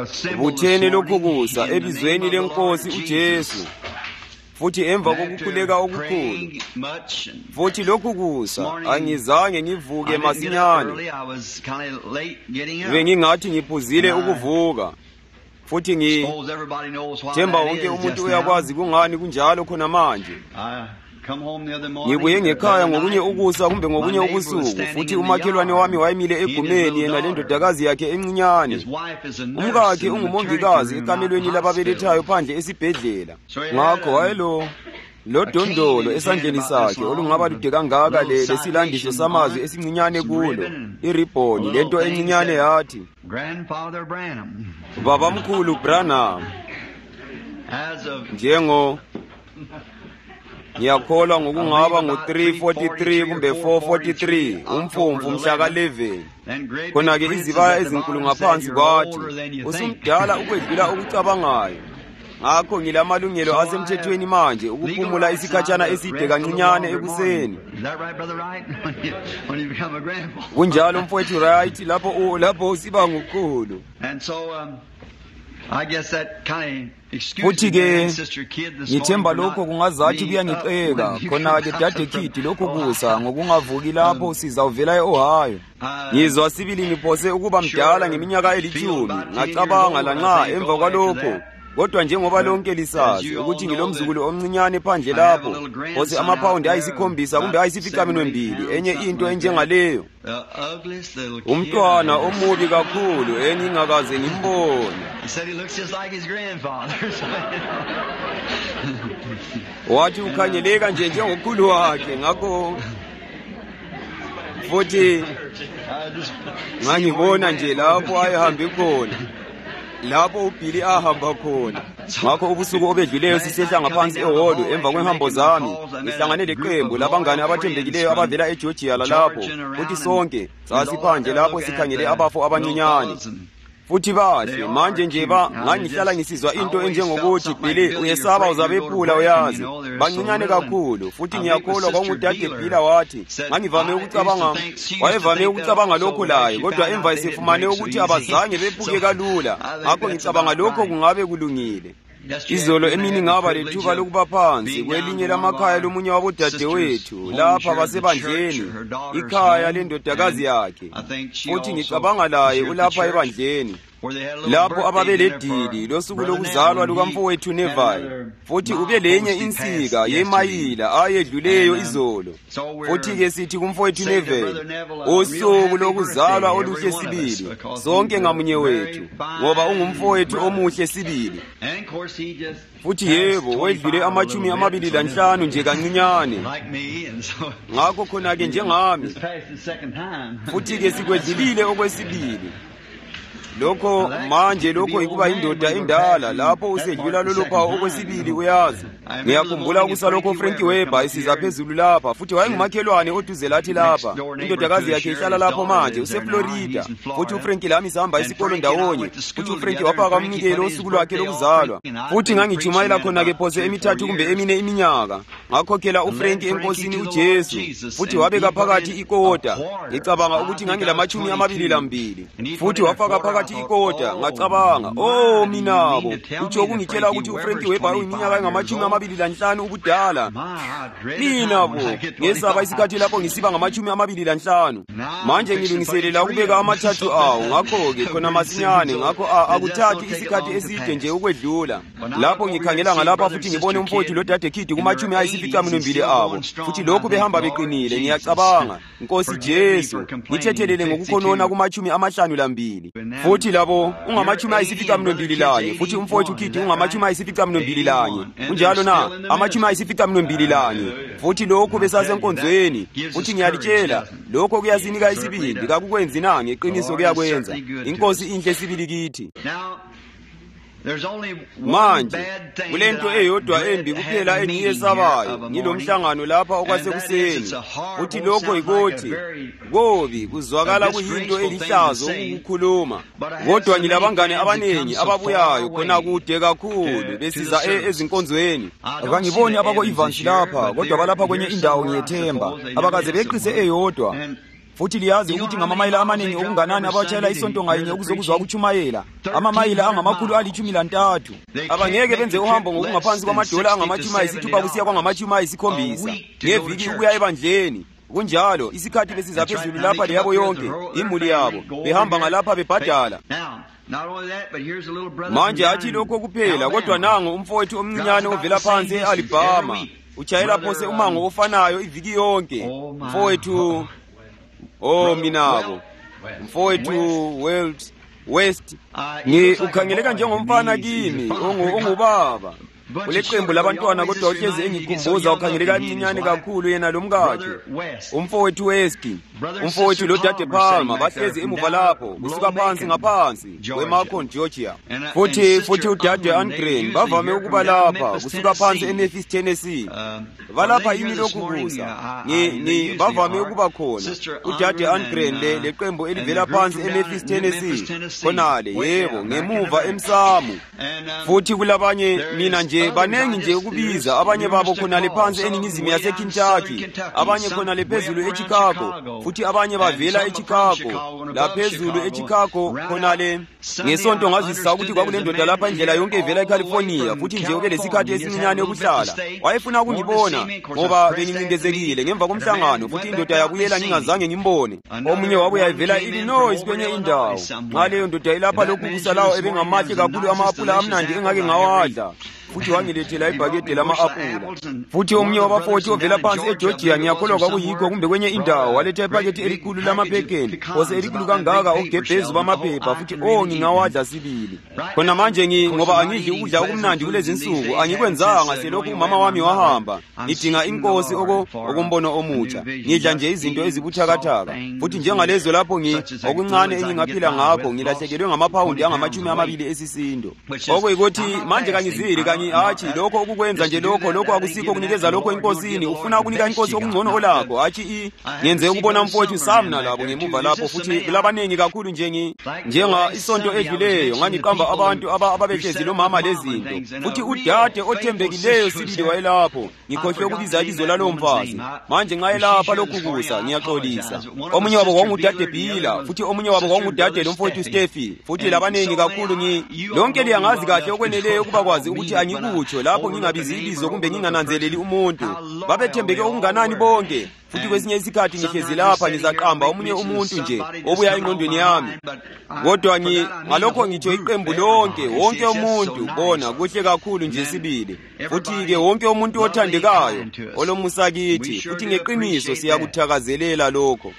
buthene lokhu kusa ebizweni lenkosi uJesu, futhi emva kokukhuleka okukhulu, futhi lokhu kusa angizange ngivuke masinyane. Bengingathi ngiphuzile ukuvuka, futhi ngithemba wonke umuntu uyakwazi kungani kunjalo khona manje. Ngibuye ngekhaya ngokunye ukusa kumbe ngokunye ubusuku, futhi umakhelwane wami wayemile egumeni, yena lendodakazi yakhe encinyane. Umkakhe ungumongikazi ekamelweni lababelethayo phandle esibhedlela. Ngakho wayelo lodondolo esandleni sakhe olungaba lude kangaka lesilandiso samazwi esincinyane kulo, iribhoni, lento encinyane yathi, Babamkhulu Branham, ngiyakholwa ngokungaba ngo-343 kumbe 443 uMfumfu mhla ka-11. Khona-ke izibaya ezinkulu ngaphansi kwathi, usumdala ukwedlula okucabangayo. Ngakho ngilamalungelo asemthethweni manje ukuphumula isikhatshana eside kancinyane ekuseni. Kunjalo mfowethu, right, lapho usiba ngukhulu. Futhi-ke ngithemba lokho kungazathi kuyangixeka, khona-ke Dade Kid, lokhu kusa ngokungavuki lapho sizawuvela e-Ohio. Ngizwa sibili ngiphose ukuba mdala ngeminyaka 10, ngacabanga lanxa emva kwalokho. Kodwa njengoba lonke lisazi ukuthi ngilomzukulu omncinyane phandle lapho, phose amaphawundi ayisikhombisa kumbe ayisificaminwembili, enye into enjengaleyo, umntwana omubi kakhulu engingakaze ngimbone. Wathi ukhangeleka nje njengokhulu wakhe. Ngakho futhi ngangibona nje lapho ayehambe khona, lapho uBilly ahamba khona. Ngakho ubusuku obedluleyo sisehla ngaphansi eholo, emva kwehambo zami ngihlangane leqembu labangane abathembekileyo abavela eGeorgia lalapho, futhi sonke sasiphandle lapho sikhangele abafo abancinyane. Futhi bahle manje nje ngangihlala ngisizwa into enjengokuthi, Billy, uyesaba uzabephula, uyazi bancinyane kakhulu. Futhi ngiyakholwa kwangudade Bila wathi, wayevame ukucabanga lokho laye, kodwa emva esefumane ukuthi abazange bephuke kalula. Ngakho ngicabanga lokho kungabe kulungile. Izolo emini ngaba lethuba lokuba phansi kwelinye lamakhaya lomunye wabodadewethu lapha basebandleni, ikhaya lendodakazi yakhe. Futhi ngicabanga laye ulapha ebandleni, lapho ababeledili losuku lokuzalwa lukamfowethu Neville. Futhi ube lenye insika yemayila ayedluleyo izolo. Futhi-ke sithi kumfowethu Neville, usuku lokuzalwa oluhle sibili, sonke ngamunye wethu, ngoba ungumfowethu omuhle sibili. Futhi yebo, wedlule 25 nje kancinyane. Ngakho khona-ke njengami. Futhi-ke sikwedlulile okwesibili. Lokho manje lokho ikuba indoda endala lapho usedlula lolu phawu okwesibili, uyazi. Ngiyakhumbula ukusalokho Frankie Weber isiza phezulu lapha, futhi wayengumakhelwane oduze lathi lapha. Indodakazi yakhe ihlala lapho manje, useFlorida. Futhi uFrankie lami sihamba isikolo ndawonye. Futhi uFrankie wafaka umnikelo osuku lwakhe lokuzalwa. Futhi ngangijumayela khona-ke phose emithathu kumbe emine iminyaka. Ngakhokhela uFrankie enkosini uJesu, futhi wabeka phakathi ikota. Ngicabanga ukuthi ngangila-22. Futhi wafaka phakathi ikota. Ngacabanga, oh minabo, utsho kungitshela ukuthi uFrankie Weber uyiminyaka engama-25 ubudala. Minabo, ngesaba isikhathi lapho ngisiba ngama-25. Manje ngilungiselela ukubeka amathathu awo. Ngakho-ke khona masinyane, ngakho akuthathi isikhathi eside nje ukwedlula. Lapho ngikhangela ngalapha futhi ngibone umfowethu loDade Kid kuma-82 abo, futhi lokhu behamba beqinile. Ngiyacabanga, Nkosi Jesu, ngithethelele ngokukhonona kuma-52. Futhi labo ungama-81, futhi umfowethu Kid ungama-81. Kunjalo na, ama-81. Futhi lokhu besasenkonzweni. Futhi ngiyalitshela, lokho kuyasinika isibindi, kakukwenzi na, ngeqiniso kuyakwenza. Inkosi inhle sibili kithi. Manje kulento eyodwa embi kuphela engiyesabayo ngilomhlangano lapha okwasekuseni. Futhi lokho yikuthi kobi kuzwakala kuyinto elihlazo ukukhuluma, kodwa ngilabangane abanengi ababuyayo khona kude kakhulu besiza ezinkonzweni. Akangiboni abako Evans lapha, kodwa balapha kwenye indawo ngiyethemba, abakaze beqise eyodwa. futhi liyazi ukuthi ngamamayila amaningi okunganani abatshayela isonto ngayinye ukuzokuzwa ukuchumayela amamayila angama-13 abangeke benze uhambo ngokungaphansi kwamadola angama-6 kusiya kwangama-7 ngeviki ukuya ebandleni. Kunjalo isikhathi besiza phezulu lapha leyabo yonke imuli yabo behamba ngalapha bebhadala. Manje athi lokho kuphela, kodwa nango umfowethu omncinyane ovela phansi e-Alabama utshayela phose umango ofanayo iviki yonke. Mfowethu minabo mfowethu West ukhangeleka njengomfana kimi ongubaba kule qembu labantwana, kodwa uhlezi engikhumbuza ukhangeleka kancinyane kakhulu yena lomkakhe umfowethu West. Umfowethu lo Dade Palmer bahlezi emuva lapho kusuka phansi ngaphansi kweMacon, Georgia. Futhi uDade Angren bavame ukuba lapha kusuka phansi eMemphis, Tennessee. Balapha yini lokhu kusa bavame ukuba khona uDade Angren leqembu elivela phansi eMemphis, Tennessee khonale, yebo, ngemuva emsamu. Futhi kulabanye mina nje banengi nje ukubiza, abanye babo khonale phansi eningizimu yaseKentucky, abanye khonale phezulu eChicago, futhi abanye bavela eChicago laphezulu eChicago khonale. Ngesonto ngazisa ukuthi kwakulendoda lapha indlela yonke ivela eCalifornia, futhi nje oke lesikhathi esincinyane yokuhlala wayefuna ukungibona ngoba bengincindezekile ngemva komhlangano, futhi indoda yabuyela ngingazange ngimbone. Omunye wabuya ivela Illinois kwenye indawo. Ngaleyo ndoda ilapha lokhu kusalawo ebengamahle kakhulu, ama-apula amnandi engake ngawadla, futhi wangilethela ibhakede lama-apula. Futhi omunye wabafowethu ovela phansi eGeorgia, ngiyakholwa kwakuyikho kumbe kwenye indawo, waletha ibhakede elikhulu lamaphekeni, ose elikhulu kangaka ugebhezu bamaphepha, futhi ngingawadla sibili. Khona manje ngoba angidli ukudla okumnandi kulezi insuku, angikwenzanga selokhu umama wami wahamba, ngidinga inkosi okombono omutsha, ngidla nje izinto ezibuthakathaka. Futhi njengalezo lapho okuncane engingaphila ngakho, ngilahlekelwe ngamaphawundi angama-20 esisindo, okuyikuthi manje kangizili hatshi lokho okukwenza nje lokho akusikho kunikeza lokho enkosini. Ufuna ukunika inkosi okungcono olakho, hatshi ngenze ukubona umfowethu Samna labo ngemuva lapho. Futhi kulabaningi kakhulu njenga isonto edluleyo ngangiqamba abantu ababehlezi lomama lezinto, futhi udade othembekileyo sibili wayelapho. Ngikhohle ukubiza ibizo lalo mfazi. Manje nxa elapha lokhu kusa ngiyaxolisa. Omunye wabo kwakungudade Bila, futhi omunye wabo kwakungudade lomfowethu Steffi, futhi labaningi kakhulu. Lonke liyangazi kahle okweneleyo ukuba kwazi ukuthi angikutsho lapho ngingabizi ibizo kumbe ngingananzeleli umuntu. Babethembeke okunganani bonke, futhi kwesinye isikhathi ngihlezi lapha ngizaqamba omunye umuntu nje obuya engqondweni yami. Kodwa ngalokho ngitsho iqembu lonke, wonke umuntu bona kuhle kakhulu nje sibili. Futhi-ke wonke umuntu othandekayo olomusa kithi, futhi ngeqiniso siyakuthakazelela lokho.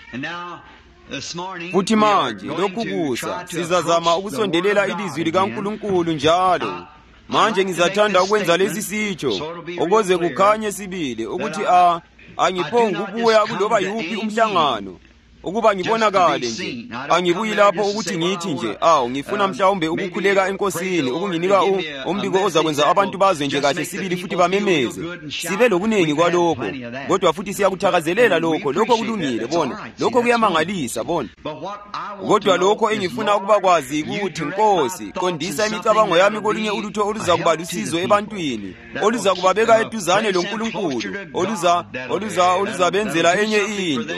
Futhi manje lokhu kusa sizazama ukusondelela ilizwi likaNkulunkulu njalo. Manje ngizathanda ukwenza lesi sitsho ukuze kukhanye sibili ukuthi angiphongi ukubuya kuloba yiwuphi umhlangano ukuba ngibonakale nje. Angibuyi lapho ukuthi ngithi nje ngifuna mhlawumbe ukukhuleka enkosini, ukunginika umbiko ozakwenza abantu bazwe nje kahle sibili futhi bamemeze. Sibe lokunengi kwalokho, kodwa futhi siyakuthakazelela lokho kulungile bona. Lokho kuyamangalisa bona. Kodwa lokho engifuna ukuba kwazi ukuthi Nkosi, qondisa imicabango yami kolunye ulutho oluzakuba lusizo ebantwini, oluzakubabeka eduzane loNkulunkulu, oluzabenzela enye into.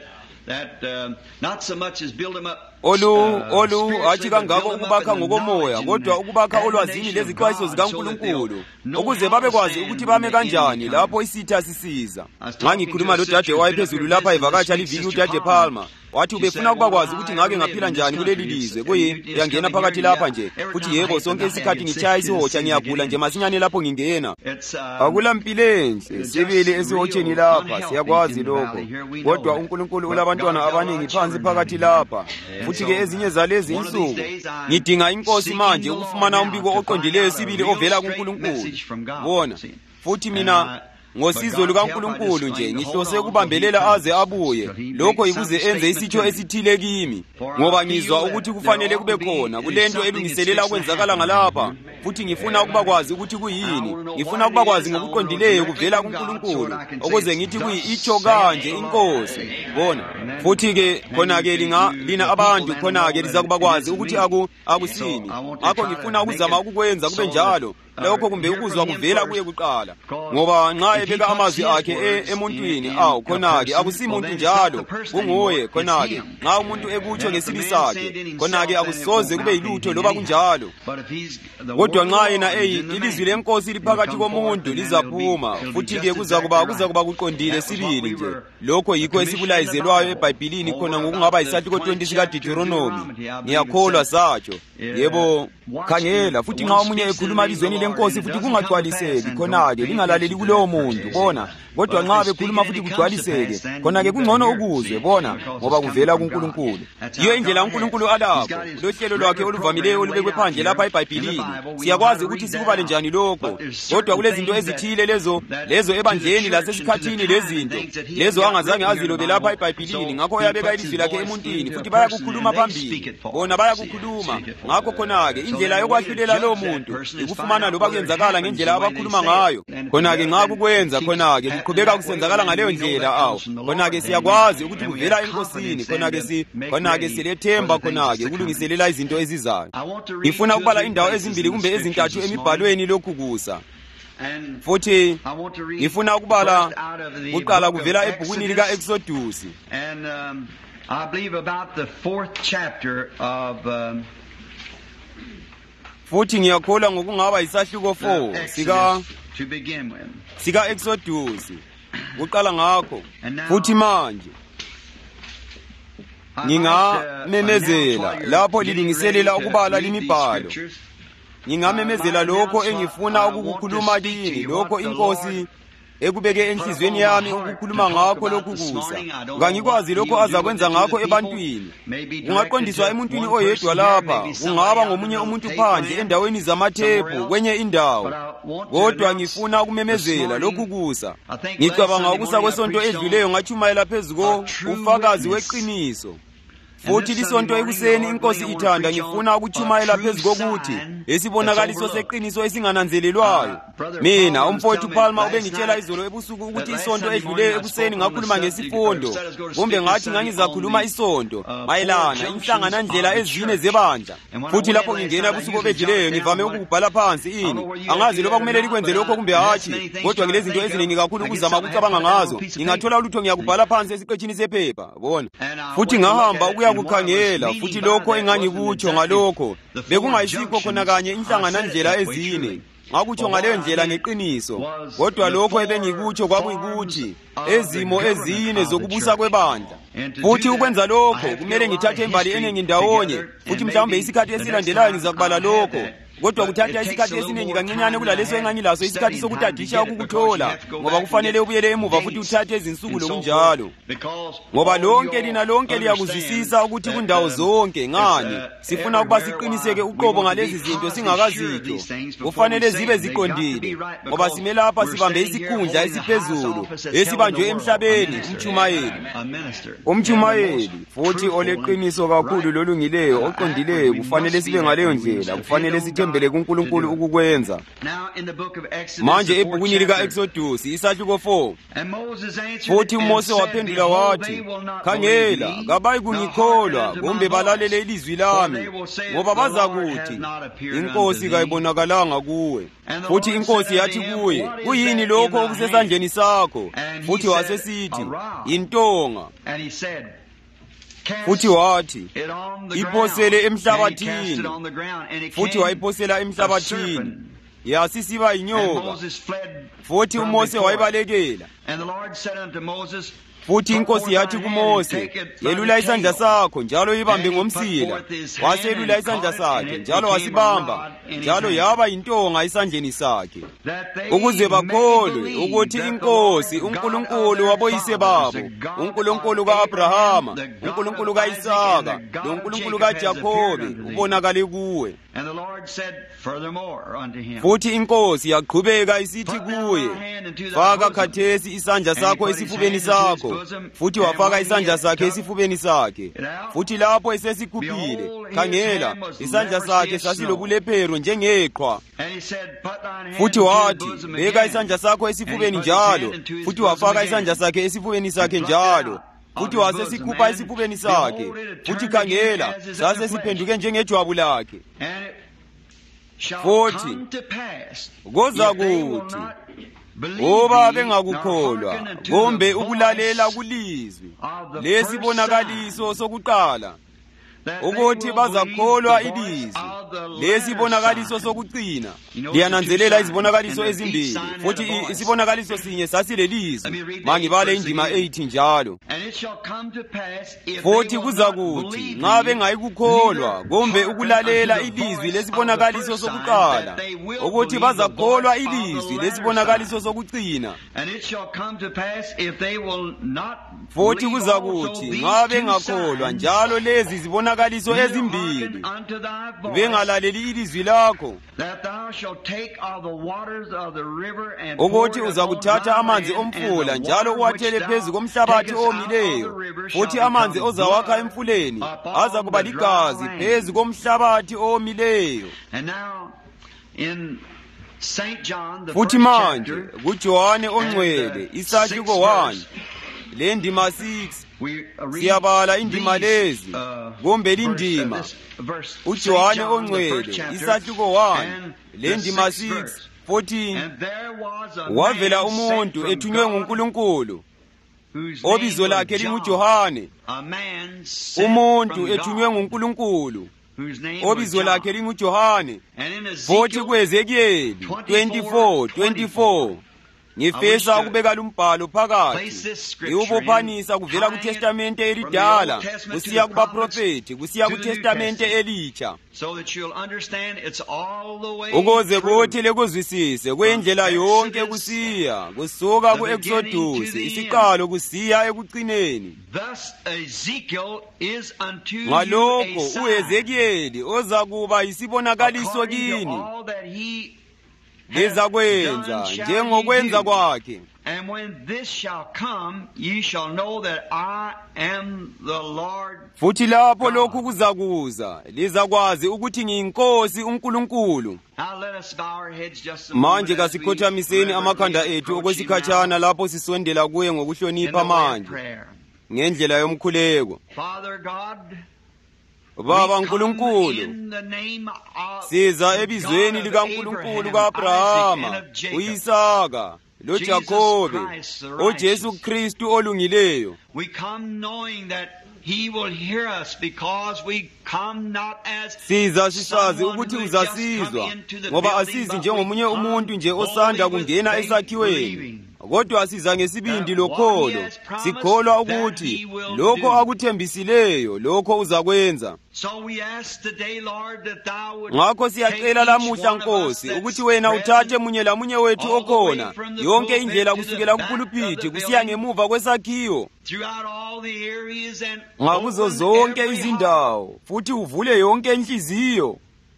Hatshi kangako ukubakha ngokomoya, kodwa ukubakha olwazini lezixwayiso zikaNkulunkulu, ukuze babekwazi ukuthi bame kanjani lapho isitha sisiza. Nxa ngikhuluma loDade wayephezulu lapha evakatsha liviki uDade Palmer, wathi ubefuna ukuba kwazi ukuthi ngake ngaphila njani kuleli lizwe. Uyangena phakathi lapha nje, futhi yebo, sonke isikhathi ngitshaya isihotsha ngiyagula nje masinyane lapho ngingena. Akula mpilo enhle sibili esihotsheni lapha, siyakwazi lokho. Kodwa uNkulunkulu ulabantwana abaningi phansi phakathi lapha. Futhi-ke ezinye zalezi insuku ngidinga inkosi manje ukufumana umbiko oqondileyo sibili ovela kuNkulunkulu. Bona futhi mina ngosizo lukaNkulunkulu nje ngihlose ukubambelela aze abuye. Lokho yikuze enze isitsho esithile kimi, ngoba ngizwa ukuthi kufanele kube khona kulento elungiselela ukwenzakala ngalapha. Futhi ngifuna ukuba kwazi ukuthi kuyini. Ngifuna ukuba kwazi ngokuqondileyo kuvela kuNkulunkulu, ukuze ngithi itsho kanje inkosi. Bona futhi-ke khona-ke lina abantu khona-ke lizakuba kwazi ukuthi akusini. Ngakho ngifuna ukuzama ukukwenza kube njalo lokho, kumbe ukuzwa kuvela kuye kuqala, ngoba nxa ebeka amazwi akhe emuntwini, awu khona-ke akusimuntu njalo, kunguye khona-ke. Nxa umuntu ekutsho ngesibi sakhe, khona-ke akusoze kube yilutho loba kunjalo. Kodwa nxa yena ilizwi lenkosi liphakathi komuntu lizaphuma, futhi-ke kuzakuba kuqondile sibili nje. Lokho yikho esibulayizelwayo eBhayibhelini khona ngokungaba yisahluko 20 sikaDuteronomi. Ngiyakholwa satsho. Yebo, khangela, futhi nxa umunye ekhuluma izweni lenkosi futhi kungagcwaliseki, khona-ke lingalaleli kulowo muntu, bona. Kodwa nxa bekhuluma futhi kugcwaliseke, khona-ke kungcono ukuzwe, bona, ngoba kuvela kuNkulunkulu. Iyo indlela uNkulunkulu alakho, lohlelo lwakhe oluvamileyo olubekwe phandle lapha eBhayibhelini. Siyakwazi ukuthi sikubale njani lokho, kodwa kulezinto ezithile lezo ebandleni lasesikhathini lezo angazange azilobe lapha eBhayibhelini. Ngakho uyabeka ilizwi lakhe emuntwini, futhi bayakukhuluma phambili, bona bayakukhuluma. Ngakho khona-ke indlela yokwahlulela lowo muntu ikufumana loba kuyenzakala ngendlela abakhuluma ngayo. Khona-ke nxa kukwenza, khona-ke kuqhubeka kusenzakala ngaleyo ndlela, awu khona-ke siyakwazi ukuthi kuvela enkosini. Khona-ke silethemba, khona-ke kulungiselela izinto ezizayo. Ngifuna ukubala indawo ezimbili kumbe ezintathu emibhalweni lokhu kusa, futhi ngifuna ukubala kuqala kuvela ebhukwini lika-Exodus. I believe about the 4th chapter of futhi ngiyakholwa ngokungaba yisahluko 4 sika Exodus kuqala ngakho. Futhi manje ngingamemezela lapho lilungiselela ukubala limibhalo, ngingamemezela lokho engifuna ukukukhuluma kini, lokho inkosi ekubeke enhlizweni yami ukukhuluma ngakho lokhu kusa. Ngangikwazi lokho azakwenza ngakho ebantwini. Kungaqondiswa emuntwini oyedwa lapha, kungaba ngomunye umuntu phandle endaweni zamathephu kwenye indawo, kodwa ngifuna ukumemezela lokhu kusa. Ngicabanga ukusa kwesonto edluleyo ngachumayela phezuko ufakazi weqiniso. Futhi lisonto ekuseni inkosi ithanda ngifuna ukuchumayela phezu kokuthi esibonakaliso seqiniso esingananzelelwayo. Mina umfowethu Palma ubengitshela izolo ebusuku ukuthi isonto edluleyo ekuseni ngakhuluma ngesifundo, kumbe ngathi ngangizakhuluma isonto mayelana inhlangana ndlela ezine zebandla. Futhi lapho ngingena ebusuku obedluleyo ngivame ukubhala phansi ini. Angazi loba kumele likwenze lokho kumbe hatshi, kodwa ngilezinto eziningi kakhulu ukuzama ukucabanga ngazo. Ngingathola ulutho ngiyakubhala phansi esiqetshini sephepha, bona. Futhi ngahamba ukuya kukhangela, futhi lokho engangikutsho ngalokho bekungayisikho khona kanye inhlangana ndlela ezine. Ngakutsho ngaleyo ndlela ngeqiniso, kodwa lokho ebengikutsho kwakuyikuthi ezimo ezine zokubusa kwebandla. Futhi ukwenza lokho kumele ngithathe imbali enengi ndawonye, futhi mhlawumbe isikhathi esilandelayo ngizakubala lokho. Kodwa kuthatha isikhathi esiningi kancinyane kulaleso engangilaso isikhathi sokutadisha ukukuthola, ngoba kufanele ubuyele emuva futhi uthathe izinsuku lokunjalo. Ngoba lonke lina lonke liyakuzwisisa ukuthi kundawo zonke ngani sifuna ukuba siqiniseke uqobo ngalezi zinto singakazitho. Kufanele zibe ziqondile, ngoba sime lapha sibambe isikhundla esiphezulu esibanjwe emhlabeni, umchumayeli futhi oleqiniso kakhulu lolungileyo oqondileyo. Kufanele sibe ngaleyo ndlela, kufanele sithembele kuNkulunkulu ukukwenza. Manje ebhukwini lika-Exodus isahluko 4, futhi uMose waphendula wathi, khangela, kabayi kungikholwa kumbe balalele ilizwi lami, ngoba bazakuthi inkosi kayibonakalanga kuwe. Futhi inkosi yathi kuye, kuyini lokho okusesandleni sakho? Futhi wasesithi, intonga. Futhi wathi, iphosele emhlabathini. Futhi wayiphosela emhlabathini, yasisiba inyoka. Futhi uMose wayibalekela. Futhi inkosi yathi kuMose, yelula isandla sakho njalo ibambe ngomsila. Waselula isandla sakhe njalo wasibamba, njalo yaba yintonga esandleni sakhe, ukuze bakholwe ukuthi inkosi, uNkulunkulu waboyise babo, uNkulunkulu ka-Abrahama, uNkulunkulu ka-Isaka, loNkulunkulu kaJakhobe ubonakale kuwe. Futhi inkosi yaqhubeka isithi kuye, faka khathesi isandla sakho esifubeni sakho. Futhi wafaka isandla sakhe esifubeni sakhe. Futhi lapho esesikhuphile, khangela, isandla sakhe sasilobulephero njengeqhwa. Futhi wathi, beka isandla sakho esifubeni njalo. Futhi wafaka isandla sakhe esifubeni sakhe njalo. Futhi wasesikhupha esifubeni sakhe. Futhi khangela, sasesiphenduke njengejwabu lakhe. Futhi kozakuthi oba bengakukholwa kumbe ukulalela kulizwi lesibonakaliso sokuqala ukuthi bazakholwa ilizwi lesibonakaliso sokucina. Liyananzelela izibonakaliso ezimbili, futhi isibonakaliso sinye sasilelizwi. Mangibale indima 8 njalo. Futhi kuzakuthi nxa bengayikukholwa kumbe ukulalela ilizwi lesibonakaliso sokuqala ukuthi bazakholwa ilizwi lesibonakaliso sokucina. Futhi kuzakuthi nxa bengakholwa njalo lezi zibonakaliso ezimbili bengalaleli ilizwi lakho, ukuthi uzakuthatha amanzi omfula njalo uwathele phezu komhlabathi omileyo, futhi amanzi ozawakha emfuleni azakuba ligazi phezu komhlabathi omileyo. Futhi manje kuJohane oNgcwele isahluko 1 le ndima 6 siyabala indima lezi kumbe lindima. uJohane oNgcwele isahluko 1 le ndima 6:14. Wavela umuntu ethunywe nguNkulunkulu obizo lakhe linguJohane. Umuntu ethunywe nguNkulunkulu obizo lakhe linguJohane. Futhi kuEzekiel 24:24 ngifisa ukubeka lumbhalo phakathi ngiyubophanisa kuvela kuTestamente elidala kusiya kubaprofeti kusiya kuTestamente elitsha, ukuze kuthi lekuzwisise kwendlela yonke kusuka ku-Exodus isiqalo kusiya ekucineni. Ngalokho uEzekiel ozakuba yisibonakaliso kini lizakwenza njengokwenza kwakhe. And when this shall come, ye shall know that I am the Lord. Futhi lapho lokhu kuzakuza lizakwazi ukuthi ngiyinkosi uNkulunkulu. Manje kasikhothamiseni amakhanda ethu okwesikhatshana lapho sisondela kuye ngokuhlonipha manje ngendlela yomkhuleko. Baba Nkulunkulu, siza ebizweni likaNkulunkulu kaAbrahama, uIsaka, loJakobe, oJesu Kristu olungileyo. Siza sisazi ukuthi uzasizwa, ngoba asizi njengomunye umuntu nje osanda kungena esakhiweni, kodwa siza ngesibindi lokholo, sikholwa ukuthi lokho akuthembisileyo lokho uzakwenza. Ngakho siyacela lamuhla Nkosi ukuthi wena uthathe munye lamunye wethu okhona yonke indlela kusukela kupulpiti kusiya ngemuva kwesakhiwo, ngakuzo zonke izindawo, futhi uvule yonke inhliziyo,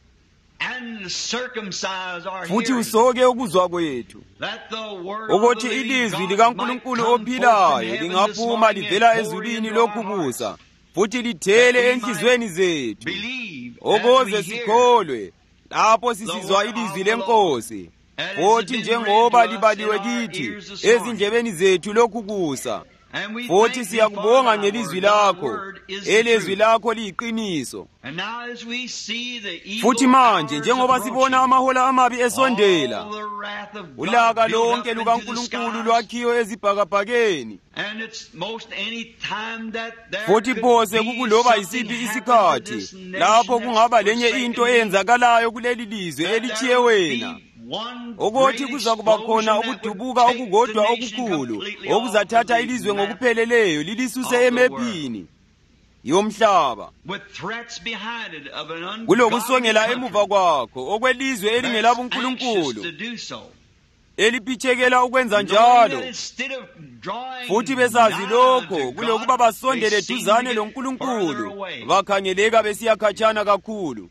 futhi usoke ukuzwa kwethu, ukuthi ilizwi likaNkulunkulu ophilayo lingaphuma livela ezulwini lokubusa, futhi lithele enhlizweni zethu, ukuze sikholwe lapho sisizwa ilizwi leNkosi, futhi njengoba libaliwe kithi ezindlebeni zethu lokubusa. Futhi siyakubonga ngelizwi lakho, elizwi lakho liyiqiniso. Futhi manje njengoba sibona amahola amabi esondela, ulaka lonke lukaNkulunkulu lwakhiwe ezibhakabhakeni, futhi phose kukuloba yisiphi isikhathi lapho kungaba lenye into eyenzakalayo kuleli lizwe elitshiye wena, ukuthi kuza kuba khona ukudubuka okukodwa okukhulu okuzathatha ilizwe ngokupheleleyo lilisuse emephini yomhlaba, kulokusongela emuva kwakho okwelizwe elingelabuNkulunkulu eliphithekela ukwenza njalo. Futhi besazi lokho kulokuba basondele duzane loNkulunkulu bakhangeleka besiyakhatshana kakhulu.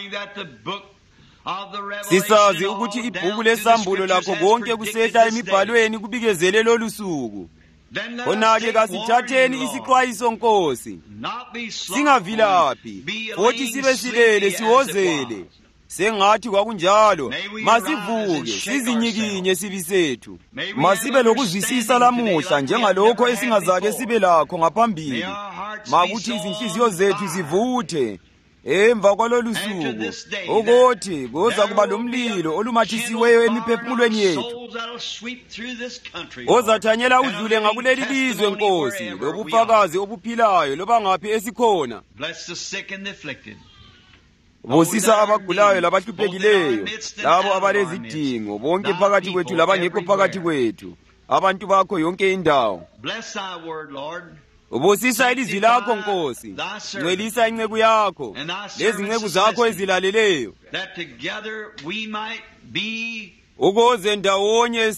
Sisazi ukuthi ibhuku lesambulo lakho konke kusehla emibhalweni kubikezele lolu suku. Khona-ke kasithatheni isixwayiso Nkosi, singavilaphi, futhi sibe silele siwozele, sengathi kwakunjalo. Masivuke sizinyikinye sibi sethu, masibe lokuzwisisa lamuhla njengalokho esingazake sibe lakho ngaphambili, makuthi izinhliziyo zethu zivuthe emva kwalolu suku ukuthi kuza kuba lomlilo olumathisiweyo emiphefumulweni yethu ozathanyela udlule ngakuleli lizwe, Nkosi, lobufakazi obuphilayo loba ngaphi esikhona. Busisa abagulayo labahluphekileyo, labo abalezidingo, bonke phakathi kwethu labangekho phakathi kwethu, abantu bakho yonke indawo. Ubusisa ilizwi lakho, Nkosi, ngcwelisa inceku yakho lezinceku zakho ezilaleleyo, ukuze ndawonye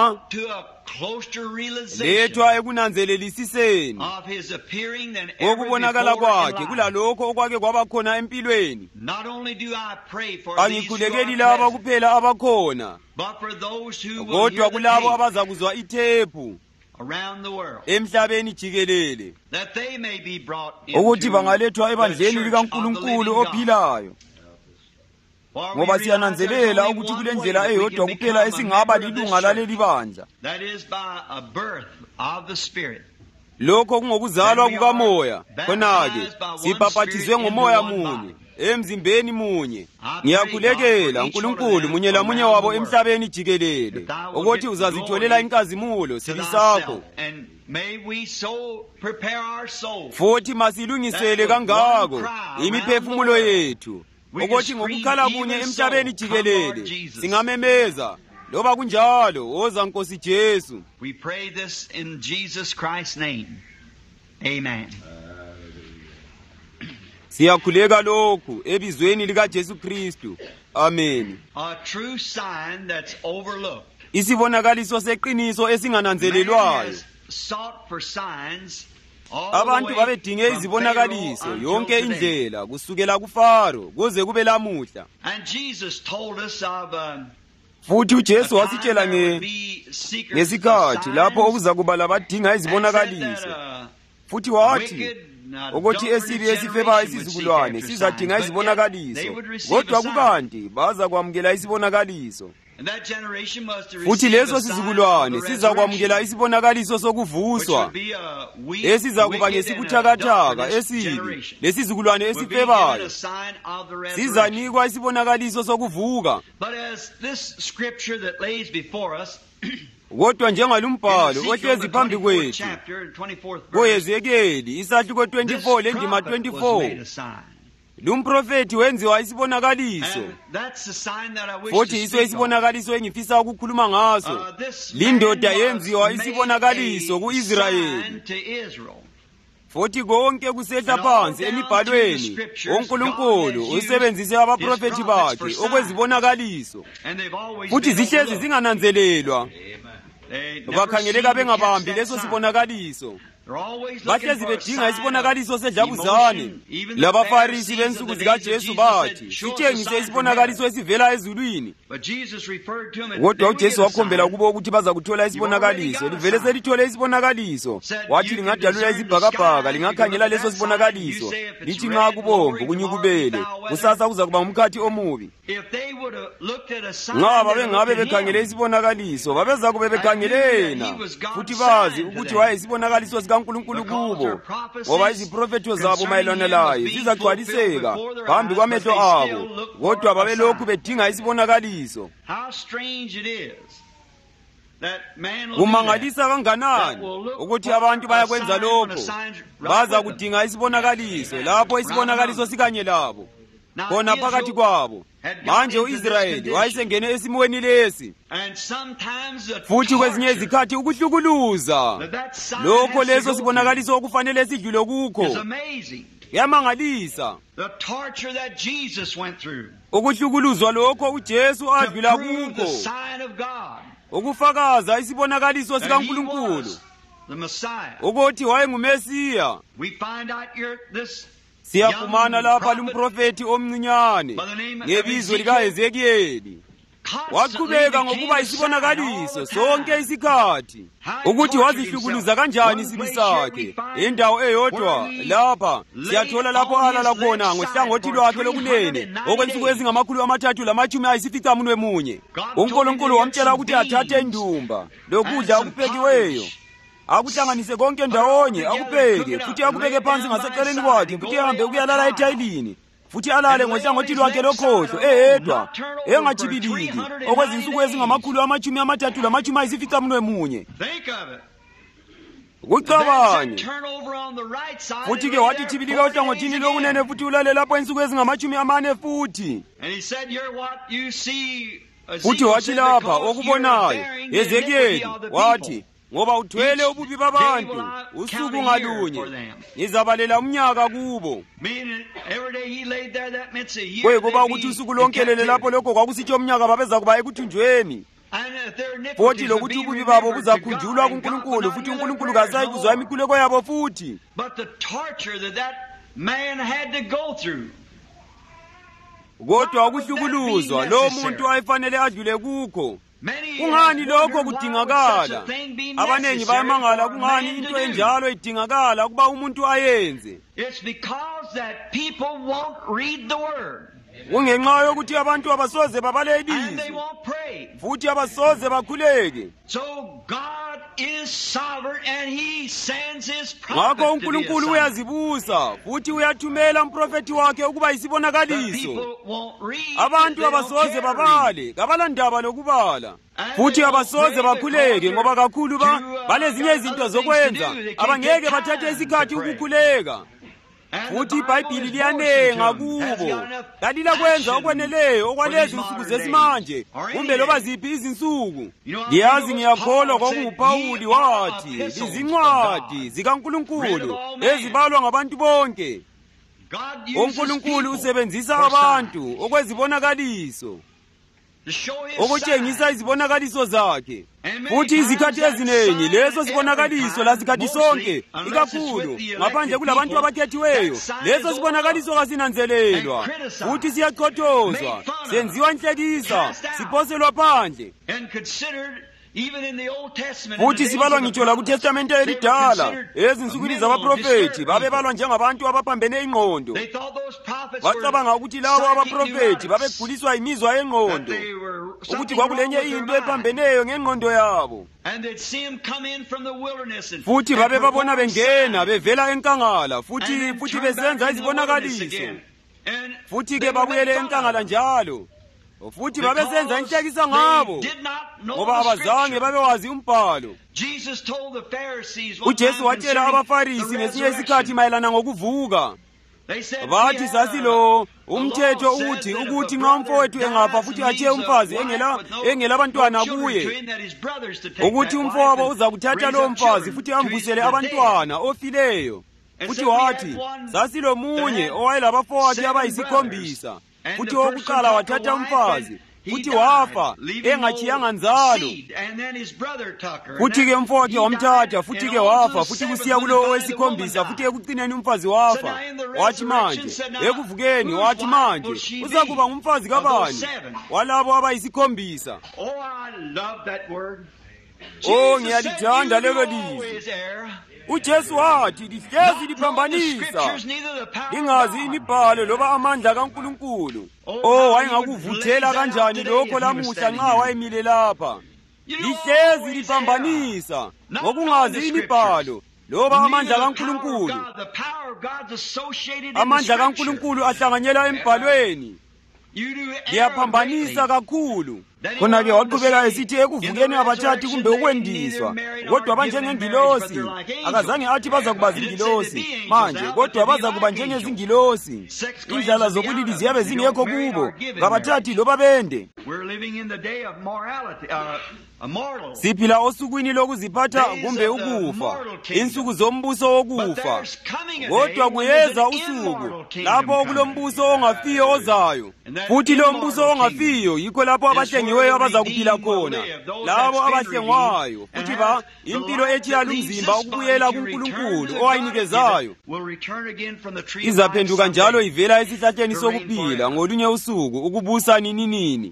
lethwa ekunanzelelisiseni okubonakala kwakhe kulalokho okwake kwaba khona empilweni. Angikhulekeli laba kuphela abakhona, kodwa kulabo abazakuzwa ithephu emhlabeni jikelele, ukuthi bangalethwa ebandleni likaNkulunkulu ophilayo. Ngoba siyananzelela ukuthi kule ndlela eyodwa kuphela esingaba lilunga laleli bandla, lokho kungokuzalwa kukamoya. Khona-ke sibhaphathizwe ngomoya munye emzimbeni munye. Ngiyakhulekela Nkulunkulu munye lamunye wabo emhlabeni jikelele, ukuthi uzazitholela inkazimulo sibisakho, futhi masilungisele kangako imiphefumulo yethu, ukuthi ngokukhala kunye emhlabeni jikelele singamemeza. Loba kunjalo, woza Nkosi Jesu. We pray this in Jesus Christ's name. Amen. Siyakhuleka lokhu ebizweni lika Jesu Kristu. Amen. A true sign that's overlooked. Isibonakaliso seqiniso esingananzelelwayo. Sought for signs. Abantu babedinge izibonakaliso yonke indlela kusukela kuFaro kuze kube lamuhla. And Jesus told us of futhi uJesu wasitshela ngesikhathi lapho okuzakuba labadinga izibonakaliso. Futhi wathi ukuthi esibi esifeba isizukulwane sizadinga izibonakaliso, kodwa kukanti baza kwamukela isibonakaliso. Futhi leso sizukulwane sizakwamukela isibonakaliso sokuvuswa esizakuba ngesibuthakathaka esibi. Lesizukulwane esifebayo sizanikwa isibonakaliso sokuvuka. Kodwa njengalumbhalo ohlezi phambi kwethu koYezekeli isahluko 24 lendima 24, lumprofethi wenziwa isibonakaliso, futhi iso isibonakaliso engifisa ukukhuluma ngaso. Lindoda yenziwa isibonakaliso ku-Israyeli, futhi konke kusehla phansi emibhalweni uNkulunkulu usebenzise abaprofethi bakhe okwezibonakaliso, futhi zihlezi zingananzelelwa. Bakhangeleka bengabambi leso sibonakaliso, bahlezi bedinga isibonakaliso sedlabuzane. LabaFarisi bensuku zikaJesu bathi, sitshengise isibonakaliso esivela ezulwini. Kodwa uJesu wakhombela kubo ukuthi baza kuthola isibonakaliso. Livele selithole isibonakaliso, wathi lingadalula izibhakabhaka lingakhangela leso sibonakaliso, lithi nxa kubomvu kunyukubele, kusasa kuza kuba ngumkhathi omubi. Ngaba bengabe bekhangele isibonakaliso, babeza kube bekhangelena, futhi bazi ukuthi wayesibonakaliso sikaNkulunkulu kubo, ngoba iziprofethi zabo mayelana laye zizagcwaliseka phambi kwamehlo abo, kodwa babelokhu bedinga isibonakaliso. Kumangalisa kanganani ukuthi abantu bayakwenza lokho, baza kudinga isibonakaliso lapho isibonakaliso sikanye labo khona phakathi kwabo. Manje u-Israyeli wayesengene esimweni lesi, futhi kwezinye izikhathi ukuhlukuluza lokho leso sibonakaliso okufanele sidlule kukho yamangalisa. Ukuhlukuluzwa lokho uJesu adlula kukho ukufakaza isibonakaliso sikaNkulunkulu ukuthi wayenguMesiya. Siyafumana lapha lumprofethi omncinyane ngebizo likaHezekiyeli waqhubeka ngokuba isibonakaliso sonke isikhathi, ukuthi wazihlukuluza kanjani isibi sakhe. Indawo eyodwa lapha siyathola lapho alala khona ngohlangothi lwakhe lokunene okwensuku ezingama389. uNkulunkulu wamtshela ukuthi athathe indumba lokudla okuphekiweyo, akuhlanganise konke ndawonye, akubheke futhi akubeke phansi ngaseceleni kwakhe, futhi ahambe ukuyalala ethayilini. futhi alale ngohlangothi lwakhe lokhohlo eyedwa engatshibiliki okwezinsuku ezingama-390. Kucabanye futhi-ke wathi tshibilika ohlangothini lokunene futhi ulale lapho insuku ezingama-40 futhi. Futhi wathi lapha okubonayo Ezekiyeli wathi, ngoba uthwele ububi babantu usuku ngalunye, ngizabalela umnyaka kubo. Kuba ukuthi usuku lonke lele lapho lokho kwakusithi umnyaka babeza kuba ekuthunjweni. Futhi lokuthi ububi babo buzakhunjulwa kuNkulunkulu, futhi uNkulunkulu kasayi kuzwa imikhuleko yabo futhi. Kodwa ukuhlukuluzwa lo muntu ayefanele adlule kukho. Kungani lokho kudingakala? Abanengi bayamangala kungani into enjalo idingakala ukuba umuntu ayenze. Kungenxa yokuthi abantu abasoze babale ilizwi futhi abasoze bakhuleke. Ngakho uNkulunkulu uyazibusa futhi uyathumela umprofeti wakhe ukuba isibonakaliso. Abantu abasoze babale, kabalandaba lokubala, futhi abasoze bakhuleke ngoba kakhulu balezinye izinto zokwenza abangeke bathathe isikhathi ukukhuleka. Futhi iBhayibhili liyanenga kubo, kalila kwenza okweneleyo okwalezi insuku zesimanje kumbe loba ziphi izinsuku. Ngiyazi ngiyakholwa kwakunguPawuli wathi izincwadi zikaNkulunkulu ezibalwa ngabantu bonke. uNkulunkulu usebenzisa abantu okwezibonakaliso, okutshengisa izibonakaliso zakhe. Futhi izikhathi eziningi lezo zibonakaliso lasikhathi sonke, ikakhulu ngaphandle kulabantu abakhethiweyo, lezo zibonakaliso kasinanzelelwa futhi siyaqhothozwa, senziwa inhlekisa, siphoselwa phandle. Futhi sibalwa ngitsho lakuTestamente elidala, ezinsukwini zabaprofethi babebalwa njengabantu abaphambene ingqondo. Bacabanga ukuthi labo abaprofethi babeguliswa imizwa yengqondo, ukuthi kwakulenye into ephambeneyo ngengqondo yabo. Futhi babebabona bengena bevela enkangala futhi besenza izibonakaliso. Futhi-ke babuyele enkangala njalo. Futhi babesenza inhlekisa ngabo ngoba abazange babewazi umbhalo. uJesu watshela abaFarisi ngesinye isikhathi mayelana ngokuvuka. Bathi sasilo umthetho uthi ukuthi nxa umfowethu engafa futhi atshiye umfazi engelabantwana kuye, ukuthi umfowabo uza kuthatha lowo mfazi futhi ambusele abantwana ofileyo. Futhi wathi sasilo munye owayelabafowabo abayisikhombisa, futhi owokuqala wathatha umfazi futhi wafa engatshiyanga nzalo. Futhi-ke umfowakhe wamthatha futhi-ke wafa, futhi kusiya kulowo owesikhombisa, futhi ekucineni umfazi wafa. Wathi manje ekuvukeni, wathi manje uzakuba ngumfazi kabani walabo abayisikhombisa. Oh, ngiyalithanda lelo lizwi. uJesu wathi lihlezi liphambanisa, lingazi imibhalo loba amandla kaNkulunkulu. Oh, wayengakuvuthela kanjani lokho lamuhla nxa wayemile lapha. Lihlezi liphambanisa ngokungazi imibhalo loba amandla kaNkulunkulu. Amandla kaNkulunkulu ahlanganyela embhalweni. Liyaphambanisa kakhulu. Khona-ke waqhubeka esithi ekuvukeni abathathi kumbe ukwendiswa, kodwa banjengengilosi. Akazange athi bazakuba zingilosi manje, kodwa bazakuba njengezingilosi. Indlela zobulili ziyabe zingekho kubo, ngabathathi loba bende. Siphila osukwini lokuziphatha kumbe ukufa, insuku zombuso wokufa. Kodwa kuyeza usuku lapho kulombuso ongafiyo ozayo. Futhi lo mbuso ongafiyo yikho lapho abahlengiweyo abazakuphila khona, labo abahlengwayo, futhi impilo etshiya umzimba ukubuyela kuNkulunkulu owayinikezayo. Izaphenduka njalo ivela esihlahleni sokuphila ngolunye usuku ukubusa nini.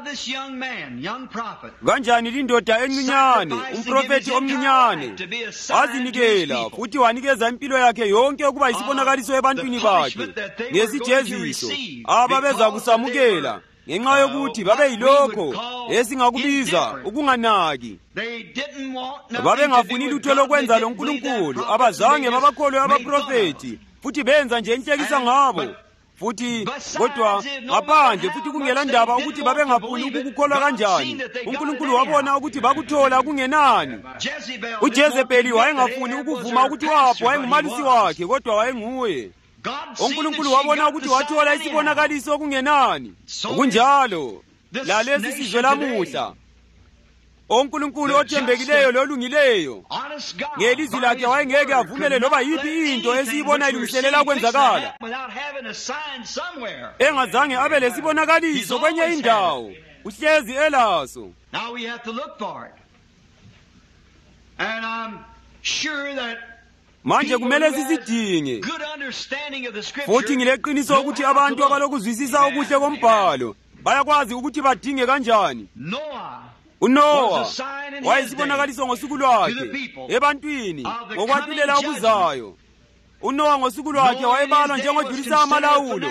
Kanjani lindoda encinyane, umprofethi omncinyane, wazinikela futhi wanikeza impilo yakhe yonke ukuba isibonakaliso ebantwini bakhe ngesijeziso ababeza kusamukela, ngenxa yokuthi babeyilokho esingakubiza ukunganaki. Babengafuni lutho lokwenza loNkulunkulu, abazange babakholwe abaprofethi, futhi benza nje inhlekisa ngabo. futhi kodwa ngaphandle futhi kungela ndaba ukuthi babengafuni ukukukholwa kanjani. uNkulunkulu wabona ukuthi bakuthola kungenani. uJezebeli wayengafuni ukuvuma ukuthi uAhabi wayengumalisi wakhe, kodwa wayenguye. uNkulunkulu wabona ukuthi wathola isibonakaliso kungenani. Kunjalo lalesi sizwe lamuhla, uNkulunkulu othembekileyo lolungileyo, ngelizwi lakhe wayengeke avumele loba yiphi into esiyibona ilungiselela kwenzakala engazange abe lesibonakaliso kwenye indawo. Uhlezi elaso. Manje kumele sisidinge, futhi ngileqiniso ukuthi abantu abalokuzwisisa okuhle kombhalo bayakwazi ukuthi badinge kanjani. uNowa wayisibonakaliso ngosuku lwakhe ebantwini ngokwahlulela okuzayo. uNowa ngosuku lwakhe wayebalwa njengodlulisa amalawulo.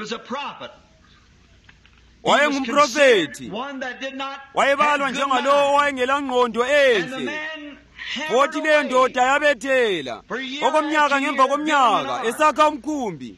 Wayengumprofethi, wayebalwa njengalowo owayengela ngqondo enhle. Futhi le ndoda yabethela okomnyaka ngemva komnyaka esakha umkhumbi,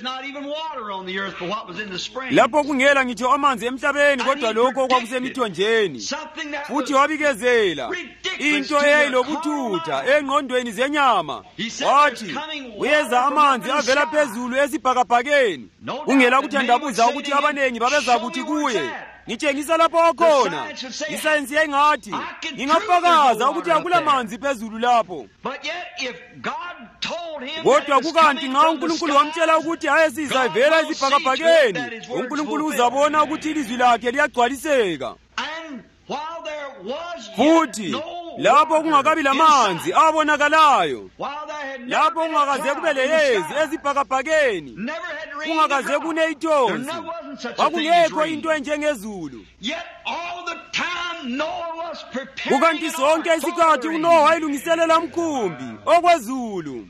lapho kungela ngitsho amanzi emhlabeni kodwa lokho kwakusemithonjeni. Futhi wabikezela into eyayilobuthutha engqondweni zenyama, wathi uyeza amanzi avela phezulu esibhakabhakeni. Kungela kuthandabuza ukuthi abanengi babezakuthi kuye, ngitshengisa lapho okhona. Isayensi yengathi ngingafakaza ukuthi akula manzi phezulu lapho. Kodwa kukanti nxa uNkulunkulu wamtshela ukuthi ayesiza evela esibhakabhakeni, uNkulunkulu uzabona ukuthi ilizwi lakhe liyagcwaliseka. Futhi lapho kungakabi lamanzi abonakalayo, lapho kungakaze kube leyezi ezibhakabhakeni, kungakaze kune ithonsi, kwakungekho into enjengezulu. Kukanti sonke isikhathi uNowa wayilungiselela umkhumbi okwezulu.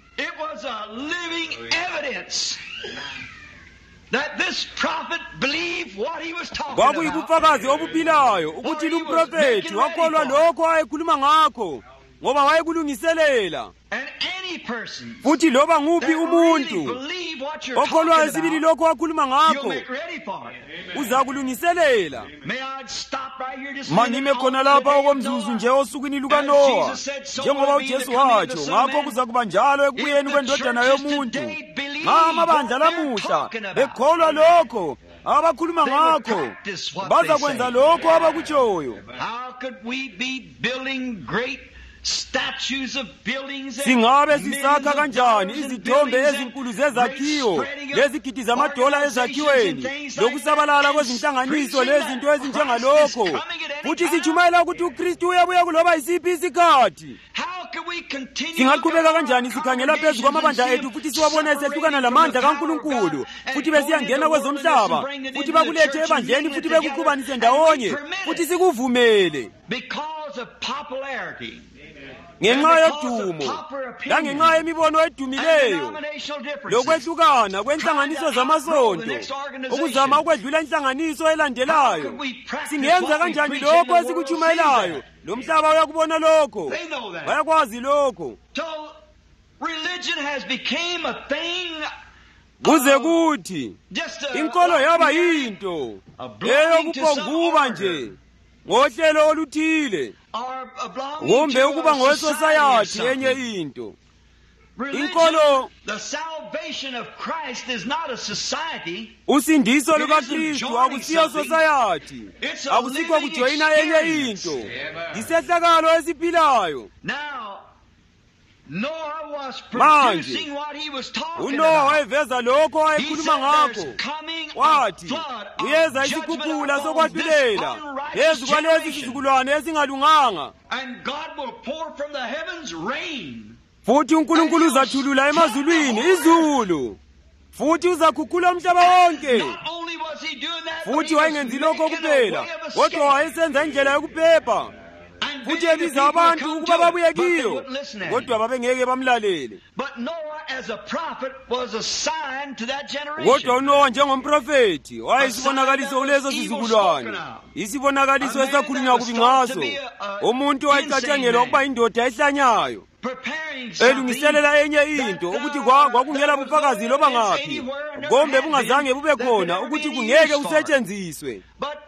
Kwakuyibufakazi obuphilayo ukuthi lumprofethi wakholwa lokho ayekhuluma ngakho, ngoba wayekulungiselela. Futhi loba nguphi umuntu okholwa esibili lokho wakhuluma ngakho uzakulungiselela. Mangime khona lapha okomzuzu nje osukwini lukaNowa, njengoba uJesu watsho, ngakho kuzakuba njalo ekubuyeni kwendodana yomuntu. Nxa amabandla lamuhla bekholwa lokho abakhuluma ngakho, bazakwenza lokho abakutshoyo. Singabe sisakha kanjani izithombe ezinkulu zezakhiwo lezigidi zamadola ezakhiweni, lokusabalala kwezinhlanganiso lezinto ezinjengalokho, futhi sichumayela ukuthi uKristu uyabuya kuloba yisiphi isikhathi? Singaqhubeka kanjani sikhangela phezu kwamabandla ethu futhi siwabona esehlukana lamandla kaNkulunkulu, futhi besiyangena kwezomhlaba, futhi bakulethe ebandleni, futhi bekuqhubanise ndawonye, futhi sikuvumele ngenxa yodumo langenxa yemibono edumileyo lokwehlukana kwenhlanganiso zamasonto, ukuzama ukwedlula inhlanganiso elandelayo? Singenza kanjani lokho esikuchumayelayo? Lo mhlaba uyakubona lokho, bayakwazi lokho. Kuze kuthi inkolo yaba yinto eyokuphonguba nje ngohlelo oluthile, kumbe ukuba ngowesosayati enye into. Inkolo, usindiso lukaKristu akusiyo society, akusikho kujoyina enye into, isehlakalo esiphilayo. Manje uNowa wayeveza lokho ayekhuluma ngakho, wathi uyeza isikhukhula sokwahlulela phezu kwalezi sizukulwane ezingalunganga, futhi uNkulunkulu uzathulula emazulwini izulu, futhi uzakhukhula umhlaba wonke. Futhi wayengenzi lokho kuphela, kodwa wayesenza indlela yokuphepha, futhi ebiza abantu ukuba babuye kiyo, kodwa babengeke bamlalele. Kodwa uNowa njengomprofethi wayisibonakaliso kulezo sizukulwane, isibonakaliso esakhulunywa kubi ngaso, umuntu wayecatshangelwa ukuba indoda ehlanyayo, elungiselela enye into ukuthi kwakungela bufakazi loba ngaphi, kombe bungazange bube khona ukuthi kungeke usetshenziswe.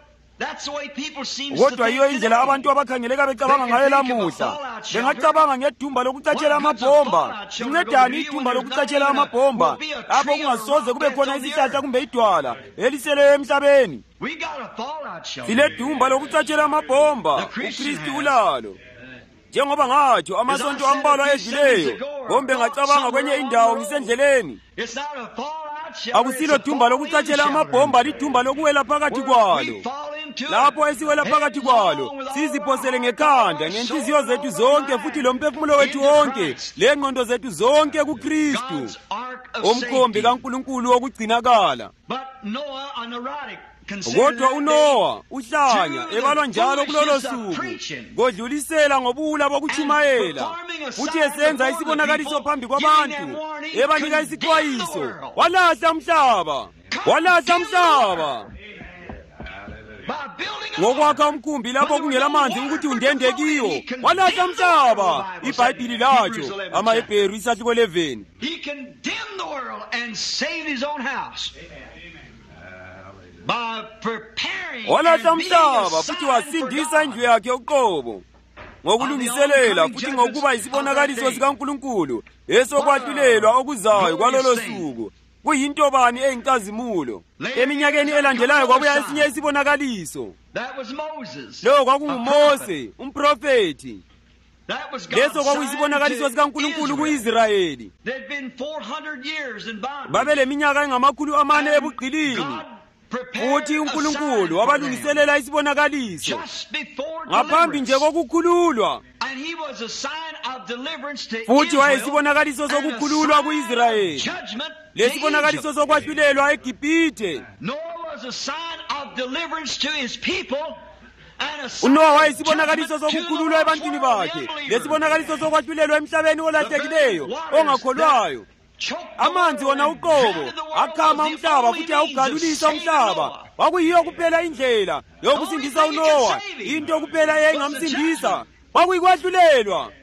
Kodwa yiyo indlela abantu abakhangeleka becabanga ngayo lamuhla. Bengacabanga ngethumba lokucatshela amabhomba. Incedani ithumba lokucatshela amabhomba lapho kungasoze kube khona isihlahla kumbe idwala eliseleyo emhlabeni. Silethumba lokucatshela amabhomba, uKristu ulalo. Njengoba ngatsho amasonto ambalwa edluleyo, bombe ngacabanga kwenye indawo ngisendleleni. Akusilo thumba lokucatshela amabhomba, lithumba lokuwela phakathi kwalo. Lapho esiwela phakathi kwalo, siziphosele ngekhanda ngenhliziyo zethu zonke futhi lomphefumulo wethu wonke, lengqondo zethu zonke kuKristu, umkhombi kaNkulunkulu wokugcinakala. Kodwa uNowa uhlanya ebalwa njalo kulolo suku, kodlulisela ngobuwula bokutshumayela, futhi esenza isibonakaliso phambi kwabantu, ebanika isixwayiso. Walahla umhlaba, walahla umhlaba. Ngokwakha umkhumbi lapho kungela manzi ukuthi undende kiwo, walahla umhlaba. IBhayibhili latsho, amaHebheru isahluko 11. He condemned the world and saved his own house. Walahla umhlaba futhi wasindisa indlu yakhe uqobo, ngokulungiselela futhi ngokuba isibonakaliso sikaNkulunkulu esokwahlulela okuzayo kwalolo suku. Kuyinto bani eyinkazimulo? Eminyakeni elandelayo kwabuya esinye isibonakaliso. Lo kwakunguMose, umprofeti. Leso kwakuyisibonakaliso sikaNkulunkulu ku-Israyeli. Babeleminyaka engamakhulu 4 ebugqilini, futhi uNkulunkulu wabalungiselela isibonakaliso ngaphambi nje kokukhululwa, futhi wayesibonakaliso sokukhululwa ku-Israyeli, lesibonakaliso sokwahlulelwa eGibhithe. uNowa wayesibonakaliso sokukhululwa ebantwini bakhe, lesibonakaliso sokwahlulelwa emhlabeni olahlekileyo ongakholwayo. Amanzi wona uqobo akhama umhlaba futhi awugalulisa umhlaba. Kwakuyiyo kuphela indlela yokusindisa uNowa, into kuphela eyayingamsindisa kwakuyikwahlulelwa.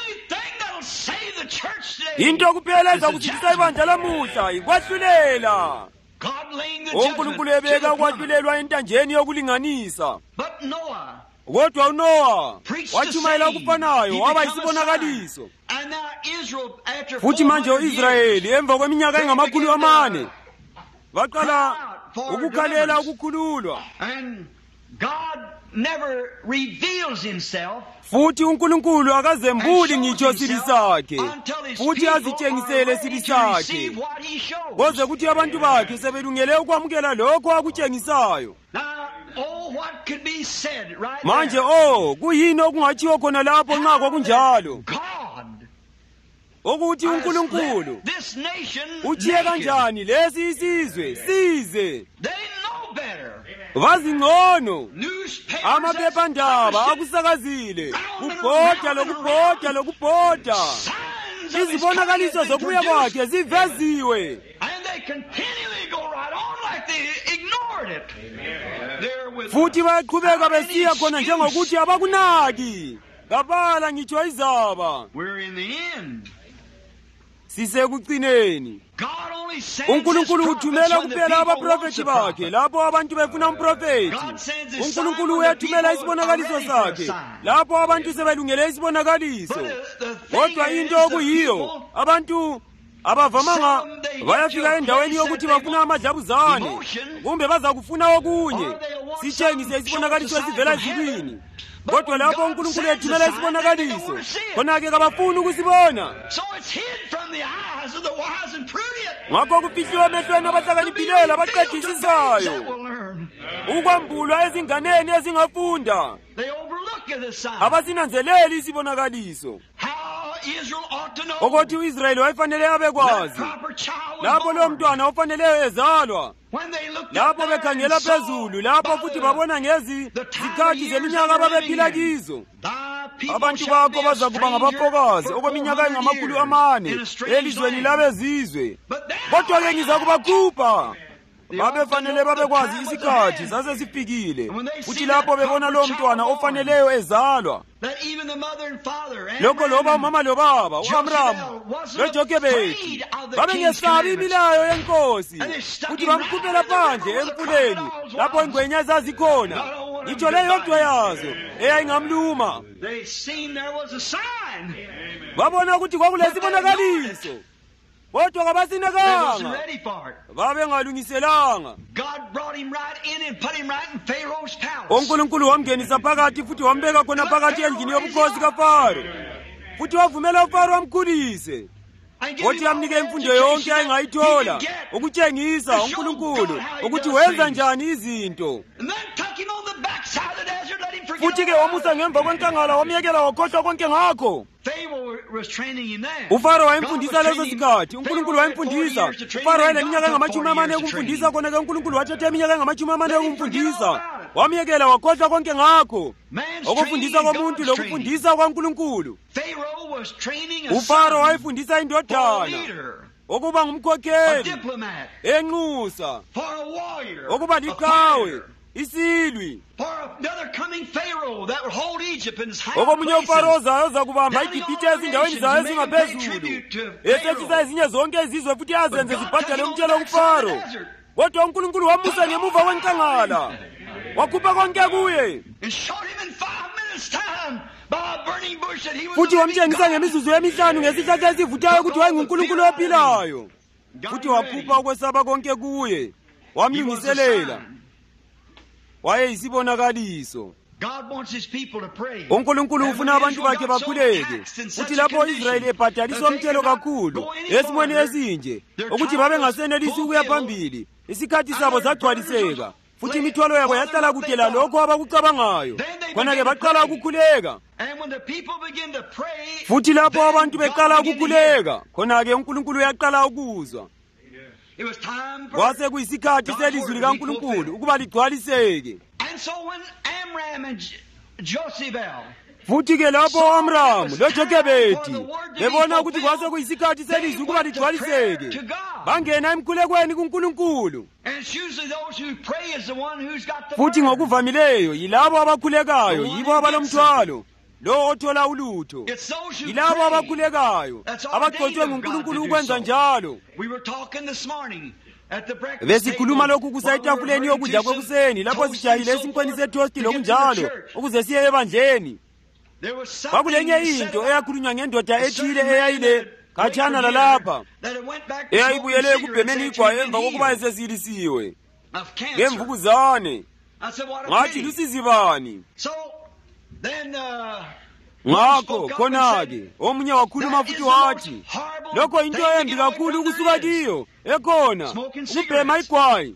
Into kuphela ezakusindisa ibandla lamuhla yikwahlulela. uNkulunkulu ebeka ukwahlulelwa entanjeni yokulinganisa. Kodwa uNowa watshumayela okufanayo, waba yisibonakaliso. Futhi manje u-Israyeli emva kweminyaka engamakhulu 4 baqala ukukhalela ukukhululwa. Futhi uNkulunkulu akazembuli ngitsho sibi sakhe, futhi azitshengisele sibi sakhe, koze kuthi abantu bakhe sebelungele ukwamukela lokho akutshengisayo. Manje kuyini okungatshiwo khona lapho nxa kwakunjalo? Ukuthi uNkulunkulu utshiye kanjani lesi isizwe size. Bazingcono amaphephandaba akusakazile, kubhoda lokubhoda lokubhoda. Izibonakaliso zokubuya kwakhe ziveziwe. Futhi bayaqhubeka besiya khona njengokuthi abakunaki. Kabala ngitsho izaba. Sisekucineni. uNkulunkulu uthumela kuphela abaprofeti bakhe lapho abantu befuna umprofeti. uNkulunkulu uyathumela isibonakaliso sakhe lapho abantu sebelungele isibonakaliso. Kodwa into okuyiyo, abantu abavamanga bayafika endaweni yokuthi bafuna amadlabuzane, kumbe baza kufuna okunye. Sitshengise isibonakaliso esivela ezulwini. Kodwa lapho uNkulunkulu ethumela isibonakaliso, khona-ke kabafuni ukusibona. Ngakho kufihlwe emehlweni abahlakaniphileyo abaqedisisayo, ukwambulwa ezinganeni ezingafunda. Abasinanzeleli isibonakaliso. Ukuthi u-Israyeli wayefanele abekwazi lapho lo mntwana ofaneleyo ezalwa, lapho bekhangela phezulu, lapho futhi babona ngezikhathi zeminyaka ababephila kizo. Abantu bakho bazakuba ngabafokazi okweminyaka engamakhulu 4 elizweni labezizwe. Kodwa-ke ngizakubakhupha babefanele babekwazi isikhathi sasesifikile, futhi lapho bebona lo mntwana ofaneleyo ezalwa, lokho loba umama lobaba, u-Amramu loJokebedi, babengesabi imilayo yenkosi, futhi bamkhuphela phandle emfuleni lapho ingwenya zazikhona, ngitsho leyodwa yazo eyayingamluma. Babona ukuthi kwakulesibonakaliso, kodwa kabasinekanga, babengalungiselanga. uNkulunkulu wamngenisa phakathi, futhi wambeka khona phakathi endlini yobukhosi kaFaro, futhi wavumela uFaro amkhulise, futhi amnike imfundo yonke ayengayithola, ukutshengisa uNkulunkulu ukuthi wenza njani izinto. Futhi-ke wamusa ngemva kwenkangala, wamyekela wakhohlwa konke ngakho. uFaro wayemfundisa leso sikhathi, uNkulunkulu wayemfundisa. uFaro wayeleminyaka engamashumi ukumfundisa, khona-ke uNkulunkulu wathatha iminyaka engamashumi ukumfundisa, wamyekela wakhohlwa konke ngakho. Ukufundisa komuntu lokufundisa kwaNkulunkulu. uFaro wayefundisa indodana ukuba ngumkhokheli, enxusa, ukuba liqhawe, isilwi, okomunye uFaro ozayo ozakubamba iGibhithe ezindaweni zayo ezingaphezulu, esethisa ezinye zonke izizwe, futhi azenze zibhadale umtshelo kuFaro. Kodwa uNkulunkulu wamusa ngemuva kwenkangala, wakhupha konke kuye, futhi wamtshengisa ngemizuzu emihlanu ngesihlahla esivuthayo ukuthi wayenguNkulunkulu ophilayo, futhi wakhupha ukwesaba konke kuye, wamlungiselela. Wayeyisibonakaliso. uNkulunkulu ufuna abantu bakhe bakhuleke, futhi lapho Israyeli ebhadaliswa umthelo kakhulu esimweni esinje, ukuthi babe ngasenelisi ukuya phambili, isikhathi sabo sagcwaliseka, futhi imithwalo yabo yahlala kude lalokho abakucabangayo, khona-ke baqala ukukhuleka. Futhi lapho abantu beqala ukukhuleka, khona-ke uNkulunkulu uyaqala ukuzwa. Kwase kuyisikhathi selizwi likaNkulunkulu ukuba ligcwaliseke. Futhi-ke lapho u-Amramu loJokebedi bebona ukuthi kwase kuyisikhathi selizwi ukuba ligcwaliseke, bangena emkhulekweni kuNkulunkulu. Futhi ngokuvamileyo yilabo abakhulekayo yibo abalomthwalo lo othola ulutho. Yilabo abakhulekayo abagcotshwe nguNkulunkulu ukwenza njalo. Besikhuluma lokhu kusayitafuleni yokudla kwekuseni, lapho sijahile esinkweni sethosti lokunjalo, ukuze siye ebandleni. Kwakulenye into eyakhulunywa ngendoda ethile eyayile khatshana lalapha, eyayibuyele ekubhemeni igwayi emva kokuba esezilisiwe ngemvukuzane. Ngathi lusizi bani? Ngakho khona-ke omunye wakhuluma futhi wathi, lokho into embi kakhulu ukusuka kiyo ekhona, ukubhema igwayi.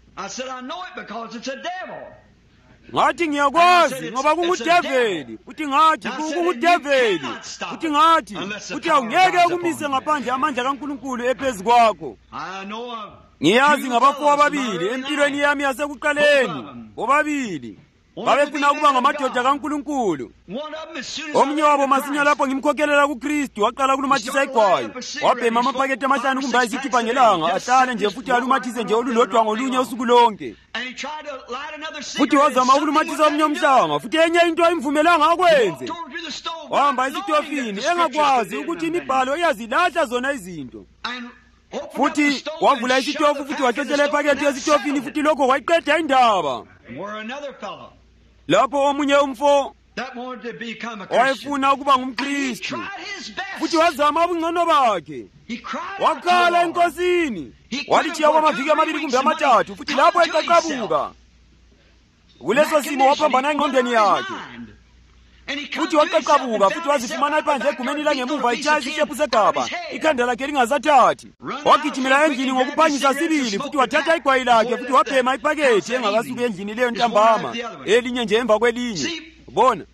Ngathi ngiyakwazi ngoba kungudeveli, futhi ngathi kungudeveli, futhi ngathi futhi awungeke ukumise ngaphandle amandla kaNkulunkulu ephezu kwakho. Ngiyazi ngabafo ababili empilweni yami yasekuqaleni, bobabili babefuna ukuba ngamadoda kaNkulunkulu. Omunye wabo masinya lapho ngimkhokhelela kuKristu waqala ukulumathisa igwayi, wabhema amaphakethe amahlanu kumbe ayisithupha ngelanga, ahlale nje futhi alumathise nje olulodwa ngolunye usuku lonke. Futhi wazama ukulumathisa omunye umhlanga, futhi enye into ayimvumelanga akwenze. Wahamba esitofini engakwazi ukuthi imibhalo iyazilahla zona izinto. Futhi wavula isitofu, futhi wahlohlele iphakethe esitofini, futhi lokho wayiqeda indaba. Lapho omunye umfo wayefuna ukuba ngumKristu, futhi wazama ubungcono bakhe, wakhala enkosini, walichiya kwamaviki amabili kumbe amathathu, futhi lapho eqaqabuka kuleso simo waphambana engqondweni yakhe, futhi waqaqabuka, futhi wazifumana iphandle egumeni langemuva etshaya isisephu segaba, ikhanda lakhe lingasathi. Wagijimela endlini ngokuphangisa sibili, futhi wathatha igwayi lakhe, futhi wabhema iphakethe engakasuki endlini leyo ntambama, elinye nje emva kwelinye. Bona,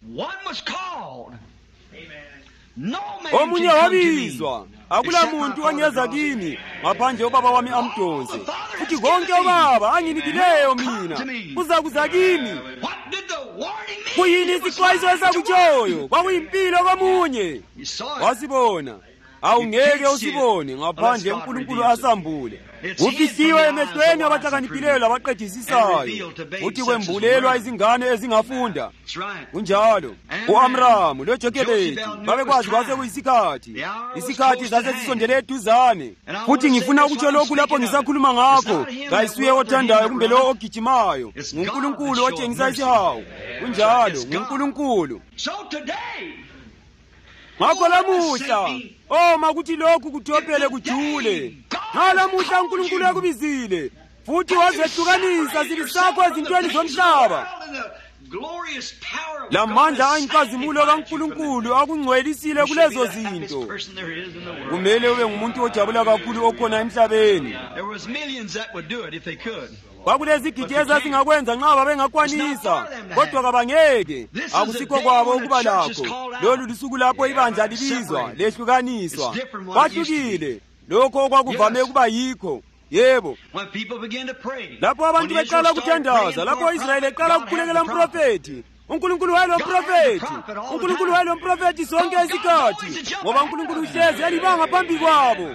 omunye wabizwa, akula muntu ongeza kini ngaphandle ubaba wami amdonse, futhi konke ubaba anginikileyo mina kuzakuza kimi. Kuyini isixwayiso esakutshoyo? Kwakuyimpilo komunye. Wasibona, awungeke usibone ngaphandle uNkulunkulu asambule. ufihliwe emehlweni abahlakaniphileyo labaqedisisayo, uthi kwembulelwa izingane ezingafunda. Kunjalo u-Amramu loJokebedi babekwazi kwase kuyisikhathi, isikhathi sasesisondele eduzane. Futhi ngifuna ukutsho lokhu lapho ngisakhuluma ngakho, kayisuye othandayo kumbe lo ogijimayo, nguNkulunkulu otshengisa isihawu. Kunjalo nguNkulunkulu. Ngakho lamuhla, makuthi lokhu kuthophele kujule, ngalamuhla uNkulunkulu ekubizile, futhi wazehlukanisa zibi sakho ezintweni zomhlaba. Lamandla ayinkazimulo kaNkulunkulu akungcwelisile kulezo zinto. Kumele ube ngumuntu ojabula kakhulu okhona emhlabeni. Kwakulezigidi ezazingakwenza nxa babengakwanisa, kodwa kabangeke. Akusikho kwabo ukuba lakho. Lolu lusuku lapho ibandla libizwa lehlukaniswa. Kwahlukile lokho okwakuvame ukuba yikho. Yebo, lapho abantu beqala ukuthandaza, lapho Israyeli eqala ukukhulekela umprofethi, uNkulunkulu walo mprofethi, uNkulunkulu walo mprofethi sonke isikhathi, ngoba uNkulunkulu uhlezi elibanga phambi kwabo.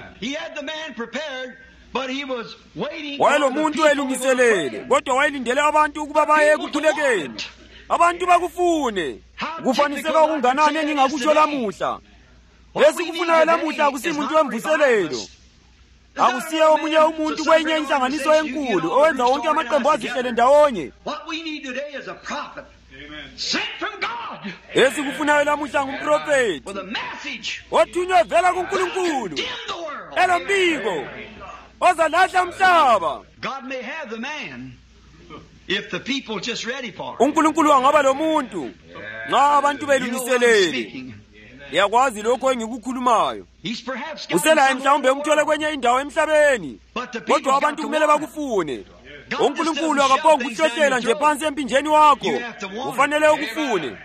Wayelo muntu elungiselele, kodwa wayelindele abantu ukuba baye ekukhulekeni. Abantu bakufune. Kufaniseka okunganani engingakutsho lamuhla. Lesikufunayo lamuhla akusimuntu wemvuselelo. Akusiye omunye umuntu kwenye inhlanganiso enkulu owenza wonke amaqembu azihlele ndawonye. Esikufunayo lamuhla ngumprofethi othunywe vela kuNkulunkulu, elombiko ozalahla umhlaba. uNkulunkulu angaba lo muntu nxa abantu belungiselele. Yakwazi lokho engikukhulumayo. Uselaye mhlawumbe umthole kwenye indawo emhlabeni, kodwa abantu kumele bakufune. uNkulunkulu akaphonga ukuhlohlela nje phansi empinjeni wakho, ufanele ukufune.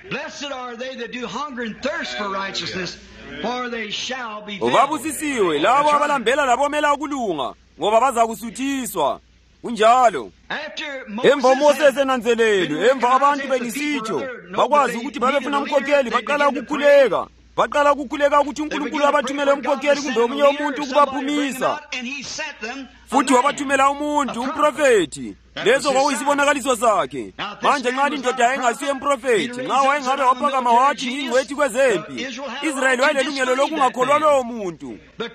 Ubabusisiwe labo abalambela labomela ukulunga, ngoba bazakusuthiswa. Kunjalo emva Moses enanzelelwe, emva abantu benisitsho bakwazi ukuthi babefuna umkhokheli, baqala ukukhuleka. Baqala ukukhuleka ukuthi uNkulunkulu abathumele umkhokheli kumbe omunye umuntu ukubaphumisa. Futhi wabathumela umuntu, umprofethi. Lezo kwakuyisibonakaliso sakhe. Manje nxa indoda engasiyo umprofethi, nxa wayengabe waphakama wathi ngingcwethi kwezempi, Israyeli wayelelungelo lokungakholwa lowo muntu.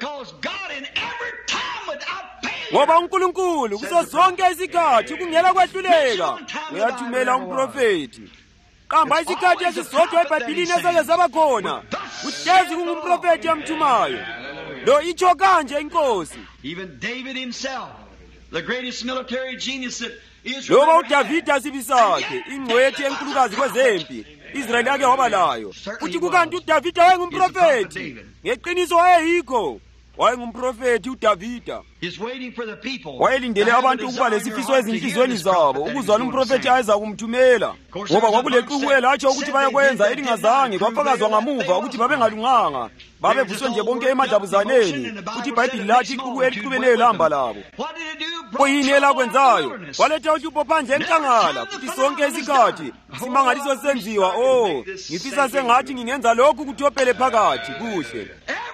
Ngoba uNkulunkulu kuso sonke isikhathi kungela kwehluleka uyathumela umprofethi. Qamba isikhathi esisodwa eBhayibhelini esake saba khona, uhlezi kungumprofethi amthumayo. Lo itsho kanje inkosi. Even David himself, the greatest military genius that Israel. Loba uDavida sibisakhe, ingcwethi enkulukazi kwezempi, Israyeli yake waba layo. Uthi kukanti uDavida wayengumprofethi. Ngeqiniso wayeyikho. Wayengumprofethi uDavida. Wayelindele abantu ukuba lesifiso ezinhlizweni zabo, ukuzwa umprofethi ayeza kumthumela. Ngoba kwakulequku elatsho ukuthi bayakwenza elingazange kwafakazwa ngamuva ukuthi babengalunganga. Babevuswe nje bonke emadlabuzaneni, ukuthi iBhayibhili lathi iquku eliqhubeleyo lihamba labo. Kuyini elakwenzayo? Waletha uhlupho phandle enkangala, futhi sonke isikhathi isimangaliso senziwa. Ngifisa sengathi ngingenza lokhu kuthophele phakathi kuhle.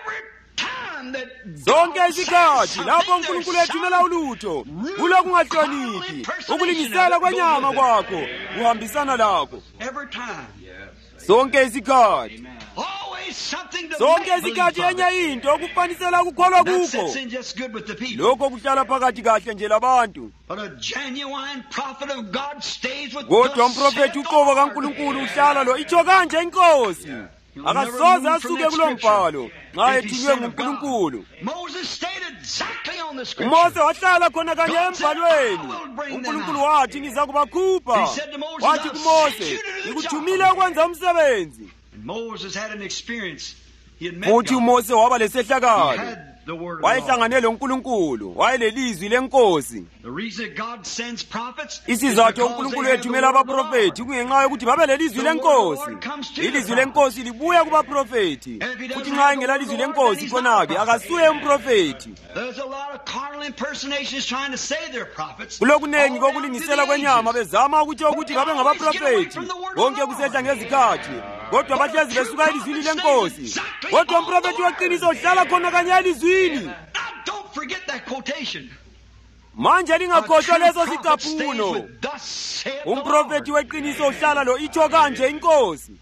Zonke isikhathi lapho uNkulunkulu ethumela ulutho, ulokungahloniphi, ukulingisela kwenyama kwakho kuhambisana lakho. Zonke isikhathi, zonke isikhathi enye into okufanisela ukukholwa kukho, lokho kuhlala phakathi kahle nje labantu. Kodwa umprofethi uqobo kaNkulunkulu uhlala lo itsho kanje inkosi. Akasoze asuke kulombhalo nxa ethunywe nguNkulunkulu. Mose wahlala khona kanye embhalweni. uNkulunkulu wathi ngizakubakhupha. Wathi kuMose, ngikuthumile ukwenza umsebenzi. Futhi uMose waba lesehlakalo. Wayehlanganele uNkulunkulu, wayelelizwi lenkosi. Isizathu uNkulunkulu ethumela abaprofethi kungenxa yokuthi babe lelizwi lenkosi. Ilizwi lenkosi libuya kubaprofethi. Futhi nxa engela lizwi lenkosi khona-ke akasuye umprofethi. Kulokunengi kokulingisela kwenyama bezama ukuthi babe ngabaprofethi. Konke kusehla ngezikhathi, kodwa bahlezi besuka elizwini lenkosi. Kodwa umprofethi weqiniso uhlala khona kanye elizwini. manje lingakhohlwa leso sicaphuno. Umprofeti weqiniso uhlala lo itsho kanje inkosi.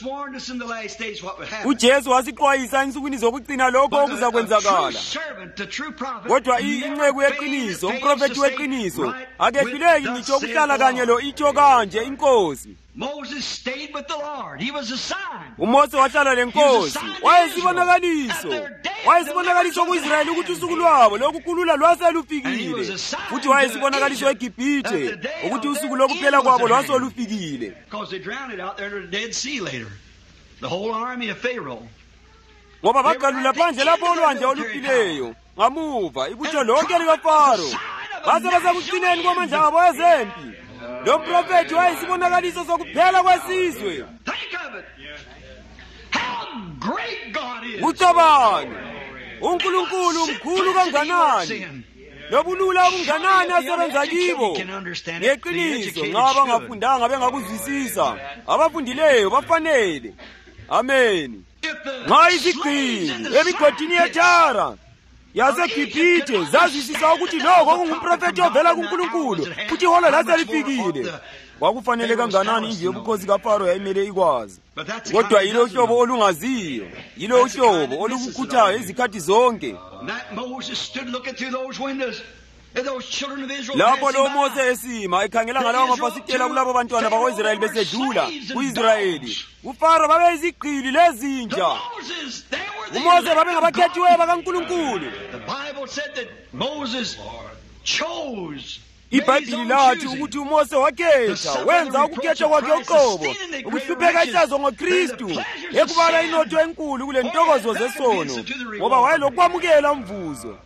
uJesu wasixwayisa ensukwini zokucina lokho okuzakwenzakala. Kodwa inceku yeqiniso, umprofeti weqiniso, akehluleki ngitsho ukuhlala kanye lo itsho kanje inkosi. uMose wahlala lenkosi, wayesibonakaliso ku-Israyeli ukuthi usuku lwabo lokukhulula lwaselufikile, futhi wayesibonakaliso eGibhithe ukuthi usuku lokuphela kwabo lwaselufikile. Ngoba bagalula phandle lapho olwandle olufileyo ngamuva ibutho lonke likaFaro base basekucineni kwamandla abo ezempi. Lo mprofeti wayesibonakaliso sokuphela kwesizwe. Ucabanga uNkulunkulu mkhulu kanganani, lobulula obunganani asebenza kibo. Ngeqiniso nxa bangafundanga bengakuzwisisa, abafundileyo bafanele. Amen. Nxa izigqili emigodini yeThara yaseGibhithe zazisisa ukuthi lokho kungumprofeti ovela kuNkulunkulu futhi iholo laselifikile, kwakufanele kanganani indlu yobukhosi kaFaro yayimele ikwazi. Kodwa yilo uhlobo olungaziyo, yilo uhlobo olukukhuthayo izikhathi zonke. Lapho lo Mose esima ekhangela ngalawo mafasitela kulabo bantwana bakwa-Israyeli besedlula ku-Israyeli, uFaro babeyizigqili lezinja. uMose babengabakhethiweyo bakaNkulunkulu. iBhayibhili lathi ukuthi uMose wakhetha, wenza ukukhetha kwakhe uqobo, ukuhlupheka ihlazo ngoKristu, ekubala inotho enkulu kule ntokozo zesono, ngoba wayelokwamukela umvuzo.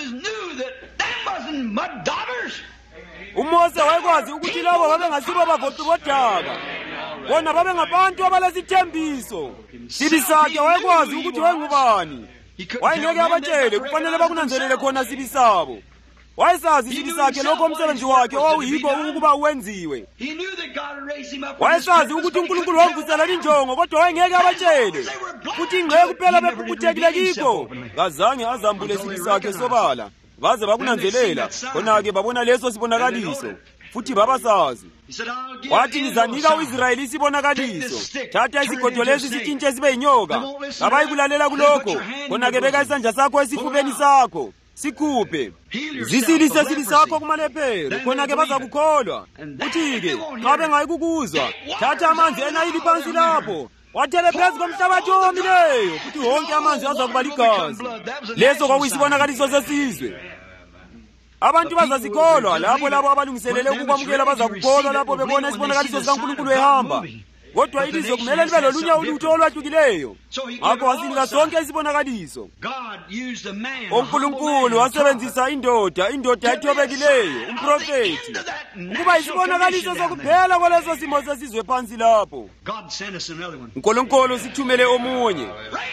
uMose wayekwazi ukuthi labo babengasibo bavoqi bodaka, bona babengabantu abalesithembiso. Sibi sakhe wayekwazi ukuthi wayengubani. Wayengeke abatshele, kufanele bakunanzelele khona sibi sabo. Wayesazi sibi sakhe lokho umsebenzi wakhe wawuyikho ukuba uwenziwe. Wayesazi ukuthi uNkulunkulu wamvusela injongo, kodwa wayengeke abatshele futhi ingeke kuphela bephukuthekile kikho. Kazange azambule sibi sakhe sobala, baze bakunanzelela, khona-ke babona leso sibonakaliso futhi babasazi. Wathi ngizanika u-Israyeli isibonakaliso, thatha isigodo lesi sitshintshe sibe yinyoka. Abayikulalela kulokho, khona-ke beka isandla sakho esifubeni sakho, sikhuphe, zisilise sibi sakho kumalephero, khona-ke bazakukholwa. Futhi-ke nxa bengayikukuzwa, thatha amanzi eNayili phansi lapho, wathele phezu komhlabathi owomileyo, futhi wonke amanzi azakuba ligazi. Leso kwakuyisibonakaliso sesizwe. Abantu bazasikholwa labo abalungiselele ukwamukela bazakukholwa lapho bebona isibonakaliso sikaNkulunkulu ehamba. Kodwa ilizwe kumele libe lolunye ulutho olwahlukileyo. Ngakho wasinika sonke isibonakaliso. uNkulunkulu wasebenzisa indoda ethobekileyo, umprofeti, ukuba isibonakaliso sokuphela kwaleso simo sesizwe phansi lapho. uNkulunkulu sithumele omunye,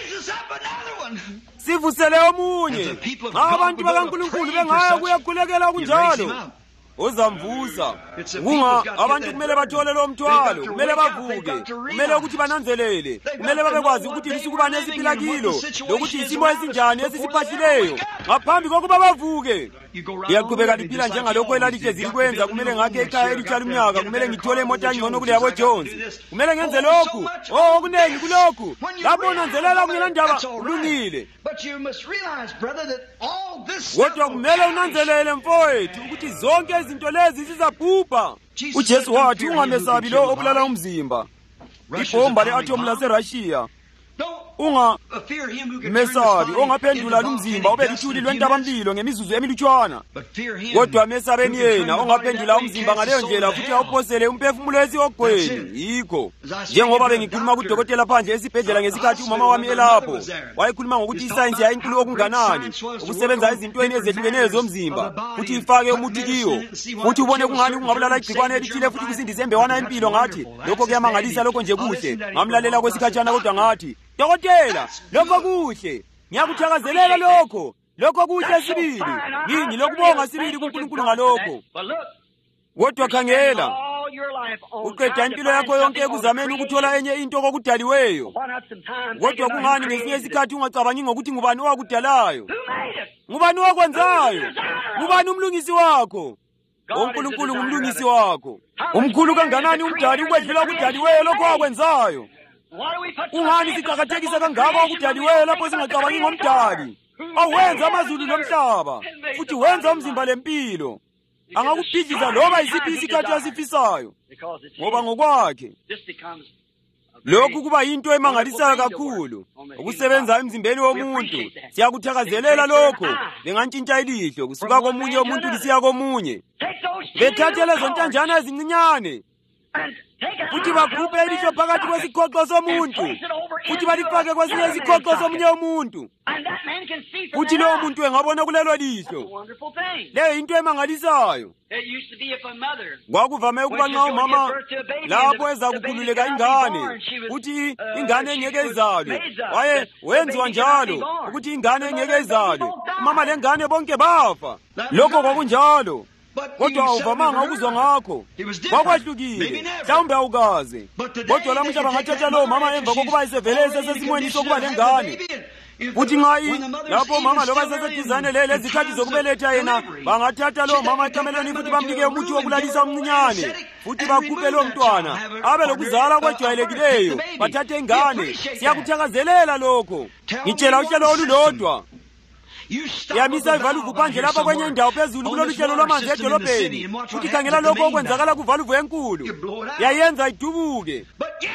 sivusele omunye. Abantu bakaNkulunkulu bengaya kuyakhulekela kunjalo, uzamvusa. Abantu kumele bathole lo mthwalo, kumele bavuke, kumele ukuthi bananzelele, kumele babekwazi ukuthi lisukubani esiphila kilo, lokuthi isimo esinjani esisiphahlileyo ngaphambi kokuba bavuke. Ngiyaqhubeka liphila njengalokho elalihlezi likwenza. Kumele ngakhe ekhaya elitshala umnyaka, kumele ngithole imota engcono kule yabo Jones, kumele ngenze lokhu, okunengi kulokhu. Lapho unanzelela kungelandaba ulungile, kodwa kumele unanzelele mfowethu ukuthi zonke izinto lezi zizabhubha. uJesu wathi ungamesabi lo obulala umzimba, ibhomba le-atom laseRussia. Ungamesabi ongaphendula lumzimba ube luthuli lwentabamlilo ngemizuzu emilutshwana, kodwa mesabeni yena ongaphendula umzimba ngaleyo ndlela futhi awuphosele umphefumulo esiogweni. Yikho njengoba bengikhuluma kudokotela phandle esibhedlela ngesikhathi umama wami elapho, wayekhuluma ngokuthi isayensi yayinkulu okunganani, ukusebenza ezintweni ezehlukeneyo zomzimba futhi ifake umuthi kiwo, futhi ubone kungani kungabulala igcikwane elithile futhi kusindise embewana empilo. Ngathi lokho kuyamangalisa, lokho nje kuhle. Ngamlalela kwesikhatshana kodwa ngathi, dokotela, lokho kuhle, ngiyakuthakazelela lokho kuhle sibili. Ngilokubonga sibili kuNkulunkulu ngalokho. Kodwa khangela, uqeda impilo yakho yonke ekuzameni ukuthola enye into kokudaliweyo. Kodwa kungani ngesinye isikhathi ungacabangi ngokuthi ngubani owakudalayo? Ngubani owakwenzayo? Ngubani umlungisi wakho? uNkulunkulu ngumlungisi wakho. Umkhulu kanganani umdali ukwedlula okudaliweyo lokho wakwenzayo? Kungani siqakathekisa kangaka okudaliweyo lapho singacabangi ngomdali? Awenza amazulu lomhlaba, futhi wenza umzimba lempilo. Angakubhidliza loba yisiphi isikhathi asifisayo, ngoba ngokwakhe. Lokhu kuba yinto emangalisayo kakhulu, ukusebenza emzimbeni womuntu. Siyakuthakazelela lokho. Bengantshintsha ilihlo kusuka komunye umuntu lisiya komunye. Bethathe lezo ntanjana ezincinyane, futhi bakhuphe ilihlo phakathi kwesikhoxo somuntu, futhi balifake kwesinye isikhoxo somunye umuntu, futhi lowo muntu engabona kulelo lihlo. Leyo yinto emangalisayo. Kwakuvame ukuba nxa umama lapho ezakukhululeka ingane, futhi ingane engeke izalwe, wenziwa njalo ukuthi ingane engeke izalwe, umama lengane bonke bafa. Lokho kwakunjalo. Kodwa awuvamanga ukuzwa ngakho. Kwakwahlukile. Mhlawumbe awukaze. Kodwa lamuhla bangathatha lowo mama emva kokuba isevele esesimweni sokuba lengane. Futhi nxa lapho mama loba seseduzane lezikhathi zokubeletha yena, bangathatha lowo mama ekamelweni futhi bamnike umuthi wokulalisa omncinyane, futhi bakhuphe lowo mntwana abe lokuzala kwejwayelekileyo, bathathe ingane. Siyakuthakazelela lokho. Ngitshela uhlelo olulodwa. Yamisa ivaluvu phandle lapha kwenye indawo phezulu kulolu hlelo lwamanzi edolobheni. Futhi khangela lokho okwenzakala kuvaluvu enkulu. Yayenza idubuke.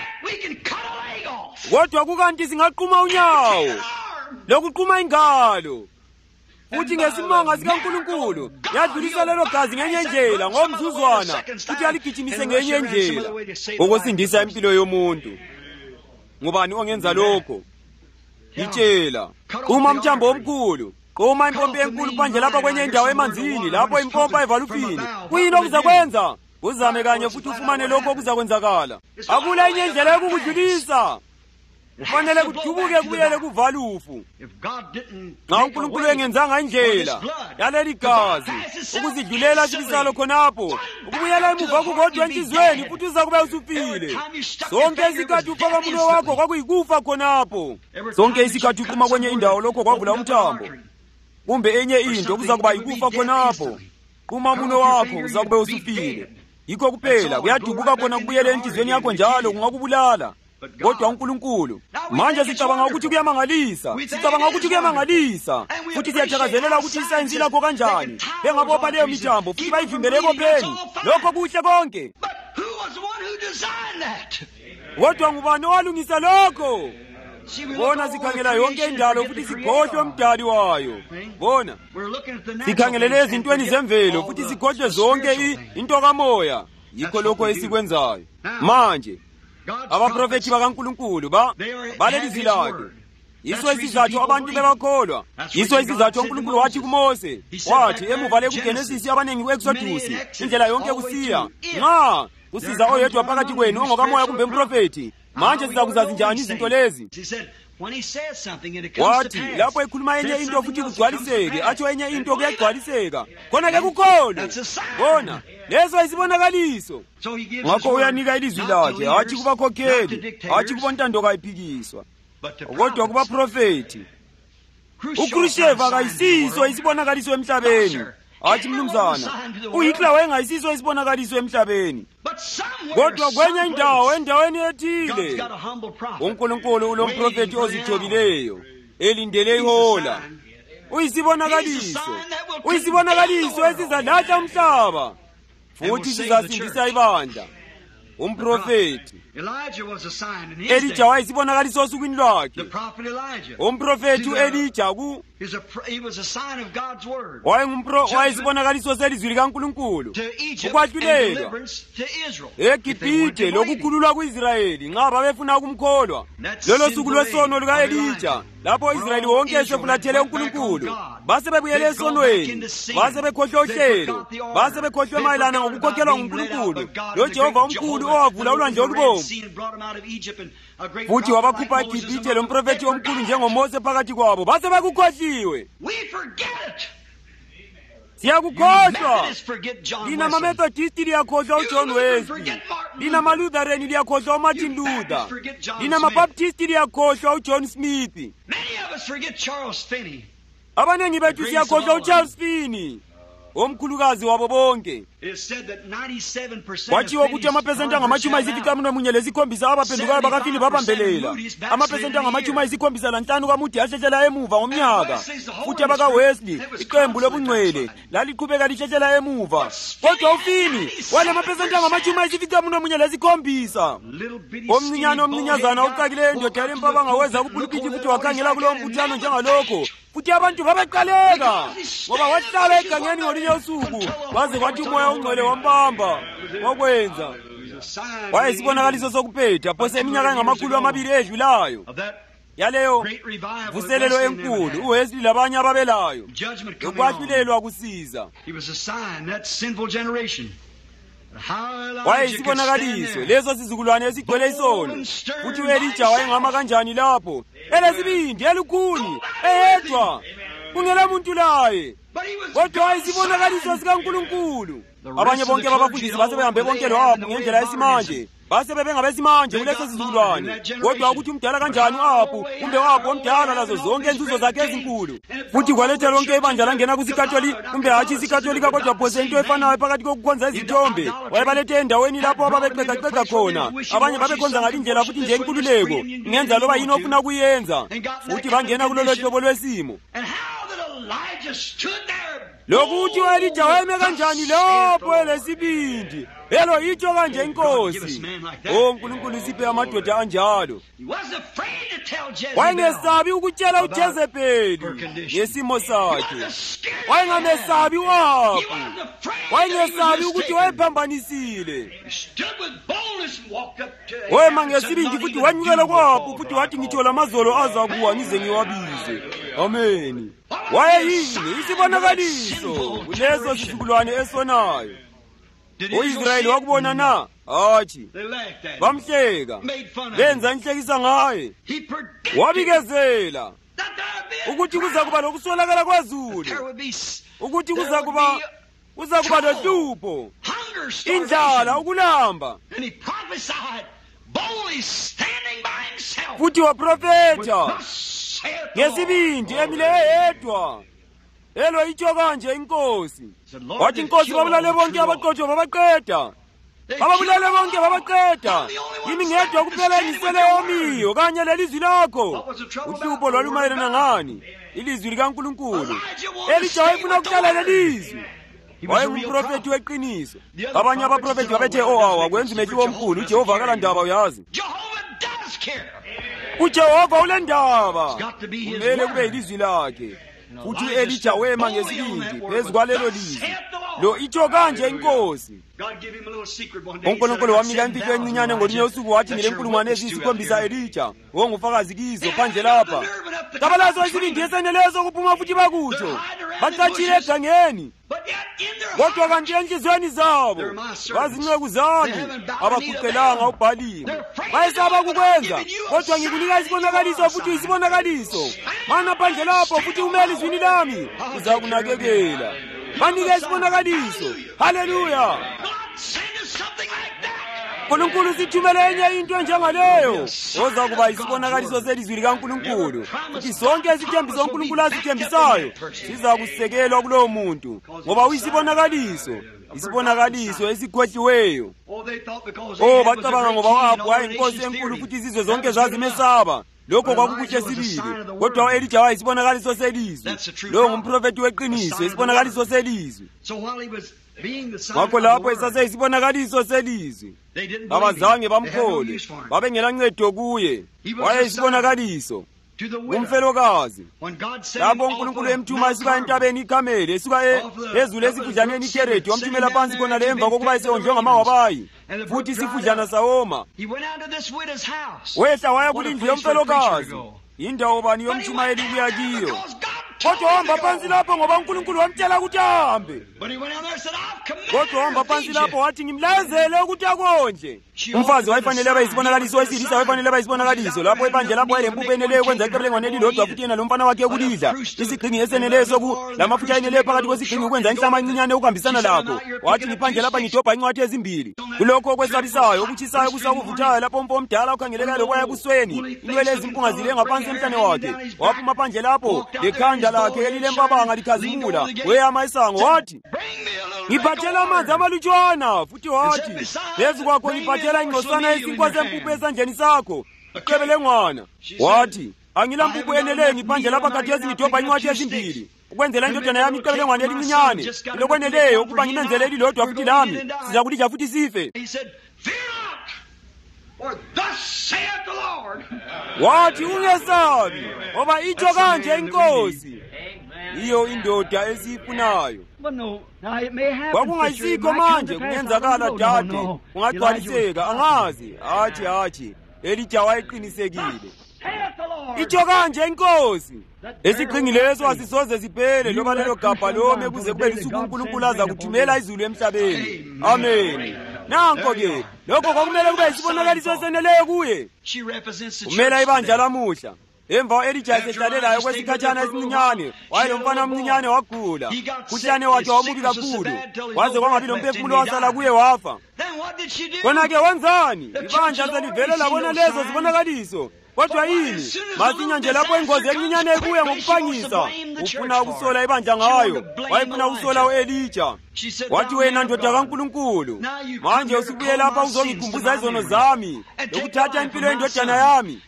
Kodwa kukanti singaquma unyawo, lokuquma ingalo. Futhi ngesimonga sikaNkulunkulu yadlulisa lelo gazi ngenye indlela ngomzuzwana, futhi yaligijimise ngenye indlela ukusindisa impilo yomuntu. Ngubani ongenza lokho? Ngitshela, uma umthambo omkhulu, uma impompi enkulu phandle lapha kwenye indawo emanzini, lapho impompa evalufini, kuyini okuzakwenza? Uzame kanye futhi ufumane lokho okuzakwenzakala. Akula enye indlela yokukudlulisa. Kufanele kudubuke kubuyele kuvalufu. Nxa uNkulunkulu engenzanga indlela yaleli gazi ukuzidlulela sibisalo khonapho, ukubuyela emuva kukodwa enhlizweni, futhi uzakube usufile. Sonke isikhathi ufaka umunwe wakho kwakuyikufa khonapho. Sonke isikhathi uquma kwenye indawo lokho kwavula umthambo, kumbe enye into kuzakuba yikufa khonapho. Uma umunwe wakho uzakube usufile. Yikho kuphela kuyadubuka khona kubuyele enhlizweni yakho, njalo kungakubulala. Kodwa uNkulunkulu, manje sicabanga ukuthi kuyamangalisa. Futhi siyathakazelela ukuthi isayensi lakho kanjani bengabopha leyo mithambo futhi bayivimbele ekopheni. Lokho kuhle konke. Kodwa ngubani owalungisa lokho? Bona sikhangela yonke indalo futhi sikhohlwe umdali wayo. Bona sikhangelele ezintweni zemvelo futhi sikhohlwe zonke into kamoya. Yikho lokho esikwenzayo manje. Abaprofethi bakaNkulunkulu balelizwi lakhe. Yiso isizathu abantu bebakholwa. Yiso isizathu uNkulunkulu wathi kuMose, wathi emuva lekuGenesisi abanengi ku-Exodusi, indlela yonke kusiya. Nxa kusiza oyedwa phakathi kwenu ongokamoya kumbe umprofethi, manje sizakuzazi njani izinto lezi? Wathi lapho ekhuluma enye into futhi kugcwaliseke, atsho enye into kuyagcwaliseka, khona-ke kukholwe. Bona lezo izibonakaliso. Ngakho uyanika ilizwi lakhe, hatshi kubakhokheli, hatshi kubontando kayiphikiswa, kodwa kubaprofethi. UKhrushchev akayisiso isibonakaliso emhlabeni. Hatshi mnumzana, uHitler wayengayisiso isibonakaliso emhlabeni. Kodwa kwenye indawo, endaweni ethile, uNkulunkulu ulomprofethi ozithobileyo, elindele ihola. Uyisibonakaliso esizalahla umhlaba, futhi sizasindisa ibandla. Umprofethi Elijah wayisibonakaliso osukwini lwakhe. Umprofethi uElijah wayisibonakaliso selizwi likaNkulunkulu, ukwahlulela eGibhithe lokukhululwa ku-Israyeli nxa babefuna ukumkholwa. Lolo suku lwesono luka-Elijah, lapho Israyeli wonke esefulathele uNkulunkulu, basebebuyele esonweni, basebekhohlwe uhlelo, basebekhohlwe mayelana ngokukhokhelwa nguNkulunkulu loJehova omkhulu owavula ulwandle olubomvu, futhi wabakhupha eGibhithe lomprofethi omkhulu njengoMose phakathi kwabo. Basebekukhohliwe. Siyakukhohlwa. Lina ma-Methodist liyakhohlwa uJohn Wesley. Lina ma-Lutheran liyakhohlwa uMartin Luther. Lina ma-Baptist liyakhohlwa uJohn Smith. Abanengi bethu siyakhohlwa uCharles Finney, omkhulukazi wabo bonke. Kwathiwa ukuthi amaphesenti angama-87 abaphendukayo bakaFinney babambelela. Amaphesenti angama-75 kaMoody asheshela emuva ngomnyaka. Futhi abakaWesley, iqembu lobungcwele, laliqhubeka lisheshela emuva. Kodwa uFinney wale maphesenti angama-77. Omncinyane omncinyazana ucakileyo indoda yalempabanga weza kupulpiti futhi wakhangela kulowo mbuthano njengalokho. Futhi abantu babeqaleka ngoba wahlala egangeni ngolinye usuku waze kwathi umoya ongcwele wambamba wakwenza. Wayesibonakaliso sokuphetha phose iminyaka engama-200 edlulayo yaleyo vuselelo enkulu. uWesley labanye ababelayo lokwahlulelwa kusiza. Wayesibonakaliso leso sizukulwane esigcwele isono. Futhi u-Elija wayengama kanjani lapho, elesibindi elukhuni eyedwa kungela muntu laye, kodwa wayesibonakaliso sikaNkulunkulu. Abanye bonke babafundisi base behambe bonke lwabo ngendlela yesimanje, base bebengabesimanje kuleso sizukulwane. Kodwa ukuthi umdala kanjani u-Ahabu, kumbe u-Ahabu omdala lazo zonke inzuzo zakhe ezinkulu. Futhi kwaletha lonke ibandla langena kusikatholika, kumbe hatshi isikatholika kodwa phose into efanayo phakathi kokukhonza izithombe. Wayebalethe endaweni lapho ababeqeqaqeqa khona. Abanye babekhonza ngalindlela futhi nje inkululeko, ngenza loba yini ofuna kuyenza. Futhi bangena kulolo hlobo lwesimo. Lokuthi u-Elija wayeme kanjani lapho elesibindi. Elo itsho kanje inkosi. uNkulunkulu siphe amadoda anjalo. Wayengesabi ukutshela uJezebeli ngesimo sakhe. Wayengamesabi u-Ahabu. Wayengesabi ukuthi wayephambanisile. Wema ngesibindi futhi wanyukela ku-Ahabu futhi wathi ngitho lamazolo azakuwa ngize ngiwabize. Amen. Wayeyini isibonakaliso kuleso sizukulwane esonayo. U-Israyeli wakubona na? Hatshi. Bamhleka, benza inhlekisa ngaye. Wabikezela ukuthi kuza kuba lokusolakala kwaZulu, ukuthi kuza kuba lohlupho, indlala, ukulamba. Futhi waprofetha ngesibindi emile eyedwa. Elo itsho kanje inkosi. Wathi inkosi babulale bonke abaqotho babaqeda. Babulale bonke babaqeda. Yimi ngedwa kuphela engisele omiyo kanye lelizwi lakho. Uhlupho lwalumayelana ngani? Ilizwi likaNkulunkulu. Elija wayefuna ukuhlala lelizwi. Wayengumprofethi weqiniso. Abanye abaprofethi babethe akwenza umehluko omkhulu. uJehova akalandaba uyazi. uJehova ulendaba. Kumele kube yilizwi lakhe. Futhi u-Elija wema ngesibindi phezu kwalelo lizwi. Lo itsho kanje inkosi. uNkulunkulu wamnika imfihlo encinyane ngolinye usuku wathi ngile nkulungwane eziyikhombisa Elija ngofakazi kizo phandle lapha. Kabalazo isibindi esenelezo kuphuma futhi bakutsho. Bacatshile egangeni. Kodwa kanti enhliziyweni zabo bazinceku zami abaguqelanga ubhaliwe. Bayesaba kukwenza, kodwa ngikunika isibonakaliso futhi isibonakaliso. Mana phandle lapho futhi umele izwini lami uzakunakekela. Banike isibonakaliso. Haleluya. uNkulunkulu sithumele enye into enjengaleyo oza kuba isibonakaliso selizwi likaNkulunkulu. Futhi sonke isithembiso uNkulunkulu asithembisayo siza kusekelwa kulowo muntu ngoba uyisibonakaliso. Isibonakaliso esikhohliweyo. Bacabanga ngoba u-Ahabu wayeyinkosi enkulu futhi izizwe zonke zazimesaba. Lokho kwakukuhle sibili. Kodwa u-Elija wayisibonakaliso selizwi. Lo ngumprofethi weqiniso, isibonakaliso selizwi. Ngakho lapho esaseyisibonakaliso selizwi, abazange bamkhole, babengela ncedo kuye. Wayeyisibonakaliso umfelokazi. Lapho uNkulunkulu emthuma esuka entabeni iKhameli, esuka phezulu esifudlaneni iKherethi, wamthumela phansi khona le emva kokuba esehonjwe ngamawabayi, futhi isifudlana sawoma. Wehla waya kulindlu yomfelokazi. Indawo bani yomtshumayeli kuya kiyo? Kodwa wahamba phansi lapho ngoba uNkulunkulu wamtshela ukuthi ahambe. Kodwa wahamba phansi lapho wathi ngimlazele ukuthi akondle. Umfazi wayefanele abe yisibonakaliso, wesilisa wayefanele abe yisibonakaliso. Lapho ibandla lapho ayelempuphu eneleyo ukwenza iqebelengwane elilodwa, futhi yena lomfana wakhe ukulidla. Isigxingi eseneleyo lamafutha eneleyo phakathi kwesigxingi ukwenza inhlama encinyane ukuhambisana lakho. Wathi ngiphandle lapha ngidobha incwathi ezimbili. Kulokho okwesabisayo, okutshisayo, kusakuvuthayo, lapho umpho omdala ukhangelekayo loboya ebusweni, inwele ezimpunga zile ngaphansi emhlane wakhe. Waphuma phandle lapho lekhanda lakhe elilempabanga likhazimula, weyama isango wathi, ngiphathela amanzi amalutshwana. Futhi wathi, phezu kwakho ngiphathela ingcosana yesinkwa sempuphu esandleni sakho, iqebelengwana. Wathi, angilampuphu eneleyo ngiphandle lapha khathesi ngidobha incwathi ezimbili, ukwenzela indodana yami iqebelengwane elincinyane, lokweneleyo ukuba ngimenzele elilodwa futhi lami, siza kulidla futhi sife. Wathi, ungesabi, ngoba itsho kanje iNkosi, iyo indoda esiyifunayo. Kwakungayisikho manje, kungenzakala dade, kungagcwaliseka, angazi. Hatshi, Elija wayeqinisekile. Itsho kanje iNkosi, isigxingi leso asisoze siphele loba lelo gabha lome kuze kube lusuku uNkulunkulu aza kuthumela izulu emhlabeni. Amen. Nanko-ke, lokho kwakumele kube yisibonakaliso eseneleyo kuye. Kumele ibandla lamuhla. Emva Elija esehlale kwesikhatshana esincinyane, wayelomfana omncinyane wagula. Umkhuhlane wakhe wamubi kakhulu, waze kwangabi lomphefumulo wasala kuye wafa. Khona-ke wenzani? Ibandla selivele labona lezo zibonakaliso. Kodwa yini? Masinya nje lapho ingozi encinyane kuye ngokuphangisa. Ufuna ukusola ibandla ngayo. Wayefuna ukusola u-Elija. Wathi, wena ndoda kaNkulunkulu, manje usubuye lapha uzongikhumbuza izono zami lokuthatha impilo yendodana yami.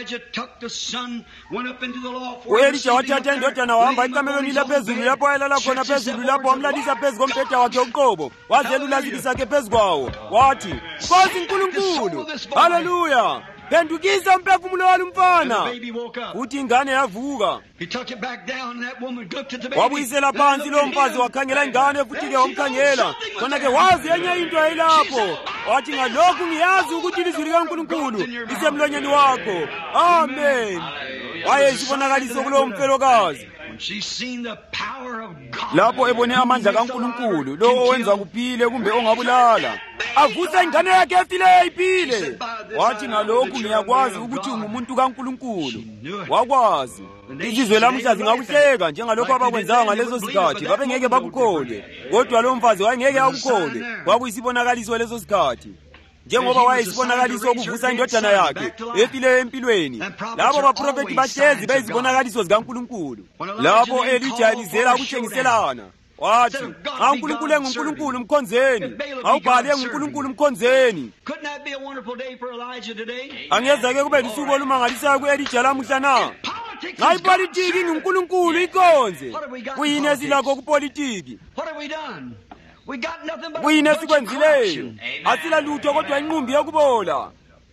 U-Elija wathatha indodana wahamba ekamelweni laphezulu lapho ayelala khona phezulu, lapho wamlalisa phezu kombheda wakhe uqobo, wazelula izibi zakhe phezu kwawo. Wathi, Nkosi Nkulunkulu, haleluya, phendukisa umphefumulo walo mfana. Uthi ingane yavuka. Wabuyisela phansi lo mfazi wakhangela ingane, futhi-ke wamkhangela. Khona-ke wazi enye into ayilapho. Wathi, ngalokhu ngiyazi ukuthi ilizwi likaNkulunkulu lisemlonyeni wakho. Amen. Wayeyisibonakaliso kulowo mfelokazi. Lapho ebone amandla kaNkulunkulu, lo owenza kuphile kumbe ongabulala, avusa ingane yakhe efileyo iphile. Wathi, ngalokhu ngiyakwazi ukuthi ungumuntu kaNkulunkulu. Wakwazi. Izizwe lamuhla zingakuhleka njengalokho abakwenzayo ngalezo sikhathi, babengeke bakukholwe. Kodwa lo mfazi wayengeke akukholwe. Kwakuyisibonakaliso leso sikhathi. Njengoba wayeyisibonakaliso ukuvusa indodana yakhe efileyo empilweni, labo baprofeti bahlezi beyizibonakaliso zikaNkulunkulu. Lapho Elija elizela ukuthengiselana, wathi, nxa uNkulunkulu enguNkulunkulu mkhonzeni, nxa uBhali enguNkulunkulu mkhonzeni. Angezake kube lusuku olumangalisayo ku-Elija lamuhla na? Nxa ipolitiki inguNkulunkulu ikhonze, kuyini esilakho kupolitiki? Kuyini esikwenzileyo? Asila lutho kodwa inqumbi yokubola.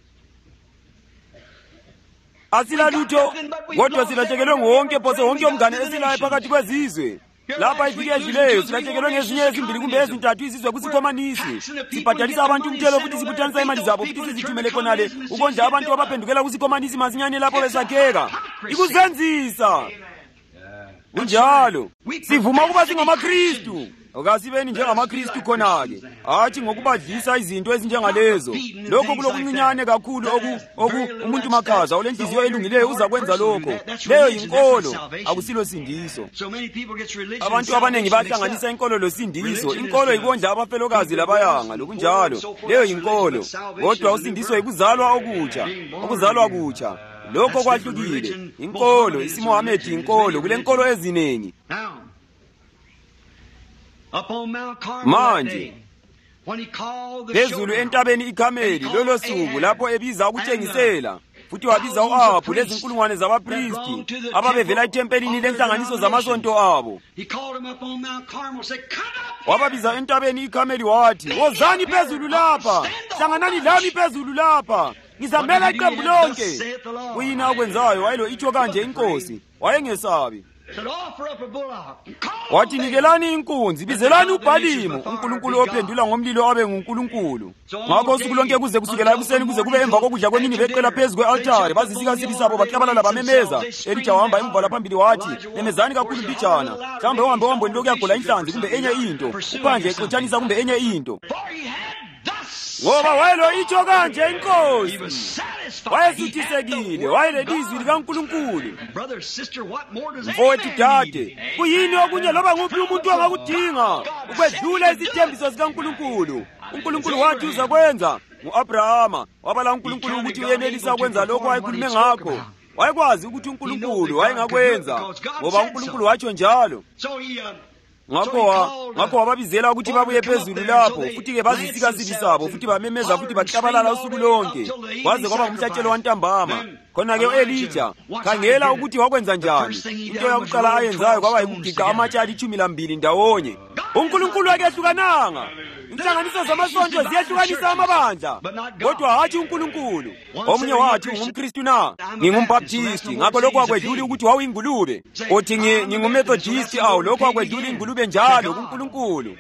Asila lutho kodwa silahlekelwe nguwonke, phose wonke umngane esilayo phakathi kwezizwe. Lapha ifike edluleyo silahlekelwe ngezinye ezimbili kumbe ezintathu izizwe kusikhomanisi. Sibhadalisa abantu umthelo futhi sibuthanisa imali zabo futhi sizithumele khonale ukondla abantu abaphendukela kusikhomanisi masinyane lapho besakheka. Ikuzenzisa. Kunjalo. Sivuma ukuba singamaKristu. Okasibeni njengamaKristu khona-ke, hatshi ngokubadlisa izinto ezinjengalezo. Lokho kulokuncinyane kakhulu umuntu makhaza olenhliziyo elungileyo uzakwenza lokho. Leyo yinkolo, akusilo sindiso. Abantu abanengi bahlanganisa inkolo losindiso. Inkolo yikondla abafelokazi labayanga, lokunjalo. Leyo yinkolo. Kodwa usindiso yikuzalwa okutsha, ukuzalwa kutsha. Lokho kwahlukile. Inkolo, isiMohammed inkolo, kule nkolo ezinengi. Manje phezulu entabeni iKhameli lolo suku lapho ebiza ukutshengisela, futhi wabiza u-Ahabu lezinkulungwane zabaphristi ababevela ethempelini lenhlanganiso zamasonto abo. Wababiza entabeni iKhameli wathi, wozani phezulu lapha, hlanganani lami phezulu lapha, ngizamela iqembu lonke. Kuyini akwenzayo? Wayelo itsho kanje iNkosi, wayengesabi. Wathi, nikelani inkunzi, bizelani uBhalimu, uNkulunkulu ophendula ngomlilo abe nguNkulunkulu. Ngakho usuku lonke kuze kusukela ekuseni kuze kube emva kokudla kwemini beqela phezu kwe-altare, bazisika sibi sabo baklabalala bamemeza. Elija wahamba emva phambili wathi, memezani kakhulu mbijana, mhlawumbe uhambe wamboni lokuyagula inhlanzi kumbe enye into, uphandle exotshanisa kumbe enye into. ngoba wayelo kanje inkosi. Wayesuthisekile, wayelelizwi likaNkulunkulu. Mfowethu dade, kuyini okunye loba nguphi umuntu angakudinga ukwedlula izithembiso zikaNkulunkulu? uNkulunkulu wathi uzakwenza. Ngo-Abrahama wabala uNkulunkulu ukuthi uyenelisa ukwenza lokho ayekhulume ngakho. Wayekwazi ukuthi uNkulunkulu wayengakwenza ngoba uNkulunkulu watsho njalo. Ngakho wababizela ukuthi babuye phezulu lapho, futhi-ke bazisika sibi sabo, futhi bamemeza, futhi baklabalala usuku lonke kwaze kwaba ngumhlatshelo wantambama. Khona-ke u-Elija, khangela ukuthi wakwenza njani. Into yakuqala ayenzayo kwaba yikugiqa amatshe 12 ndawonye. uNkulunkulu akehlukananga. Inhlanganiso zamasonto ziyehlukanisa amabandla, kodwa hatshi uNkulunkulu. Omunye wathi ungumKristu na, ngingumbaptisti, ngakho lokho akwedluli ukuthi wawuyingulube. Othi ngingumethodisti, awu lokho akwedluli ingulube njalo kuNkulunkulu.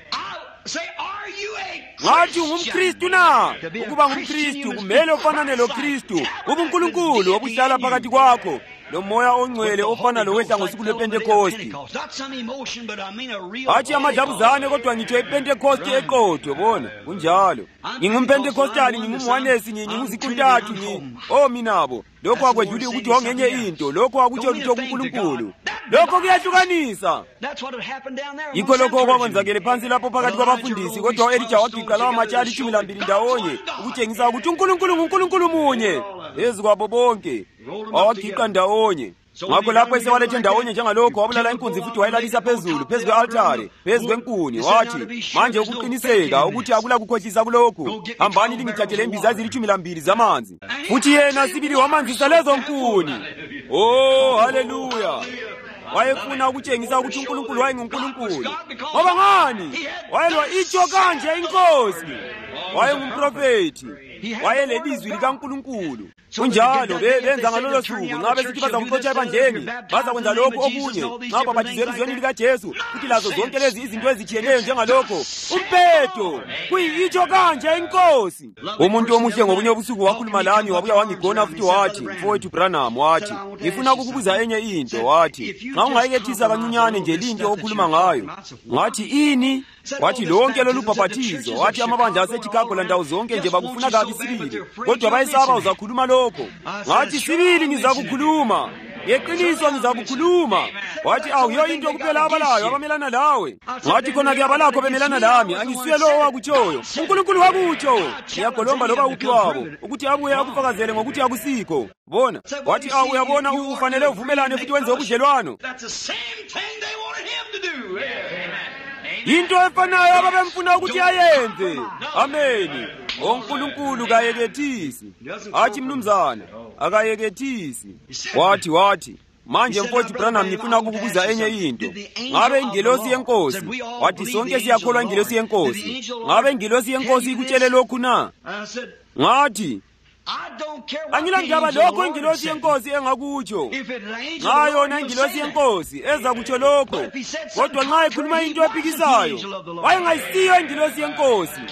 Ngathi ungumKristu na, ukuba ngumKristu kumele ufanane loKristu, ubuNkulunkulu obuhlala phakathi kwakho, lo moya ongcwele ofana lowehla ngosuku lwePentekosti. Hatshi amadlabuzane, kodwa ngitsho iPentekosti eqotho. Bona kunjalo. NgingumPentekostali, ngingumHwanesi, nginguZikuntathu, minabo. Lokho akwedluli ukuthi wangenye into, lokho akutsho lutho kuNkulunkulu. Lokho kuyahlukanisa. Yikho lokho okwenzakele phansi lapho phakathi kwabafundisi, kodwa u-Elija wagiqa lawo matshe 12 ndawonye ukutshengisa ukuthi uNkulunkulu nguNkulunkulu munye phezu kwabo bonke. Wawagiqa ndawonye. Ngakho lapho esewalethe ndawonye njengalokho, wabulala inkunzi futhi wayilalisa phezulu phezu kwe-altare, phezu kwenkuni. Wathi, manje ukuqiniseka ukuthi akula kukhohlisa kulokhu, hambani lingithathele imbiza 12 zamanzi. Futhi yena sibili wamanzisa lezo nkuni. Oh, haleluya! Wayefuna ukutshengisa ukuthi uNkulunkulu wayenguNkulunkulu. Ngoba ngani? Wayelwa itsho kanje inkosi. Wayengumprofethi. Wayelelizwi likaNkulunkulu. Kunjalo benza ngalolo suku, ngabe sithi bazamxotsha ebandleni, bazakwenza lokho okunye, ngapha batizela izweni likaJesu, futhi lazo zonke lezi izinto ezitshiyeneyo njengalokho. Umpetho kuyitsho kanje inkosi. Umuntu omuhle ngobunye ubusuku wakhuluma lami, wabuya wangigona futhi wathi, mfowethu Branham, wathi, ngifuna ukukubuza enye into. Wathi, nxa ungayekethisa kancinyane nje linto okhuluma ngayo. Ngathi ini? Wathi lonke lolu bhaphathizo, wathi amabandla aseChicago landawo zonke nje bakufuna kabi sibili, kodwa bayesaba uzakhuluma lokho. Ngathi sibili ngizakukhuluma, ngeqiniso ngizakukhuluma. Wathi awuyo into kuphela abalayo abamelana lawe. Ngathi khona-ke abalakho bemelana lami, angisuye lowo wakutshoyo, uNkulunkulu wakutsho. Ngiyagolomba loba uphi wabo ukuthi abuye akufakazele ngokuthi akusikho. Bona wathi uyabona ufanele uvumelane futhi wenze ubudlelwano. Into efanayo ababemfuna ukuthi ayenze. Ameni. uNkulunkulu kayekethisi. Athi mnumzana akayekethisi. Wathi manje mfowethu Branham, ngifuna ukukubuza enye into. Ngabe ingilosi yenkosi, wathi sonke siyakholwa ingilosi yenkosi, ngabe ingilosi yenkosi ikutshele lokhu na? Ngathi angilandaba lokho ingilosi yenkosi engakutsho. Nxa yona ingilosi yenkosi eza kutsho lokho, kodwa nxa ikhuluma into ephikisayo, wayengayisiyo ingilosi yenkosi.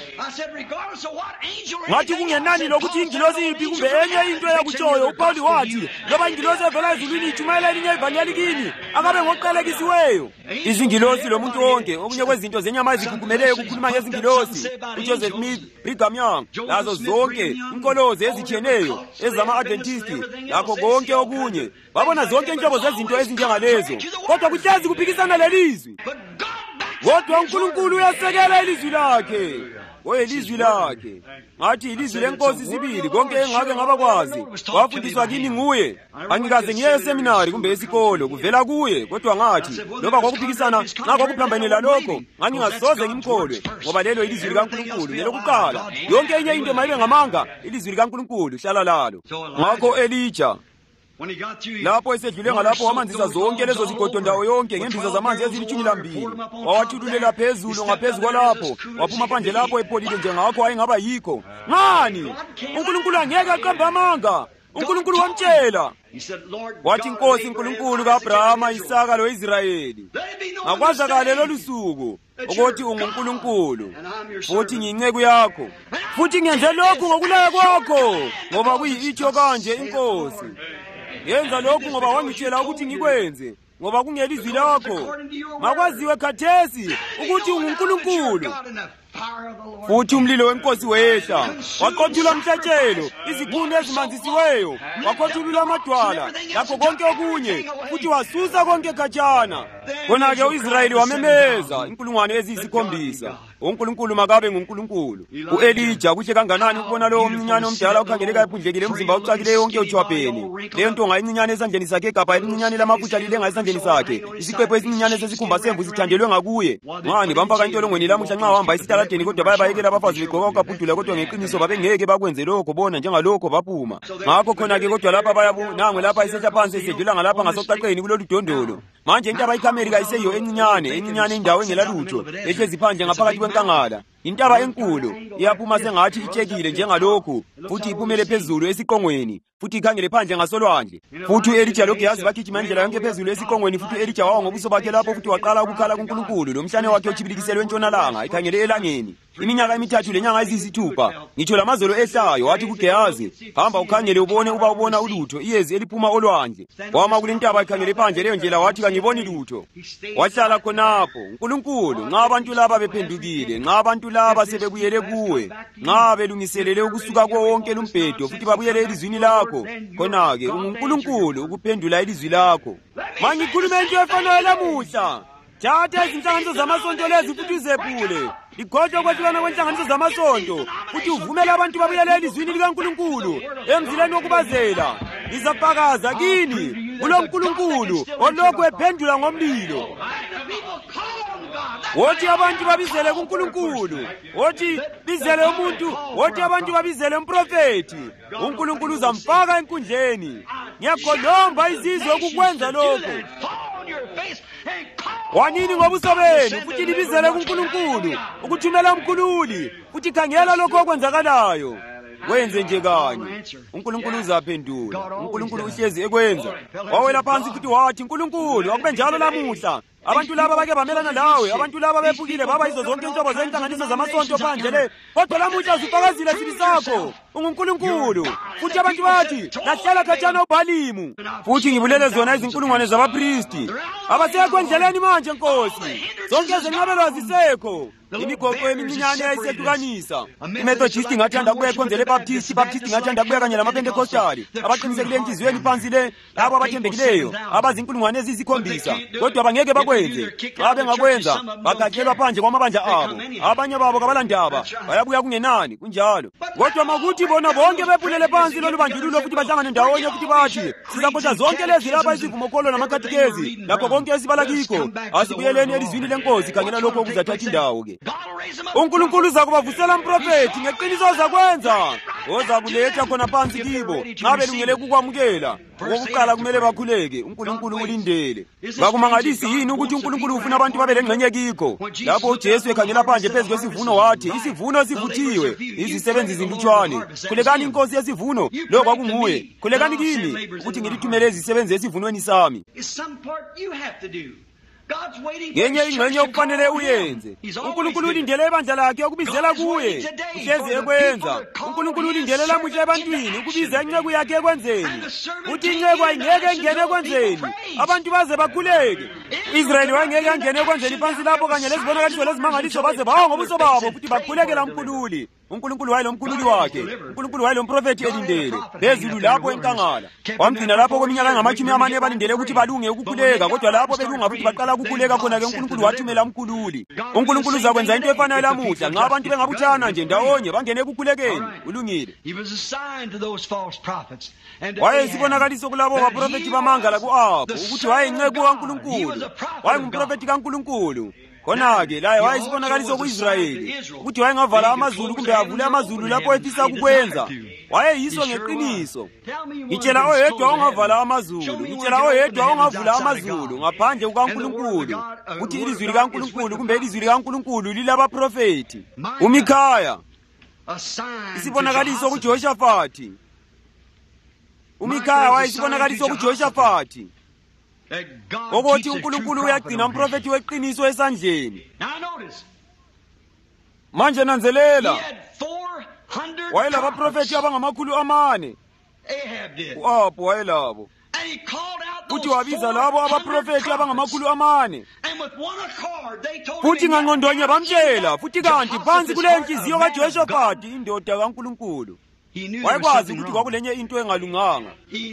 Ngathi kungenani lokuthi ingilosi iphi kumbe enye into eyakutshoyo. uPawuli wathi, loba ingilosi evela ezulwini itshumayela elinye ivangeli kini, akabe ngoqalekisiweyo. Izingilosi lomuntu wonke, okunye kwezinto zenyama ezikhukhumeleyo kukhuluma ngezingilosi. uJoseph Smith, Brigham Young, lazo zonke inkolozi ezitshiyeneyo ezama-Adventisti, lakho konke okunye, babona zonke inhlobo zezinto ezinjengalezo, kodwa kuhlezi kuphikisana lelizwi. Kodwa uNkulunkulu uyasekela ilizwi lakhe. Ilizwi lakhe. Ngathi ilizwi lenkosi sibili, konke engake ngabakwazi wafundiswa kini nguye. Angikaze ngiye eseminari kumbe esikolo, kuvela kuye. Kodwa ngathi loba kwakuphikisana ngakuphambanela lokho, ngangingasoze ngimkholwe, ngoba lelo ilizwi likaNkulunkulu ngelokuqala. Yonke enye into mayibe ngamanga, ilizwi likaNkulunkulu hlala lalo. Ngakho Elija lapho esedlule ngalapho wamanzisa zonke lezo zigodo ndawo yonke ngembiza zamanzi 12, wawathululela phezulu ngaphezu kwalapho, waphuma phandle lapho epholile njengakho ayengaba yikho. Ngani? uNkulunkulu angeke aqambe amanga. uNkulunkulu wamtshela. Wathi, Nkosi uNkulunkulu ka-Abrahama, Isaka lo-Israyeli, ngakwazakale lolu suku ukuthi unguNkulunkulu, futhi ngiyinceku yakho, futhi ngenze lokhu ngokulaya kwakho, ngoba kuyitsho kanje inkosi. Yenza lokhu ngoba wangitshela ukuthi ngikwenze, ngoba kungelizwi lakho. Makwaziwe khathesi ukuthi unguNkulunkulu. futhi umlilo wenkosi wehla waqothula umhlatshelo, izikhuni ezimanzisiweyo, waqothulula amadwala lakho konke okunye, futhi wasusa konke khatshana. Khona-ke u-Israyeli wamemeza inkulungwane eziyisikhombisa. uNkulunkulu makabe nguNkulunkulu. U-Elija kuhle kanganani ukubona lowo omncinyane omdala okhangeleka ephundlekile, umzimba ucakile yonke ujwabheni. Leyo ntonga encinyane esandleni sakhe, igabha elincinyane lamafutha lilenga esandleni sakhe, isiqephu esincinyane sesikhumba semvu sithandelwe ngakuye. Ngani bamfaka intolongweni lamuhla nxa wahamba esitaladeni, kodwa bayabayekela abafazi begqoka ukabhudula, kodwa ngeqiniso babengeke bakwenze lokho, bona njengalokho baphuma. Ngakho khona-ke kodwa lapha nangu lapha isehla phansi esedlula ngalapha ngasocaqeni kulolu dondolo. Manje intaba iKhameli iseyiyo encinyane indawo engelalutho, ehlezi phandle ngaphakathi kwenkangala. Intaba enkulu iyaphuma sengathi itshekile njengalokhu, futhi iphumele phezulu esiqongweni, futhi ikhangele phandle ngasolwandle. Futhi u-Elija loGehazi bagijima indlela yonke phezulu esiqongweni, futhi u-Elija wawa ngobuso bakhe lapho, futhi waqala ukukhala kuNkulunkulu, lomhlane wakhe utshibilikiselwe entshonalanga ekhangele elangeni. Iminyaka emithathu lenyanga eziyisithupha, ngitsho lamazolo ehlayo, wathi kuGehazi, hamba ukhangele ubone uba ubona ulutho, iyezi eliphuma olwandle. Wama kule ntaba ekhangele phandle leyo ndlela, wathi kangiboni lutho. Wahlala khonapho. Nkulunkulu, nxa abantu laba bephendukile, nxa abantu laba sebebuyele kuwe, nxa belungiselele ukusuka kuwo wonke lumbhedo, futhi babuyele elizwini lakho, khona-ke unguNkulunkulu ukuphendula ilizwi lakho. Mangikhulume into efanayo lamuhla. Thatha izinhlanganiso zamasonto lezi futhi uzephule. Ikhohle ukwehlukana kwenhlanganiso zamasonto, futhi uvumele abantu babuyele elizwini likaNkulunkulu, emzileni wokubazela. Ngizafakaza kini kulo Nkulunkulu olokhu ephendula ngomlilo. Wothi abantu babizele kuNkulunkulu, wothi bizele umuntu, wothi abantu babizele umprofeti. uNkulunkulu uzamfaka enkundleni. Ngiyakholomba izizwe ukukwenza lokho. Wanini ngobuso benu, futhi libizele kuNkulunkulu ukuthumela umkhululi, futhi khangela lokho okwenzakalayo. Wenze nje kanye, uNkulunkulu uzaphendula. uNkulunkulu uhlezi ekwenza. Wawela phansi futhi wathi, Nkulunkulu, akube njalo lamuhla. Abantu laba bake bamelana lawe, abantu laba bephukile baba izo zonke inhlobo zenhlanganiso zamasonto phandle le. Kodwa lamuhla uzifakazile sibi sakho, unguNkulunkulu. Futhi abantu bathi, lahlala khatshana uBhalimu. Futhi ngibulele zona izinkulungwane zabapristi abasekho endleleni manje, Nkosi. Zonke ezenqabelwa zisekho. Imigoqo emincinyane eyayisehlukanisa. iMethodist ngathanda ukuya ekhonzele eBaptist, iBaptist ngathanda ukuya kanye lamaPentekostali. Abaqinisekileyo enhliziyweni phansi le, labo abathembekileyo, abazinkulungwane eziyisikhombisa, kodwa bangeke bakwenze. Xa bengakwenza, bagatshelwa phandle kwamabandla abo. Abanye babo kabalandaba, bayabuya kungenani, kunjalo. Kodwa makuthi bona bonke bephulele phansi lolu bandlululo, futhi bahlangane ndawonye, futhi bathi, sizakhonza zonke lezi lapha izivumokholo namakhathikezi, lakho konke esibala kikho, asibuyeleni elizwini lenkosi. Khangela lokho okuzathatha indawo-ke. uNkulunkulu uzakubavusela umprofeti, ngeqiniso ozakwenza, ozakuletha khona phansi kibo nxa belungele kukwamukela. Okokuqala kumele bakhuleke. uNkulunkulu ulindele. Ngakumangalisi yini ukuthi uNkulunkulu ufuna abantu babe lengxenye kikho? Lapho uJesu ekhangela phandle phezu kwesivuno wathi, isivuno sivuthiwe, izisebenzi zilutshwane. Khulekani inkosi yesivuno, lo kwakunguye. Khulekani kimi ukuthi ngilithumele izisebenzi esivunweni sami. Ngenye ingxenye okufanele uyenze. uNkulunkulu ulindele ibandla lakhe ukubizela kuye, uhlezi ekwenza. uNkulunkulu ulindele lamuhla ebantwini ukubiza inceku yakhe ekwenzeni, uthi inceku ayingeke engene ekwenzeni, abantu baze bakhuleke. Israyeli wayengeke angene ekwenzeni phansi lapho, kanye lezibonakaliso lezimangaliso, baze bawa ngobuso babo, futhi bakhulekela umkhululi. uNkulunkulu wayelomkhululi wakhe, uNkulunkulu wayelomprofeti elindele phezulu lapho enkangala. Wamgcina lapho kweminyaka engamashumi balindele ukuthi balunge ukukhuleka, kodwa lapho belunga futhi baqala ukukhuleka, khona-ke uNkulunkulu wathumela umkhululi. uNkulunkulu uzakwenza into efanayo lamuhla. Nxa abantu bengabuthana nje ndawonye bangene ekukhulekeni, ulungile. Wayesibonakaliso kulabo baprofeti bamangala ku-Ahabu ukuthi wayeyinceku kaNkulunkulu, wayengumprofeti kaNkulunkulu. Khona-ke laye wayesibonakaliso ku-Israyeli ukuthi wayengavala amazulu kumbe avule amazulu lapho efisa kukwenza. Wayeyiso ngeqiniso. Ngitshela oyedwa ongavala amazulu, ngitshela oyedwa ongavula amazulu ngaphandle kukaNkulunkulu, ukuthi ilizwi likaNkulunkulu kumbe ilizwi likaNkulunkulu lilabaprofeti. uMikhaya, isibonakaliso kuJehoshafathi. uMikhaya wayesibonakaliso kuJehoshafathi, ukuthi uNkulunkulu uyagcina umprofeti weqiniso esandleni. Manje nanzelela, wayelabaprofeti abangama400. U-Ahabu wayelabo, uthi wabiza labo abaprofeti abangama400, futhi ngangqondonye bamtshela futhi kanti phansi kule nhliziyo kaJehoshafati indoda kaNkulunkulu wayekwazi ukuthi kwakulenye into engalunganga.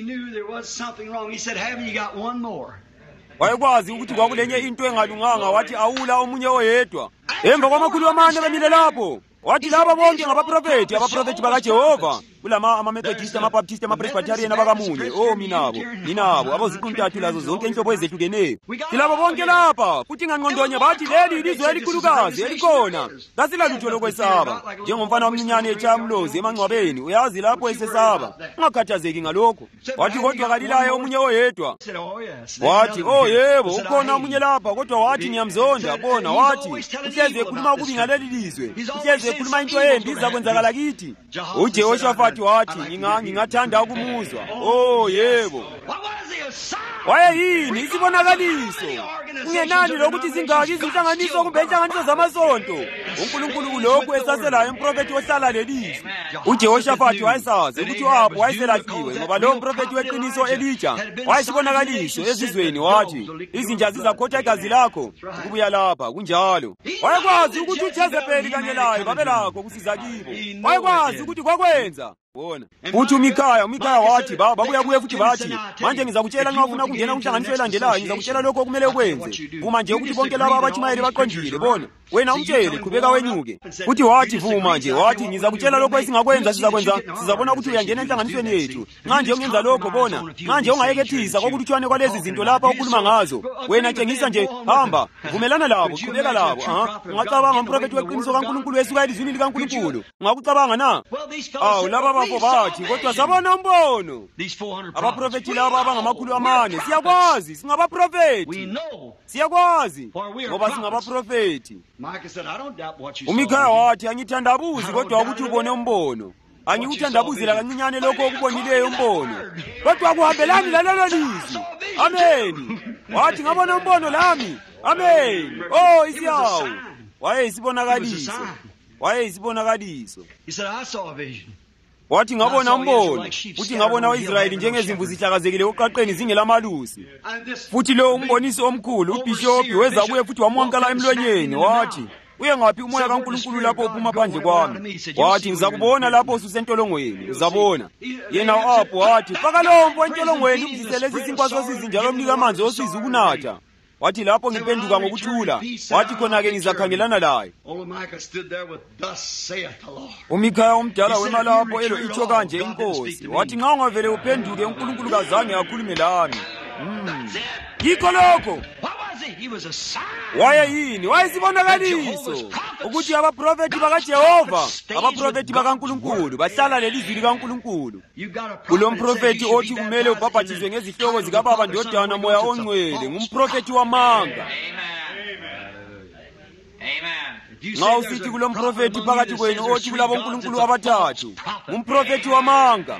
Wayekwazi ukuthi kwakulenye into engalunganga, wathi awula omunye oyedwa. Emva kwamakhulu amane bemile lapho, wathi laba bonke ngabaprofeti, abaprofeti bakaJehova, kulama amamethodist, amabaptist, amapresbyterian abakamunye. Minabo abaziquntathu lazo zonke inhlobo ezehlukeneyo. Silabo bonke lapha, futhi ngangqondonye bathi leli ilizwe elikhulukazi elikhona lasilalutho lokwesaba, njengomfana omncinyane echamlozi emangcwabeni, uyazi lapho esesaba. Ungakhathazeki ngalokho. Wathi kodwa kalilaye omunye oyedwa. Wathi yebo ukhona omunye lapha, kodwa wathi ngiyamzonda. Bona wathi uhleze ekhuluma ukubi ngaleli lizwe, uhleze ekhuluma into embi izakwenzakala kithi. uJehoshafati wathi ngingathanda ukumuzwa. Yebo. Wayeyini isibonakaliso? Kungenani lokuthi zingaki izinhlanganiso kumbe inhlanganiso zamasonto. uNkulunkulu kulokhu esaselayo umprofeti ohlala lelizwe. uJehoshafati wayesazi ukuthi uAhabu wayeselahliwe ngoba lo mprofeti weqiniso Elija wayesibonakaliso ezizweni, wathi izinja zizakhotha igazi lakho ukubuya lapha. Kunjalo wayekwazi ukuthi uJezebeli kanye laye babelakho kusiza kibo. Wayekwazi ukuthi kwakwenza bona. Futhi uMikhaya wathi babuya futhi bathi manje ngizakutshela nxa ufuna kungena kumhlanganiso elandelayo, ngizakutshela lokho okumele ukwenze. Uma nje ukuthi bonke laba abatshumayeli baqondile, bona wena umtshele qhubeka wenyuke. Futhi wathi vuma nje, wathi ngizakutshela lokho esingakwenza sizakwenza, sizabona ukuthi uyangena enhlanganisweni yethu. Nxa nje ungenza lokho, bona nxa nje ungayekethisa kokulutshwane kwalezi zinto lapha ukhuluma ngazo, wena tshengisa nje, hamba vumelana labo, qhubeka labo. Ungacabanga umprofeti weqiniso kaNkulunkulu esuka elizwini likaNkulunkulu, ungakucabanga na? Laba bafo bathi kodwa sabona umbono. Abaprofeti laba abangamakhulu amane, siyakwazi singabaprofeti, siyakwazi ngoba singabaprofeti. uMikhaya wathi angithandabuzi kodwa ukuthi ubone umbono. Angikuthandabuzela kancinyane lokho okubonileyo umbono, kodwa akuhambelani lalelo lizwi. Amen. Wathi ngabona umbono lami. Amen. Isiyawu wayeyisibonakaliso. Wathi ngabona umbono, futhi ngabona u-Israyeli njengezimvu zihlakazekile oqaqeni zingelamalusi. Futhi lo umboniso omkhulu uBhishophi weza kuye futhi wamwankala emlonyeni, wathi uye ngaphi umoya kaNkulunkulu lapho uphuma phandle kwami? Wathi ngizakubona lapho ususentolongweni, uzabona. Yena u-Ahabu wathi faka lowo mfo entolongweni umzisele izinkwa zosizi njalo umnika amanzi osizi ukunatha. Wathi lapho ngiphenduka ngokuthula, wathi khona-ke ngizakhangelana laye. uMikhaya omdala wema lapho itsho kanje inkosi, wathi nxa ungavele uphenduke uNkulunkulu kazange akhulume lami. Yikho lokho wayeyini? Wayesibonakaliso ukuthi abaprofeti bakaJehova, abaprofeti bakaNkulunkulu bahlala lelizwi likaNkulunkulu. Kulo mprofeti othi kumele ubhaphathizwe ngezihloko zikaBaba, Ndodana, Moya Ongcwele, ngumprofeti wamanga. Nxa usithi kulo mprofeti phakathi kwenu othi kulabo uNkulunkulu abathathu, ngumprofeti wamanga.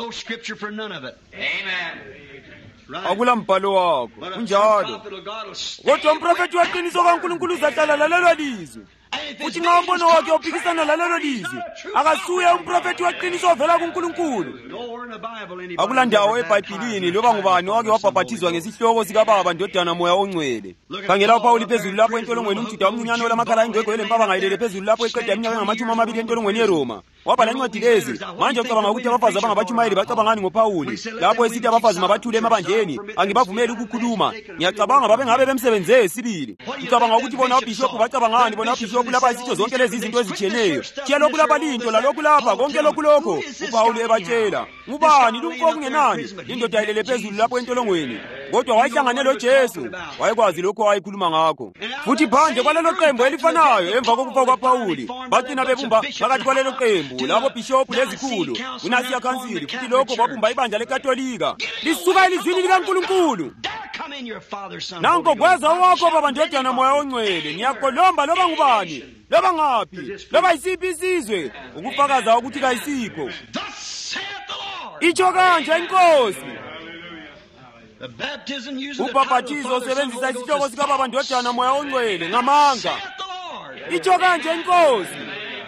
Akula mbhalo wakho kunjalo. Kodwa umprofeti weqiniso kaNkulunkulu uzahlala lalelo lizwe. Uthi nxa umbono wakhe uphikisana lalelo lizwe, akasuye umprofeti weqiniso ovela kuNkulunkulu. Akula ndawo eBhayibhelini loba ngubani owake wabhaphathizwa ngesihloko sikaBaba, Ndodana, Moya Ongcwele. Khangela uPawuli phezulu lapho entolongweni, umJuda omncinyane olamakhala ingwegwe elempaba ngayilele phezulu lapho eqeda iminyaka engamatshumi entolongweni yeRoma. Wabhala incwadi lezi. Manje ucabanga ukuthi abafazi abangabatshumayeli bacabangani ngopawuli lapho esithi abafazi mabathule emabandleni? Angibavumeli ukukhuluma. Ngiyacabanga babengabe bemsebenze sibili. Ucabanga ukuthi bona uBhishophu bacabangani? Bona uBhishophu lapha isitho zonke lezi izinto ezitshiyeneyo. Tshiya lokhu lapha linto lalokhu lapha, konke lokho. uPawuli ebatshela ngubani lumfo okungenani? Indoda ayilele phezulu lapho entolongweni. Kodwa wayehlangane loJesu, wayekwazi lokho ayikhuluma ngakho. Futhi phandle kwalelo qembu elifanayo emva kokufa kwaPawuli, bagcina bebumba phakathi kwalelo qembu labo bishophu lezikhulu, uNasiya Khansili, futhi lokho babumba ibandla leKatolika lisuka elizwini likaNkulunkulu. Nanko kweza wakho Baba, Ndodana, Moya Ongcwele. Ngiyakolomba loba ngubani, loba ngaphi, loba isiphi isizwe, ukufakaza ukuthi kayisikho. Itsho kanje inkosi. Ubhaphathizo usebenzisa isihloko sikaBaba, Ndodana, Moya Ongcwele ngamanga. Itsho kanje inkosi.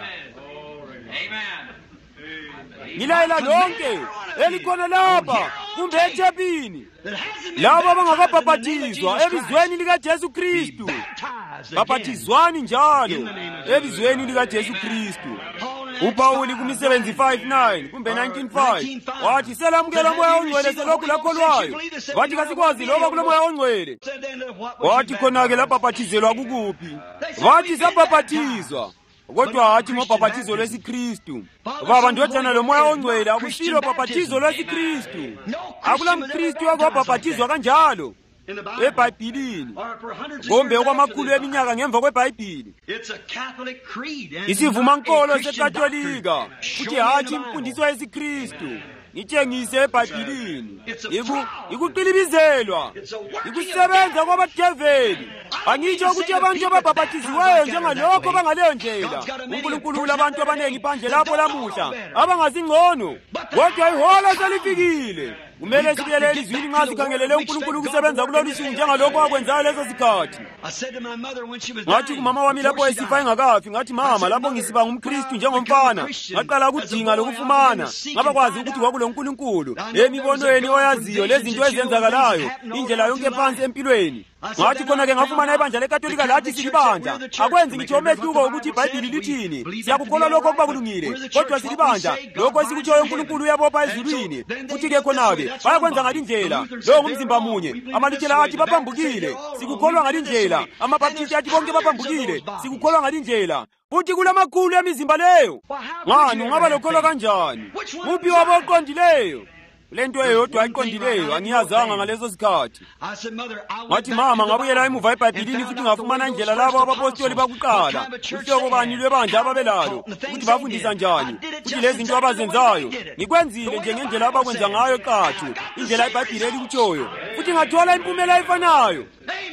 Ngilayela lonke elikhona lapha kumbe ethebini labo abangakabhaphathizwa ebizweni likaJesu Kristu baphathizwani njalo ebizweni likaJesu Kristu. uPawuli kumisebenzi 5:9 kumbe 19:5 wathi selamukela umoya ongcwele selokhu lakholwayo, wathi kasikwazi loba kulomoya ongcwele. Wathi khona-ke labhaphathizelwa kukuphi? Wathi sabhaphathizwa, kodwa hathi ngobhaphathizo lwesiKristu. Baba ndodana lomoya ongcwele akusilo bhaphathizo lwesiKristu. AkulamKristu okubhaphathizwa kanjalo eBhayibhilini kumbe okwamakhulu eminyaka ngemva kweBhayibhili. Isivumankolo sekatolika futhi hathi imfundiso yesiKristu itshengise eBhayibhilini. Ikuqilibizelwa, ikusebenza kwabadeveli. Angitsho ukuthi abantu ababhaphathiziweyo njengalokho bangaleyo ndlela. uNkulunkulu ulabantu abanengi phandle lapho lamuhla abangazingcono, kodwa ihola selifikile. Kumele sibuyele elizwini nxa sikhangelele uNkulunkulu ukusebenza kulolu suku njengalokho akwenzayo leso sikhathi. Ngathi kumama wami lapho esifa engakafi, ngathi mama, lapho ngisiba ngumKristu njengomfana, ngaqala ukudinga lokufumana, ngabakwazi ukuthi kwakuloNkulunkulu emibonweni oyaziyo lezinto ezenzakalayo indlela yonke phansi empilweni. Ngathi khona-ke ngafumana ibandla lekatolika lathi silibandla. Akwenzi ngitsho umehluko ukuthi iBhayibhili lithini. Siyakukholwa lokho okuba kulungile, kodwa silibandla lokho esikutshoyo uNkulunkulu uyabopha ezulwini. Futhi-ke khona-ke bayakwenza ngalindlela. Lowo ngumzimba munye. Amalutshela athi baphambukile, sikukholwa ngalindlela. Amabhaptisti athi bonke baphambukile, sikukholwa ngalindlela. Futhi kulamakhulu emizimba leyo. Ngani ungaba lokholwa kanjani? Uphi wabo oqondileyo? Lento eyodwa ayiqondileyo angiyazanga ngaleso sikhathi. Ngathi mama, ngabuyela emuva eBhayibhilini futhi ngafumana indlela labo abapostoli bakuqala, uhlobo bani lwebandla ababelalo, ukuthi bafundisa njani, futhi lezi zinto abazenzayo ngikwenzile njengendlela abakwenza ngayo qathu, indlela iBhayibhili elikutshoyo, futhi ngathola impumela efanayo.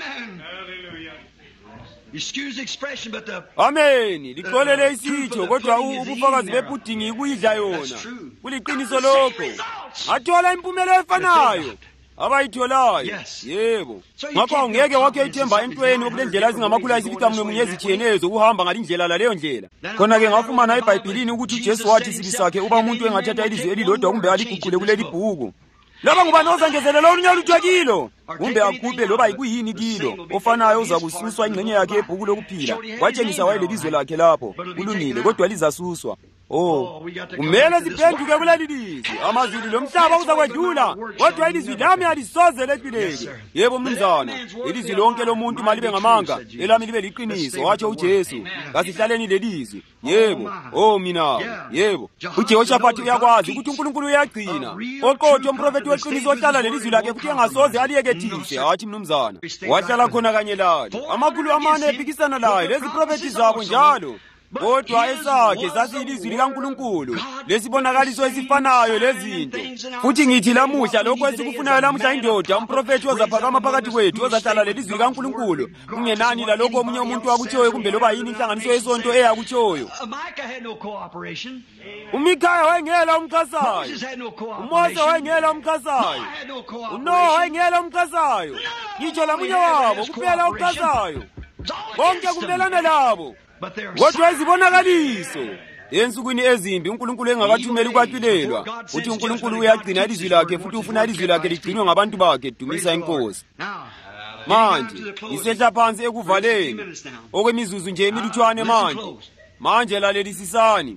Amen. Liqolele isitsho, kodwa ubufakazi bepudingi ikuyidla yona. Kuliqiniso lokho. Athola impumela efanayo abayitholayo. Yebo. Ngakho ungeke wakhe ithemba entweni okulendlela ezingamakhulu ayisificamunwemunye ezitshiyeneyo zokuhamba ngalindlela laleyo ndlela. Khona-ke ngafumana eBhayibhilini ukuthi uJesu wathi isibili sakhe uba umuntu engathatha ilizwi elilodwa kumbe aliguqule kuleli bhuku. Laba ngubani ozangezelela olunye olutho kilo kumbe akhuphe loba yikuyini kilo ofanayo uzakususwa ingxenye yakhe ebhuku lokuphila. Watshengisa wayelelizwe lakhe lapho. Kulungile, kodwa lizasuswa. Kumele siphenduke kuleli lizwi. Amazulu lomhlaba uzakwedlula, kodwa ilizwi lami alisoze lehluleke. Yebo mnumzana, ilizwi lonke lomuntu malibe ngamanga, elami libe liqiniso, watsho uJesu. Kasihlaleni lelizwi. Yebo, mina. Yebo. uJehoshafathi uyakwazi ukuthi uNkulunkulu uyagcina. Oqotho umprofeti weqiniso ohlala lelizwi lakhe futhi engasoze aliyekethise. Hathi mnumzana, wahlala khona kanye lalo. Amakhulu amane ephikisana laye lezi profeti zabo njalo. Kodwa esakhe sasiyilizwi likaNkulunkulu, lesibonakaliso esifanayo lezinto. Futhi ngithi lamuhla lokho esikufunayo lamuhla indoda, umprofeti ozaphakama phakathi kwethu ozahlala lelizwi likaNkulunkulu, kungenani lalokho omunye umuntu wakutshoyo kumbe loba yini inhlanganiso yesonto eyakutshoyo. uMikhaya wayengela umkhasayo, uMose wayengela umkhasayo, uNoha wayengela umkhasayo, ngitsho lamunye wabo kuphela ukhasayo. Bonke kumelana labo. Kodwa izibonakaliso ensukwini ezimbi uNkulunkulu engakathumeli ukwahlulela, uthi uNkulunkulu uyagcina ilizwi lakhe futhi ufuna ilizwi lakhe ligcinwe ngabantu bakhe. Dumisa inkosi. Manje isehla phansi ekuvaleni okwemizuzu nje emilutshwane. Manje lalelisisani.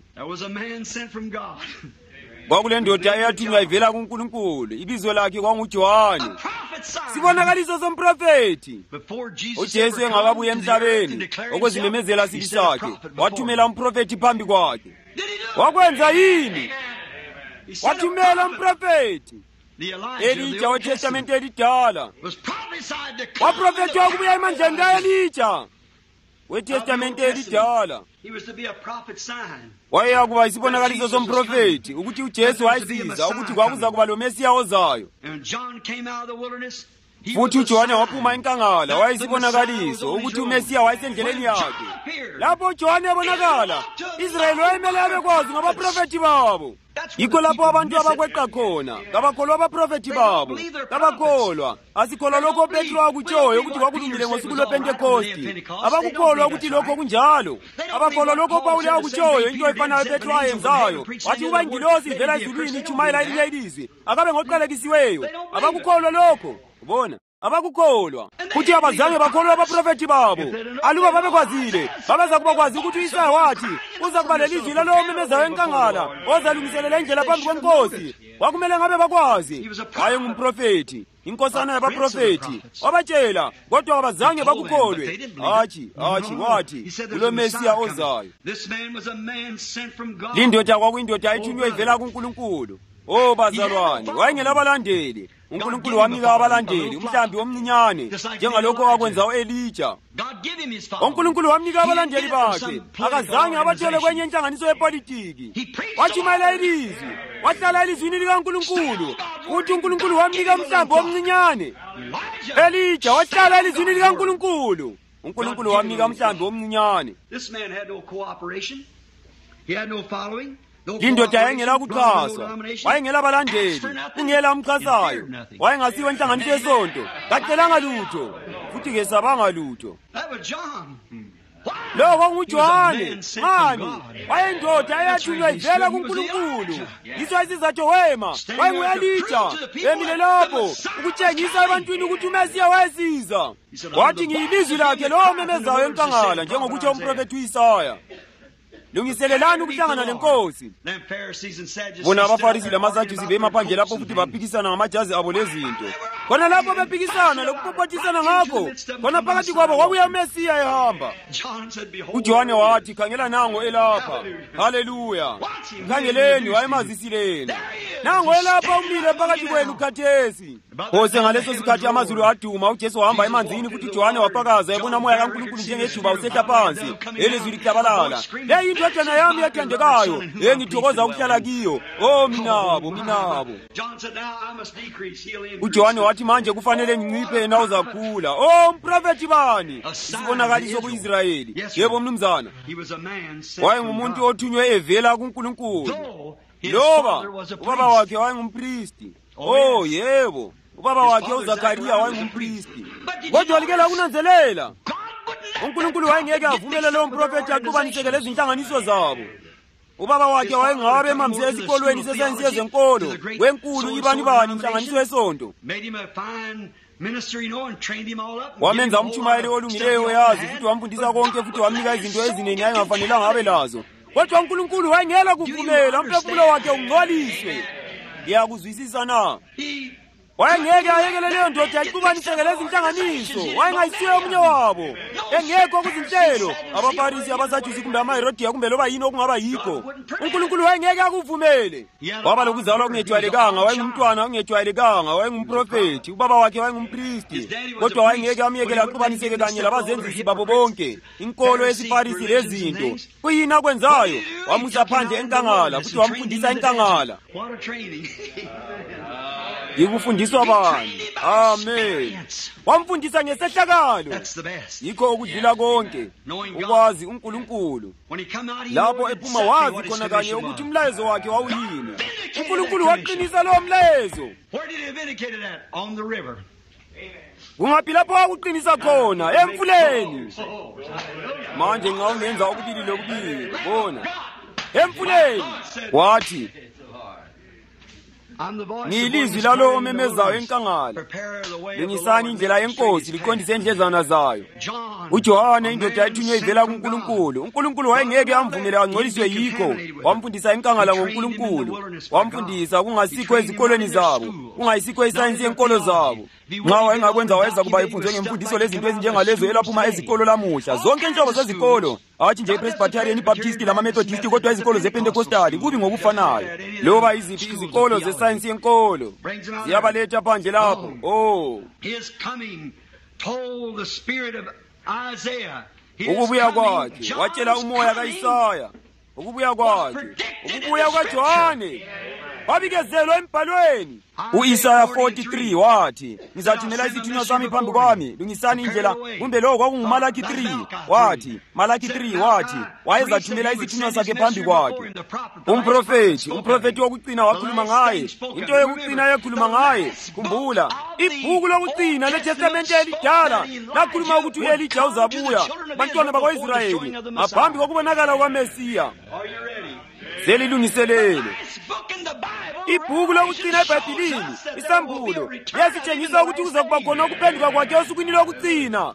Kwakule ndoda eyathunywa ivela kuNkulunkulu, ibizo lakhe kwanguJohane. Sibonakaliso somprofeti. uJesu engakabuya emhlabeni okwezimemezela sibili sakhe, wathumela umprofeti phambi kwakhe. Wakwenza yini? Wathumela umprofeti. Elija weTestamente elidala waprofeti wakubuya emandleni kaElija weTestamente elidala. Wayeyakuba isibonakaliso somprofeti ukuthi uJesu wayesiza ukuthi kwakuza kuba lo Mesiya ozayo. futhi uJohane waphuma enkangala wayesibonakaliso ukuthi uMesiya wayesendleleni yakhe. Lapho uJohane ebonakala, Israyeli wayemele abekwazi ngabaprofeti babo. Yikho lapho abantu abakweqa khona, kabakholwa abaprofeti babo, kabakholwa. Asikholwa lokho Petro akutshoyo ukuthi kwakulungile ngosuku lwePentekosti. Abakukholwa ukuthi lokho kunjalo. Abakholwa lokho Pawuli akutshoyo into efanayo Petro ayenzayo. Wathi kuba ingilosi ivela ezulwini ichumayela elinye ilizwi, akabe ngoqalekisiweyo. Abakukholwa lokho. Ubona? Abakukholwa. Futhi abazange bakholwa abaprofeti babo. Aluba babekwazile, babeza kuba kwazi ukuthi uIsaya wathi uza kuba lelizwi lalowo memezayo enkangala ozalungiselela indlela phambi kwenkosi. Kwakumele ngabe bakwazi. Hayi ngumprofeti, inkosana yabaprofeti. Wabatshela, kodwa abazange bakukholwe. Hathi, wathi, ulo Mesiya ozayo. Lindoda kwakuyindoda ayithunywe ivela kuNkulunkulu. Oh bazalwane, wayengelabalandeli. uNkulunkulu wamnika abalandeli, umhlambi omncinyane, njengalokho wakwenza uElija. uNkulunkulu wamnika abalandeli bakhe, akazange abathole kwenye inhlanganiso yepolitiki. Wachumayela ilizwi, wahlala elizwini likaNkulunkulu, futhi uNkulunkulu wamnika umhlambi omncinyane. Elija wahlala elizwini likaNkulunkulu, uNkulunkulu wamnika umhlambi omncinyane. Indoda yayengela kuxhaswa, wayengela abalandeli, ingela umxhasayo, wayengasiwe inhlanganiso yesonto, kacelanga lutho, futhi ke sabanga lutho. Lo kwakunguJohane, ngani? Wayindoda eyathunywa ivela kuNkulunkulu. Yiso isizathu wema, wayenguElija, emile lapho ukutshengisa ebantwini ukuthi uMesiya wayesiza. Wathi ngiyilizwi lakhe lo memezayo enkangala, njengokuthi umprofeti uIsaya. Lungiselelani ukuhlangana lenkosi. Bona abaFarisi lamaSadusi bema phandle lapho futhi baphikisana ngamajazi abo lezinto. Khona lapho bephikisana lokupopothisana ngakho, khona phakathi kwabo kwabuya uMesiya ehamba. uJohane wathi, khangela nango elapha. Haleluya. Khangeleni wayemazisileni. Nango elapha umile phakathi kwenu khathesi. Kose ngaleso sikhathi amazulu aduma, uJesu wahamba emanzini futhi uJohane wafakaza ebona umoya kaNkulunkulu njengejuba usehla phansi, elizwi liklabalala. Le indodana yami ethandekayo, engithokoza ukuhlala kiyo. Oh minabo. uJohane wathi manje kufanele nginciphe yena uzakhula. Oh umprofeti bani? Isibonakaliso kuIsrayeli. Yebo mnumzana. Wayengumuntu othunywe evela kuNkulunkulu. Loba ubaba wakhe wayengumpristi. Oh yebo, ubaba wakhe uZakhariya wayengumpristi. Kodwa likela kunanzelela, uNkulunkulu wayengeke avumele lo mprofeti aqubanise lezi inhlanganiso zabo. Ubaba wakhe wayengabe emamse esikolweni sesayensi yezenkolo, wenkulu ibani inhlanganiso yesonto. Wamenza umchumayeli olungileyo yazi, futhi wamfundisa konke, futhi wamnika izinto eziningi ayengafanelanga abe lazo. Kodwa uNkulunkulu wayengela kuvumela umphefumulo wakhe ungcoliswe. Ngiyakuzwisisa na? Wayengeke ayekele leyo ndoda ixubaniseke lezi inhlanganiso. Wayengayisiwe omunye wabo. Engekho kuzinhlelo, abaFarisi, abaSadusi kumbe amaHerodiya kumbe loba yini okungaba yikho. uNkulunkulu wayengeke akuvumele. Waba lokuzalwa kungejwayelekanga, wayengumntwana ongejwayelekanga, wayengumprofeti, ubaba wakhe wayengumpristi. Kodwa wayengeke amyekele axubaniseke kanye labazenzisi babo bonke, inkolo yesiFarisi lezinto. Kuyini akwenzayo? Wamusa phandle enkangala, futhi wamfundisa enkangala. Yikufundiswa bani? Amen. Wamfundisa ngesehlakalo. Yikho ukudlula konke, ukwazi uNkulunkulu. Lapho ephuma wazi khona kanye ukuthi umlayezo wakhe wawuyini. uNkulunkulu waqinisa lo mlayezo. Kungaphi lapho wakuqinisa khona? Emfuleni. Manje ngawungenza okubili lokubili. Bona. Emfuleni. Wathi ngilizwi lalo omemezayo enkangala, lungisani indlela yenkosi, liqondise indlezana zayo. uJohane indoda ethunywe ivela kuNkulunkulu. uNkulunkulu wayengeke amvumele angcoliswe yikho. Wamfundisa enkangala ngoNkulunkulu. Wamfundisa kungasikho ezikolweni zabo, kungayisikho isayensi yenkolo zabo. Nxa wayengakwenza wayeza kuba ifunzwe ngemfundiso lezinto ezinjengalezo elaphuma ezikolo lamuhla. Zonke inhlobo zezikolo, athi nje iPresbyterian, iBaptist lamaMethodist, kodwa izikolo zePentecostal kubi ngokufanayo. Loba iziphi izikolo zesayensi yenkolo ziyabaletha phandle lapho. Oh, ukubuya kwakhe watshela umoya kaIsaya. Ukubuya kwakhe, ukubuya kwaJohane. wabikezelwa embhalweni. U-Isaya 43 wathi, ngizathumela isithunywa sami phambi kwami, lungisani indlela. Kumbe lo kwakunguMalaki 3 wathi, Malaki 3 wathi, wayezathumela isithunywa sakhe phambi kwakhe. Umprofeti wokucina wakhuluma ngaye, into yokucina ekhuluma ngaye. Khumbula, ibhuku lokugcina leTestamente elidala lakhuluma ukuthi u-Elija uzabuya, bantwana bakwa-Israyeli, ngaphambi kokubonakala kukaMesiya. Selilungiselele. Ibhuku lokugcina eBhayibhelini, isambulo, yasitshengisa ukuthi kuzakuba khona ukuphenduka kwakhe osukwini lokugcina.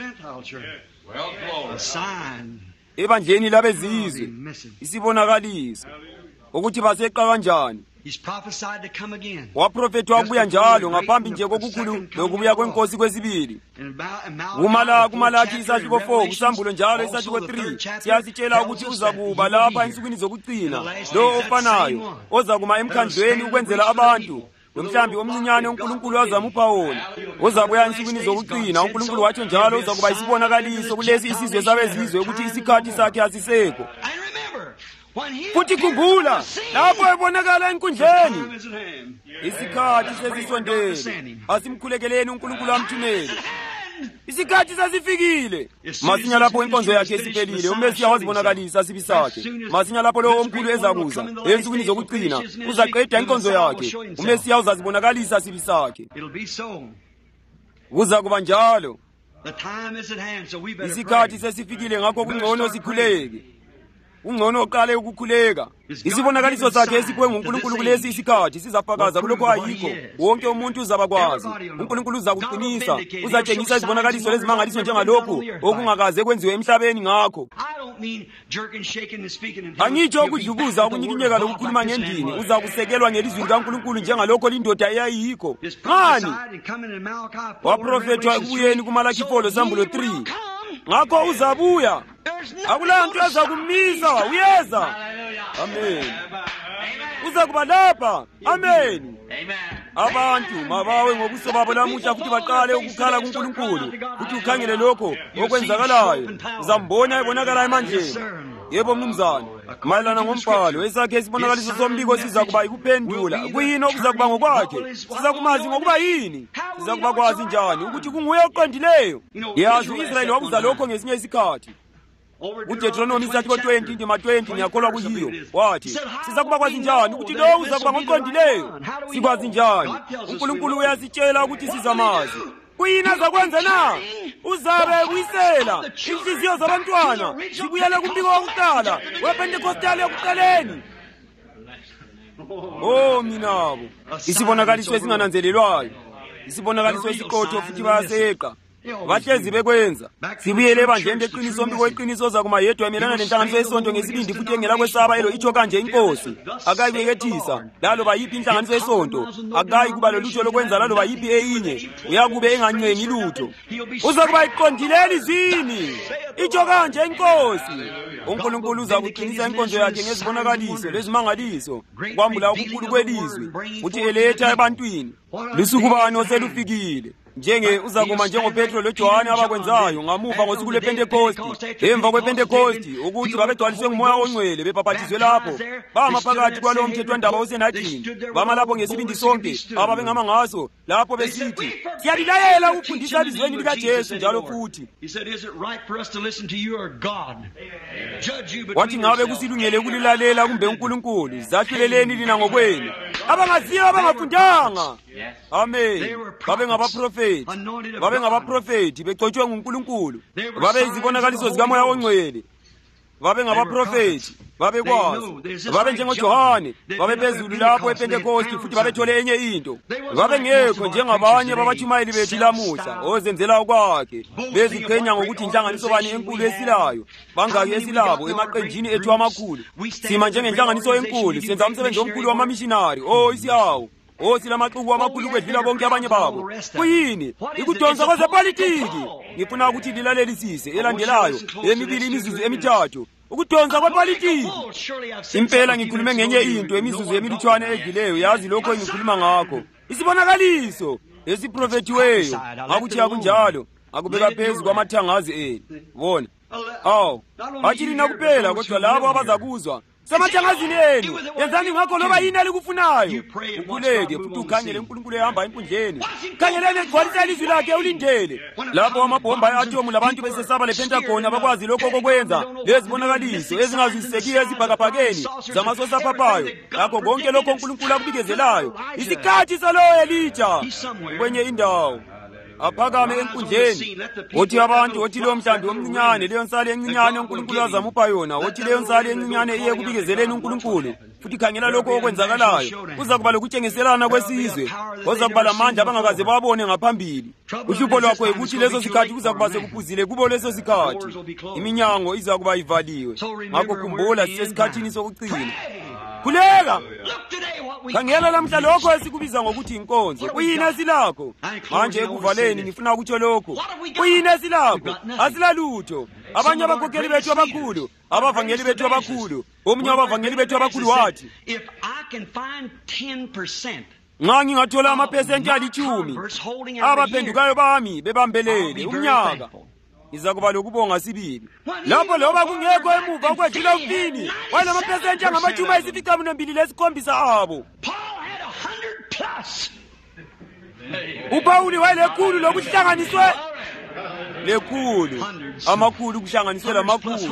Ebandleni labezizwe, isibonakaliso ukuthi baseqa kanjani. Waprofethi wakubuya njalo ngaphambi nje kokukhulu lokubuya kwenkosi kwesibili. Kumalaki isahluko 4, kusambulo njalo isahluko 3, siyasitshela ukuthi uzakuba lapha ensukwini zokugcina, lo ofanayo ozakuma emkhandlweni ukwenzela abantu. Nomhlambi omncinyane uNkulunkulu azamupha wona, uzabuya ensukwini zokugcina. uNkulunkulu wathi njalo uzakuba isibonakaliso kulesi isizwe sabezizwe ukuthi isikhathi sakhe asisekho. Futhi khumbula, lapho ebonakala enkundleni, isikhathi sesisondele. Asimkhulekeleni uNkulunkulu amthumele. Isikhathi sesifikile. Masinya lapho inkonzo yakhe isiphelile, uMesiya wazibonakalisa sibi sakhe. Masinya lapho lo omkhulu ezakuza ensukwini zokugcina, uzaqeda inkonzo yakhe. uMesiya uzazibonakalisa sibi sakhe. Kuzakuba njalo. Isikhathi sesifikile, ngakho kungcono sikhuleke. Ungcono uqale ukukhuleka. Isibonakaliso sakhe esiphiwe nguNkulunkulu kulesi isikhathi sizafakaza kulokho ayikho. Wonke umuntu uzabakwazi. uNkulunkulu uzakuqinisa, uzatshengisa izibonakaliso lezimangaliso njengalokho okungakaze kwenziwe emhlabeni ngakho. Angitsho ukudlukuza, ukunyikinyeka lokukhuluma ngendini. Uzakusekelwa ngelizwi likaNkulunkulu njengalokho lindoda eyayikho. Ngani? Waprofethwa ekubuyeni kuMalaki 4 sambulo 3. Ngakho uzabuya. Akulanto ezakumisa, uyeza. Amen. Uzakuba lapha. Amen. Abantu mabawe ngobuso babo lamuhla futhi baqale ukukhala kuNkulunkulu, futhi ukhangele lokho okwenzakalayo. Uzambona ebonakala emandleni. Yebo mnumzane, mayelana ngombhalo esakhe isibonakaliso sombiko sizakuba ikuphendula. Kuyini okuzakuba ngokwakhe? Sizakumazi ngokuba yini? Sizakuba kwazi njani ukuthi kunguye oqondileyo? Yazi uIsrayeli wabuza lokho ngesinye isikhathi. uDeuteronomy 20 indima 20 ngiyakholwa kuyiyo. Wathi, sizakuba kwazi njani ukuthi lo uzakuba ngoqondileyo? Sikwazi njani? uNkulunkulu uyasitshela ukuthi sizamazi. Kuyini azakwenza na? Uzabe buyisela inhliziyo zabantwana zibuyele kumbiko wokuqala wePentekostali yokuqaleni. Oh minabo, isibonakaliso esingananzelelwayo, isibonakaliso esiqotho futhi bayaseqa. Bahlezi bekwenza. Sibuyele ebandleni leqiniso, mbiko weqiniso ozakuma yedwa emelana nenhlanganiso yesonto ngesibindi futhi engela kwesaba. Elo itsho kanje inkosi, akayibekethisa lalo bayiphi inhlanganiso yesonto, akayi kuba lolutho lokwenza lalo bayiphi eyinye, uyakube engancengi lutho. Uzakuba iqondile izini, itsho kanje inkosi. uNkulunkulu uzakuqinisa inkonzo yakhe ngezibonakaliso lezimangaliso, kwambula ukukhulu kwelizwi uthi eletha ebantwini. Lusukubani oselufikile? Uzakuma njengoPetro loJohane abakwenzayo ngamuva ngosuku lePentekosti. Emva kwePentekosti ukuthi babegcwaliswe nguMoya oNgcwele bebhaphathizwe lapho. Bama phakathi kwalowo mthethwandaba osenadini. Bama lapho ngesibindi sonke ababengama ngaso lapho besithi, siyalilayela ukufundisa izweni likaJesu njalo futhi. Wathi ngabe kusilungele ukulilalela kumbe uNkulunkulu, zahluleleni lina ngokwenu. Abangaziyo abangafundanga. Amen. Babe ngabaprofeti begcotshwe nguNkulunkulu. Babe izibonakaliso zikaMoya oNgcwele. Babe ngabaprofeti, babekwazi. Babe njengoJohane, babe phezulu lapho ePentekosti futhi babethole enye into. Babe ngekho njengabanye babatshumayeli bethu lamuhla ozenzela kwakhe, beziqhenya ngokuthi inhlanganiso bani enkulu esilayo. Bangaki esilabo emaqenjini ethu amakhulu. Sima njengenhlanganiso enkulu, senza umsebenzi omkhulu wamamishinari. Isihawu. Silamaxuku amakhulu kwedlula bonke abanye babo. Kuyini? Ikudonsa kwezepolitiki. Ngifuna ukuthi lilalelisise elandelayo emibili imizuzu emithathu. Ukudonsa kwepolitiki. Impela ngikhulume ngenye into imizuzu emilutshwane edlileyo. Yazi lokho engikhuluma ngakho. Isibonakaliso esiprofethiweyo. Ngakuthi akunjalo. Akubeka phezu kwamathangazi enu. Bona. Awu. Athi lina kuphela kodwa labo abazakuzwa semathangazini enu, yenzani ngakho loba yini elikufunayo. Ukhuleke futhi ukhangele uNkulunkulu ehamba enkundleni. Khangeleni egcwalisa ilizwi lakhe ulindele. Lapho amabhomba e-atomu labantu besesaba le-Pentagon abakwazi lokho okokwenza lezibonakaliso ezingazwisisekiyo ezibhakabhakeni zamasosi aphaphayo. Ngakho konke lokho uNkulunkulu akubikezelayo. Isikhathi salowo Elija kwenye indawo. Aphakame enkundleni. Othi abantu, othi leyo mhlambi omncinyane, leyo nsali encinyane uNkulunkulu azamupha yona. Othi leyo nsali encinyane iye kubikezeleni uNkulunkulu. Futhi khangela lokho okwenzakalayo. Kuza kuba lokutshengiselana kwesizwe. Kuza kuba lamandla abangakaze babone ngaphambili. Uhlupho lwakho ukuthi leso sikhathi kuza kuba sekuphuzile kubo leso sikhathi. Iminyango iza kuba ivaliwe. Ngakho khumbula sisesikhathini sokucina. Khuleka. Khangela lamhla lokho esikubiza ngokuthi inkonzo. Kuyini esilakho? Manje ekuvaleni ngifuna ukuthi lokho. Kuyini esilakho? Asilalutho. Abanye abakhokheli bethu abakhulu, abavangeli bethu abakhulu, omunye wabavangeli bethu abakhulu wathi, if I can find 10%, nxa ngingathola amaphesenti alithumi abaphendukayo bami bebambelele umnyaka, izakuba lokubonga sibili. Lapho loba kungekho emuva ukwedlula ukini, walamaphesenti angamachumi ayisificaminwembili lesikhombisa abo. Paul had 100+. uPawuli wayelekhulu lokuhlanganiswe lekhulu, amakhulu kuhlanganiswe lamakhulu.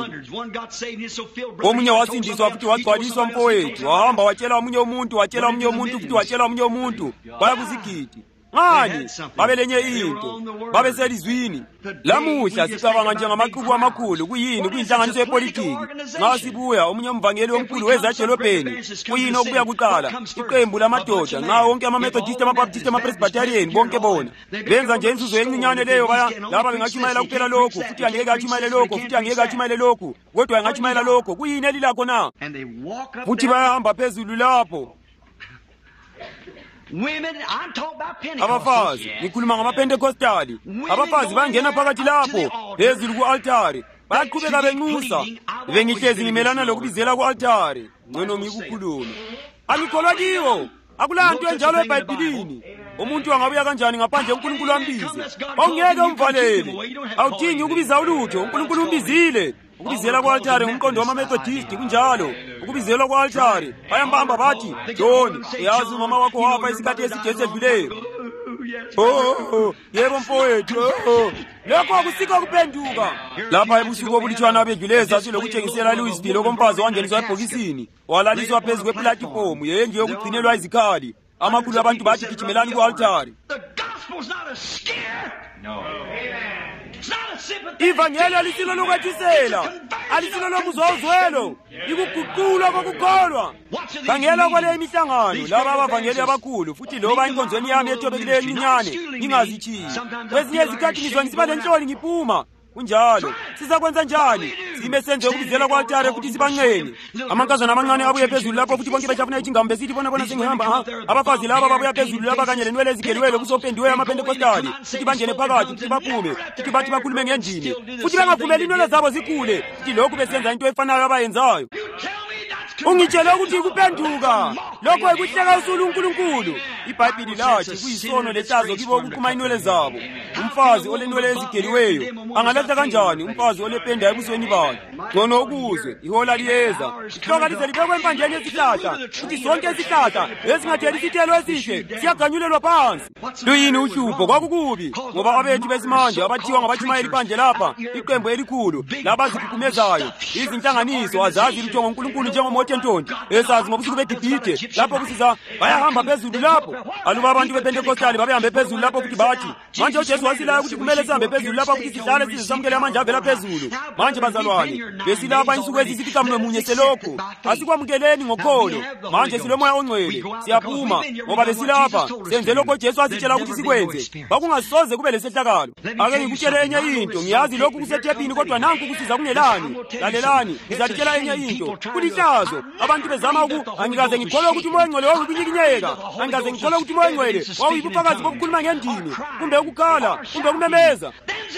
Omunye wasindiswa futhi wagcwaliswa mfowethu, wahamba watshela omunye umuntu, watshela omunye umuntu futhi watshela omunye umuntu, baya kuzigidi. Ngani? Babelenye into, babeselizwini. Lamuhla sicabanga njengamaqhubu amakhulu. Kuyini? Kuyinhlanganiso yepolitiki. Nxa sibuya omunye umvangeli omkhulu weza edolobheni, kuyini okubuya kuqala? Iqembu lamadoda, nxa wonke ama-Methodist, ama-Baptist, ama-Presbyterian bonke bona benza nje inzuzo encinyane leyo. Baya laba bengatshumayela kuphela lokho, futhi angeke atshumayele lokho, futhi angeke atshumayele lokho, kodwa engatshumayela lokho. Kuyini elilakho na? Futhi bayahamba phezulu lapho. Abafazi, ngikhuluma ngamaPentekostali. Abafazi bangena phakathi lapho phezulu ku-altari, bayaqhubeka benxusa. Bengihlezi ngimelana lokubizela ku-altari. Ngcono ngikukhulume. Angikholwa kiwo. Akulanto enjalo eBhayibhelini. Umuntu angabuya kanjani ngaphandle uNkulunkulu ambize? Awungeke umvalele. Awudingi ukubiza ulutho, uNkulunkulu umbizile. Ukubizela ku-altari ngumqondo wama-Methodist kunjalo. Ukubizela ku-altari bayambamba bathi, John, uyazi umama wakho wafa isikhathi eside esedluleyo. Yebo mfowethu. Lokho akusikho kuphenduka. Lapha ebusuku obulitshwana bedluleyo sasilokutshengisela Louisville okomfazi wangeniswa ebhokisini, walaliswa phezu kweplatform yenje yokugcinelwa izikhali. Amakhulu abantu bathi gijimelani ku-altari. Ivangeli alisilo lokwethisela, alisilo lokuzozwelo, ikuguqulwa kokukholwa. Khangela kwale imihlangano laba abavangeli abakhulu, futhi loba inkonzweni yami ethobekileyo emincane ngingazitshiyi. Kwezinye izikhathi ngizwa ngisiba lenhloni ngiphuma. Kunjalo sizakwenza njani? Sime senze ukubizela ku-altari futhi sibancene. Amankazana amancane abuye phezulu lapho futhi bonke bejabuna ijingamba besithi bona sengihamba. Abafazi laba babuya phezulu lapha kanye lenwele ezigeliweyo kusopendiweyo amaPentekostali, futhi bangene phakathi futhi baphume, futhi bathi bakhulume ngendimi, futhi bangavumeli inwele zabo zikhule, futhi lokhu besenza into efanayo abayenzayo. Ungitshela ukuthi kuphenduka lokho ekuhleka usulu uNkulunkulu. iBhayibheli lathi kuyisono lehlazo kibo ukuqhuma inwele zabo. Umfazi olenwele ezigeliweyo angaletha kanjani umfazi olependa ebusweni bakhe? Ngcono ukuzwe ihola liyeza, ihloka lize libekwe empandeni yesihlahla, futhi sonke isihlahla esingatheli isithelo esihle siyaganyulelwa phansi. Luyini uhlupho? Kwakukubi ngoba abethu besimanje abathiwa ngabatshumayeli phandle lapha, iqembu elikhulu labazikhukumezayo, izinhlanganiso azazi lutho ngoNkulunkulu njengoMotentonti, esazi ngobusuku beGibhithe. Lapho kusiza bayahamba phezulu lapho. Aluba abantu bePentekostali babehambe phezulu lapho futhi bathi, manje uJesu wasilaya ukuthi kumele sihambe phezulu lapha futhi sihlale size samukele amandla avela phezulu. Manje bazalwane, besilapha insuku eziyisificamunwemunye selokhu, asikwamukeleni ngokholo. Manje silomoya ongcwele, siyaphuma ngoba besilapha senze lokho uJesu asitshela ukuthi sikwenze. Bakungasoze kube lesehlakalo. Ake ngikutshele enye into, ngiyazi lokhu kusethephini kodwa nanku kusiza kungelani. Lalelani, ngizalitshela enye into. Kulihlazo abantu bezama angikaze ngikholwa ukuthi umoya ongcwele wawukunyikinyeka, angikaze ngikholwa ukuthi umoya ongcwele wawuyibufakazi bokukhuluma ngendimi, kumbe ukukhala, kumbe ukumemeza.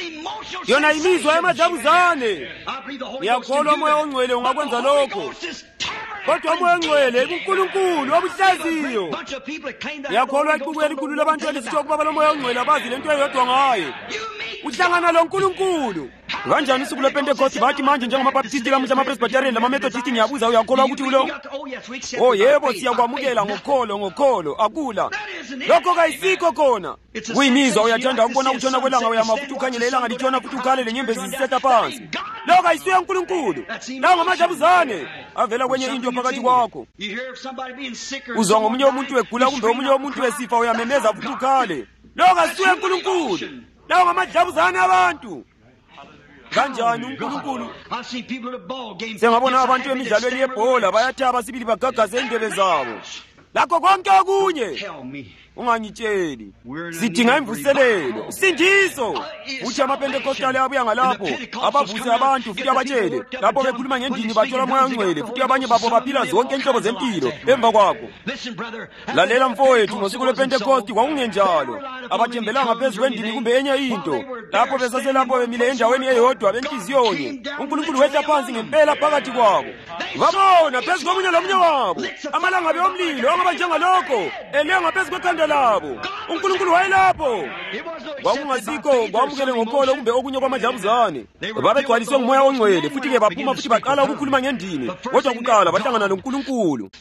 Yona imizwa emadlabuzane. Ngiyakholwa umoya ongcwele ungakwenza lokho. Kodwa umoya ongcwele uNkulunkulu obuhlaziyo. Ngiyakholwa ixuku elikhulu labantu elisithi ukuba balomoya ongcwele abazi lento eyodwa ngaye. uhlangana loNkulunkulu. Kanjani usuku lwePentecost bathi manje njengamabaptisti lamuhla amapresbyterian lamamethodist ngiyabuza uyakholwa ukuthi ulo? Oh yebo siyakwamukela ngokholo akula. Lokho kayisikho khona. Kuyimizwa uyathanda ukubona ukutshona kwelanga uyama futhi ukhangele ilanga litshona futhi ukhale lenyembezi zisetha phansi. Lokho kayisuye uNkulunkulu. Lawo ngamajabuzane avela kwenye into phakathi kwakho. Uzwa ngomunye umuntu egula kumbe omunye umuntu esifa uyamemeza futhi ukhale. Lokho kayisuye uNkulunkulu. Lawo ngamajabuzane abantu. Kanjani uNkulunkulu? Sengabona abantu emidlalweni yebhola bayathaba sibili bagagaze indebe zabo. Lakho konke okunye ungangitsheli. Sidinga imvuselelo, usindiso. Uthi amaPentekostali abuya ngalapho abavuse abantu futhi abatshele lapho bekhuluma ngendini bathola moya ongcwele futhi abanye babo baphila zonke inhlobo zempilo emva kwakho. Lalela mfowethu, ngosuku lwePentecost kwakungenjalo. Abathembelanga phezulu kwendini kumbe enye into. Lapho besaselapho bemile endaweni eyodwa benhliziyonye. uNkulunkulu wehla phansi ngempela phakathi kwabo. Babona phezu komunye lomunye wabo amalangabi omlilo angaba njengalokho elenga phezu kwekhanda labo. uNkulunkulu wayelapho. Kwakungasikho kwamukele ngokholo kumbe okunye kwamadlabuzane. Babegcwaliswe ngumoya ongcwele futhi-ke baphuma futhi baqala ukukhuluma ngendini. Kodwa kuqala bahlangana loNkulunkulu.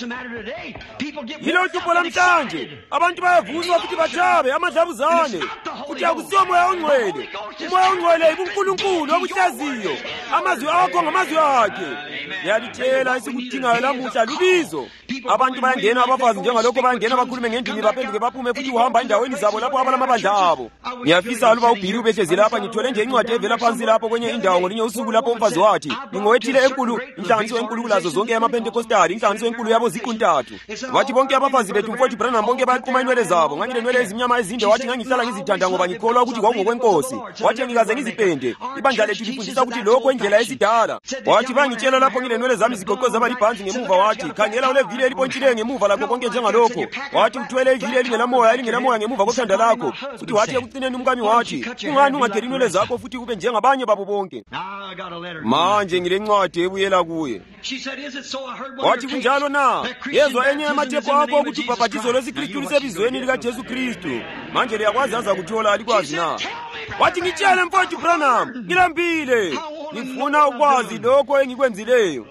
Yilo hlupho lamhlanje. Abantu bayavuswa futhi bathabe amadlabuzane. Futhi akusiyo moya ongcwele. Umoya ongcwele uNkulunkulu okuhlaziyo. Amazwi akho ngamazwi akhe. Ngiyalitshela esikudingayo lamuhla lubizo. Abantu bayangena abafazi njengalokho bayangena bakhulume ngendini baphenduke baphume futhi uhamba endaweni zabo lapho abalamabandla abo. Ngiyafisa aluba uBhili ubehlezi lapha ngithole nje incwadi evela phansi lapho kwenye indawo ngolinye usuku lapho umfazi wathi ngingowethile enkulu inhlanganiso enkulu kulazo zonke amaPentekostali inhlanganiso enkulu yabo zikuntathu. Wathi bonke abafazi bethu mfowethu Branham bonke bayaqhuma inwele zabo ngangilenwele ezimnyama ezinde wathi ngangihlala ngizithanda ngoba ngikholwa ukuthi kwakungokwenkosi. Wathi ngikaze ngizipende ibandla lethu lifundisa ukuthi lokho indlela esidala. Wathi bangitshela lapho ngilenwele zami zigoqoza balibhanzi ngemuva wathi khangela ulevili elipontshileyo ngemuva lakho konke njengalokho. Wathi uthwele ivili elingelamoya ngemuva kokhanda lakho. Futhi wathi ekucineni umkami wathi ungani ungakheli inwele zakho futhi ube njengabanye babo bonke. Manje ngilencwadi ebuyela kuye. Wathi kunjalo na? Yezwa enye yamathepho akho ukuthi ubhaphathizo lwesikristu lisebizweni likaJesu Kristu. Manje liyakwazi aza kuthola alikwazi na? Wathi ngitshele mfowethu Branham ngilambile. Ngifuna ukwazi lokho engikwenzileyo.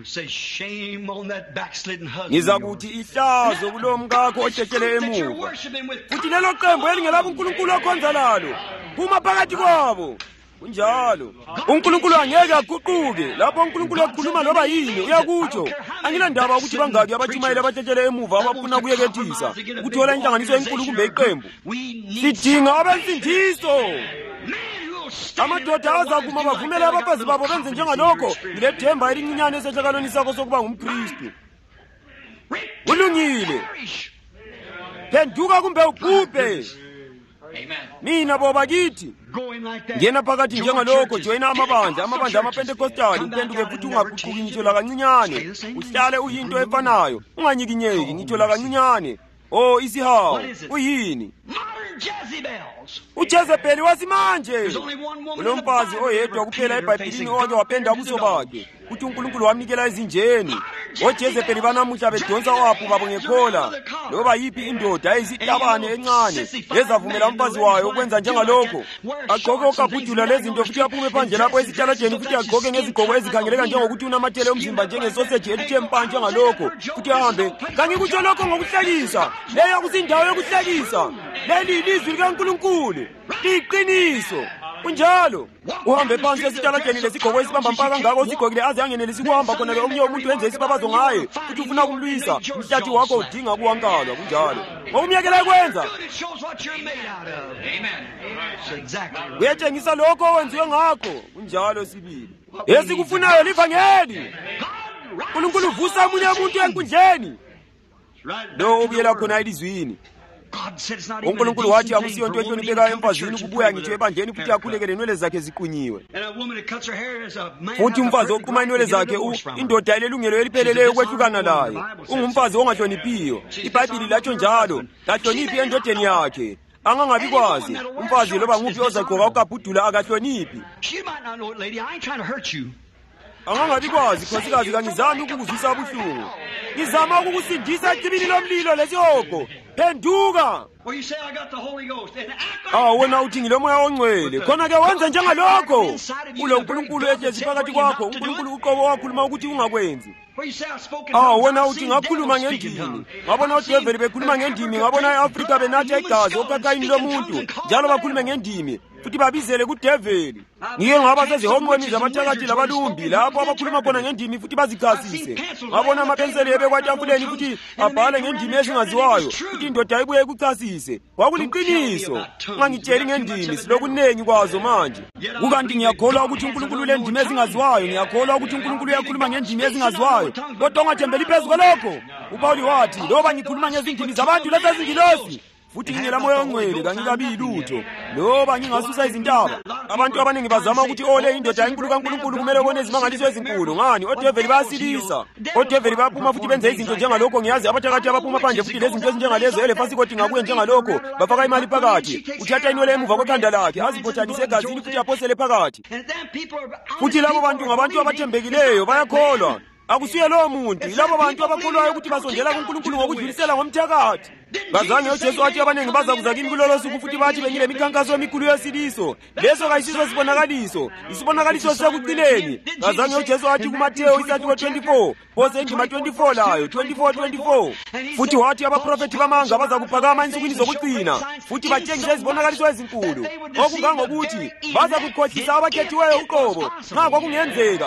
Ngizakuthi ihlazo kulo mkakho ohlehlele emuva. Futhi lelo qembu elingelabo uNkulunkulu okhonza lalo phuma phakathi kwabo. Kunjalo uNkulunkulu angeke aguquke. Lapho uNkulunkulu ekhuluma loba yini uyakutsho. Angilandaba ukuthi bangaki abatshumayela abatshetshele emuva abafuna kuyekethisa ukuthola inhlanganiso enkulu kumbe iqembu. Sidinga abensindiso. Amadoda azakuma bavumela abafazi babo benze njengalokho. Ngilethemba elincinyane esehlakalweni sakho sokuba ngumKristu. Ulungile. Phenduka kumbe ubhubhe. Mina boba kithi ngena phakathi njengalokho joyina amabandla amaPentekostali uphenduke futhi ungaguquki ngitsho la kancinyane. Uhlale uyinto efanayo unganyikinyeki ngitsho la kancinyane. Oh isihawu uyini? uJezebeli wasimanje. Kulomfazi oyedwa kuphela eBhayibhelini owake wapenda ubuso bakhe. Uthi uNkulunkulu wamnikela ezinjeni. OJezebeli banamuhla bedonsa wapho babo ngekhola. Loba yipi indoda eyizitabane encane ezavumela umfazi wayo ukwenza njengalokho. Agqoke okabhudula lezinto futhi aphume phandle lapho esitaladeni futhi agqoke ngezigqoko ezikhangeleka njengokuthi unamathele umzimba njengesoseji elithe mpa njengalokho. Futhi ahambe kangikutsho lokho ngokuhlekisa. Leyo kusindawo yokuhlekisa. Leli ilizwi likaNkulunkulu liqiniso. Kunjalo uhambe phansi esitaladeni lesigqoko esibamba mpaka ngako usigqokile aze angenele sikuhamba khona ke omunye umuntu wenze isibabazo ngaye futhi ufuna ukumlwisa umhlathi wakho udinga kuwankalwa. Kunjalo ngokumyekela ekwenza uyatshengisa lokho owenziwe ngakho. Kunjalo sibili esikufunayo livangeli. uNkulunkulu uvusa omunye umuntu enkundleni lo ubuyela khona elizwini. uNkulunkulu wathi akusiyo into ehloniphekayo emfazini ukubuya ngitsho ebandleni futhi akhulekele inwele zakhe ziqunyiwe. Futhi umfazi oquma inwele zakhe indoda ilelungelo elipheleleyo ukwehlukana laye. Ungumfazi ongahloniphiyo. IBhayibhili latsho njalo, kahloniphi endodeni yakhe. Angangabi kwazi umfazi loba nguphi ozagqoka ukabhudula akahloniphi. angangabikwazi khosikazi kangizami ukukuzwisa ubuhlungu. Ngizama ukukusindisa ecibini lomlilo lesiyoko. Phenduka. Wena uthi ngilomoya ongcwele. Khona ke wenza njengalokho. Ulo uNkulunkulu ehlezi phakathi kwakho. uNkulunkulu uqobo wakhuluma ukuthi ungakwenzi. Wena uthi ngakhuluma ngendimi. Ngabona uDeveli bekhuluma ngendimi. Ngabona eAfrika benatha igazi okakayini lomuntu. Njalo bakhulume ngendimi. Futhi babizele kuDeveli. Ngike ngaba sezihonqweni zamathakathi labalumbi lapho abakhuluma khona ngendimi futhi bazichasise. Ngabona amapenseli ebekwatafuleni futhi abhale ngendimi ezingaziwayo. Futhi indoda ibuye ukuchasise. Kwakuliqiniso. Ngangitsheli ngendimi silokunengi kwazo manje. Kukanti ngiyakholwa ukuthi uNkulunkulu lendimi ezingaziwayo. Ngiyakholwa ukuthi uNkulunkulu uyakhuluma ngendimi ezingaziwayo. Kodwa ungathembeli phezu kwalokho. uPawuli wathi, loba ngikhuluma ngezindimi zabantu lezingilosi futhi ngingelamoya ongcwele kangikabi lutho, loba ngingasusa izintaba. Abantu abaningi bazama ukuthi ole indoda enkulu kaNkulunkulu kumele ubone izimangaliso ezinkulu. Ngani? ODeveli bayasilisa. ODeveli baphuma futhi benze izinto njengalokho. Ngiyazi abathakathi abaphuma phandle futhi lezi zinto ezinjengalezo elefasikothi ngakuye njengalokho. Bafaka imali phakathi. Uthatha inwele emuva kwekhanda lakhe aziphothanise egazini futhi aphosele phakathi. Futhi labo bantu ngabantu abathembekileyo bayakholwa. Akusuye lowo muntu. Yilabo bantu abakholwayo ukuthi basondela kuNkulunkulu ngokudlulisela ngomthakathi. Bazange uJesu athi abaningi bazakuza kimi kulolo suku futhi bathi bengile mikhankaso emikhulu yesiliso. Leso kayisiso sibonakaliso. Isibonakaliso sekucineni. Bazange uJesu athi kuMateyu isathiwo 24. Pose indima 24 layo 24:24. Futhi wathi abaprofeti bamanga bazakuphakama ensukwini zokucina. Futhi batshengise izibonakaliso ezinkulu. Okungangokuthi bazakukhohlisa abakhethiweyo uqobo. Nxa kwakungenzeka.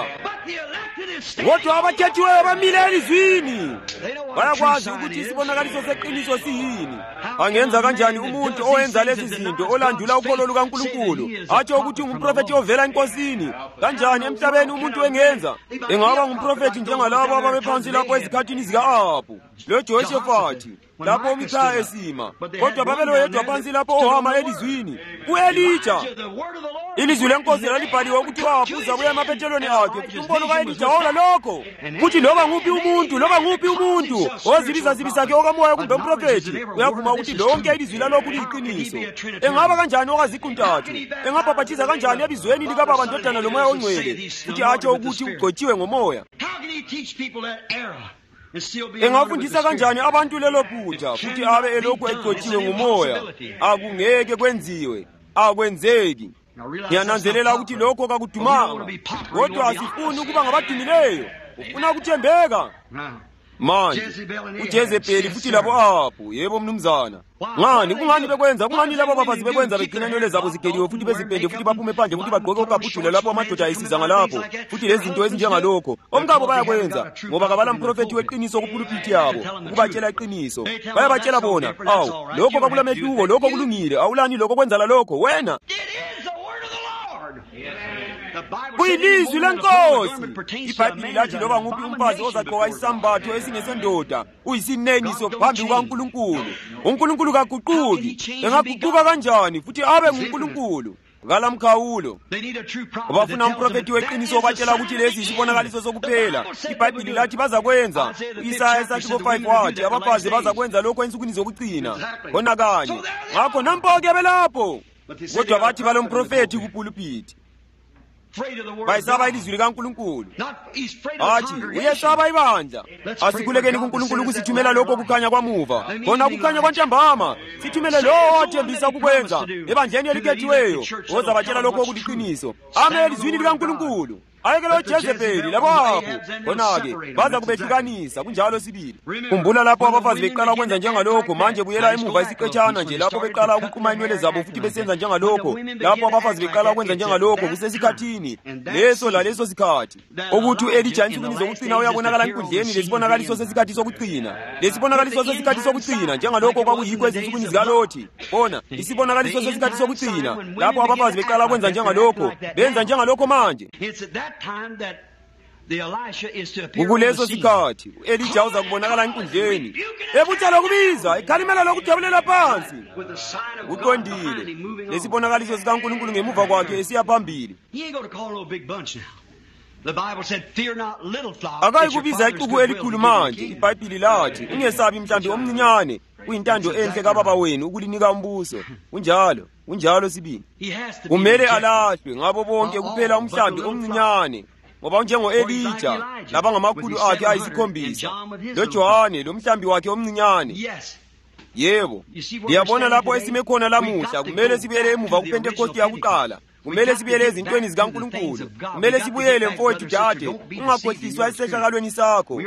Kodwa abakhethiweyo bamile elizwini. Bayakwazi ukuthi isibonakaliso seqiniso yini. Angenza kanjani umuntu owenza lezi zinto olandula ukholo lukaNkulunkulu atsho ukuthi ngumprofeti ovela enkosini? Kanjani emhlabeni umuntu engenza? Engaba ngumprofeti njengalabo ababephansi lapho ezikhathini zika-Ahabu loJehoshafathi lapho uMikhaya esima. Kodwa babelo yedwa phansi lapho ohama elizwini u-Elija. Ilizwi lenkosi lalibhaliwe ukuthi uAhabu uzabuya emaphethelweni akhe. Futhi umbono ka-Elija wawula lokho. Futhi loba nguphi umuntu ozibiza sakhe okamoya kumbe umprofeti uyavuma ukuthi lonke ilizwi lalokhu liyiqiniso. Engaba kanjani okaziquntathu? Engabhabhathiza kanjani ebizweni likaBaba, Ndodana loMoya oNgcwele futhi atsho ukuthi ugcotshiwe ngomoya? Engafundisa kanjani abantu lelo phutha futhi abe elokhu egcotshiwe ngomoya? Akungeke kwenziwe. Akwenzeki. Ngiyananzelela ukuthi lokho kakudumanga. Kodwa asifuni ukuba ngabadumileyo. Ufuna ukuthembeka. Manje uJezebeli futhi labo Ahabu. Yebo mnumzana. Ngani? Kungani bekwenza? Kungani labo bafazi bekwenza begcina inwele zabo zigeliwe futhi bezipende futhi baphume phandle futhi bagqoke ukabhudula lapho amadoda ayisiza ngalapho? Futhi lezi zinto ezinjengalokho omkabo bayakwenza ngoba kabala mprofeti weqiniso kupulpiti yabo ukubatshela iqiniso. Bayabatshela bona, lokho kakulamehluko, lokho kulungile. Awulani lokho kwenzala lokho wena? Kuyilizwi lenkosi. IBhayibheli lathi loba nguphi umfazi ozagqoka isambatho esingesendoda uyisineniso phambi kukaNkulunkulu. uNkulunkulu kaguquki. Engaguquka kanjani futhi abe nguNkulunkulu? Ngalamkhawulo bafuna umprofeti weqiniso obatshela ukuthi lesi isibonakaliso sokuphela. IBhayibheli lathi bazakwenza. Isaya 5 wathi abafazi bazakwenza lokho ensukwini zokucina. Khona kanye. Ngakho nampo-ke belapho. Kodwa bathi balomprofeti kupulpiti bayisaba ilizwi likaNkulunkulu. Athi uyesaba ibandla. Asikhulekeni kuNkulunkulu ukusithumela lokho kukhanya kwamuva. Khona kukhanya kwantambama. Sithumele lowo othembisa ukukwenza ebandleni elikhethiweyo ozabatshela lokho okuliqiniso. Ame elizwini likaNkulunkulu. Ayekele uJezebeli labo Ahabu. Khona-ke baza kubehlukanisa kunjalo sibili. Khumbula lapho abafazi beqala ukwenza njengalokho. Manje buyela emuva isiqetshana nje lapho beqala ukuquma inwele zabo futhi besenza njengalokho. Lapho abafazi beqala ukwenza njengalokho kusesikhathini leso laleso sikhathi ukuthi u-Elija ensukwini zokucina uyabonakala enkundleni. Lesibonakaliso sesikhathi sokucina. Lesibonakaliso sesikhathi sokucina njengalokho kwakuyikho ezinsukwini zikaLothi. Bona isibonakaliso sesikhathi sokucina lapho abafazi beqala ukwenza njengalokho. Benza njengalokho manje. Kukuleso sikhathi u-Elija uza kubonakala enkundleni ebutshela ukubiza ikhalimela lokujabulela phansi. Uqondile. Lesibonakaliso sikaNkulunkulu ngemuva kwakhe esiya phambili. Akayikubiza ixuku elikhulu manje. IBhayibheli lathi ungesabi mhlambi omncinyane. Kuyintando enhle kaBaba wenu ukulinika umbuso. Unjalo sibili. Kumele alahlwe ngabo bonke kuphela umhlambi omncinyane. ngoba unjengo-Elija laba ngamakhulu akhe ayisikhombisa, loJohane lomhlambi wakhe omncinyane. Yebo, liyabona lapho esime khona lamuhla. Kumele sibuyele emuva kuPentekosti yakuqala. Kumele sibuyele ezintweni zikaNkulunkulu. Kumele sibuyele mfowethu dade, ungakhohliswa esisehlakalweni sakho.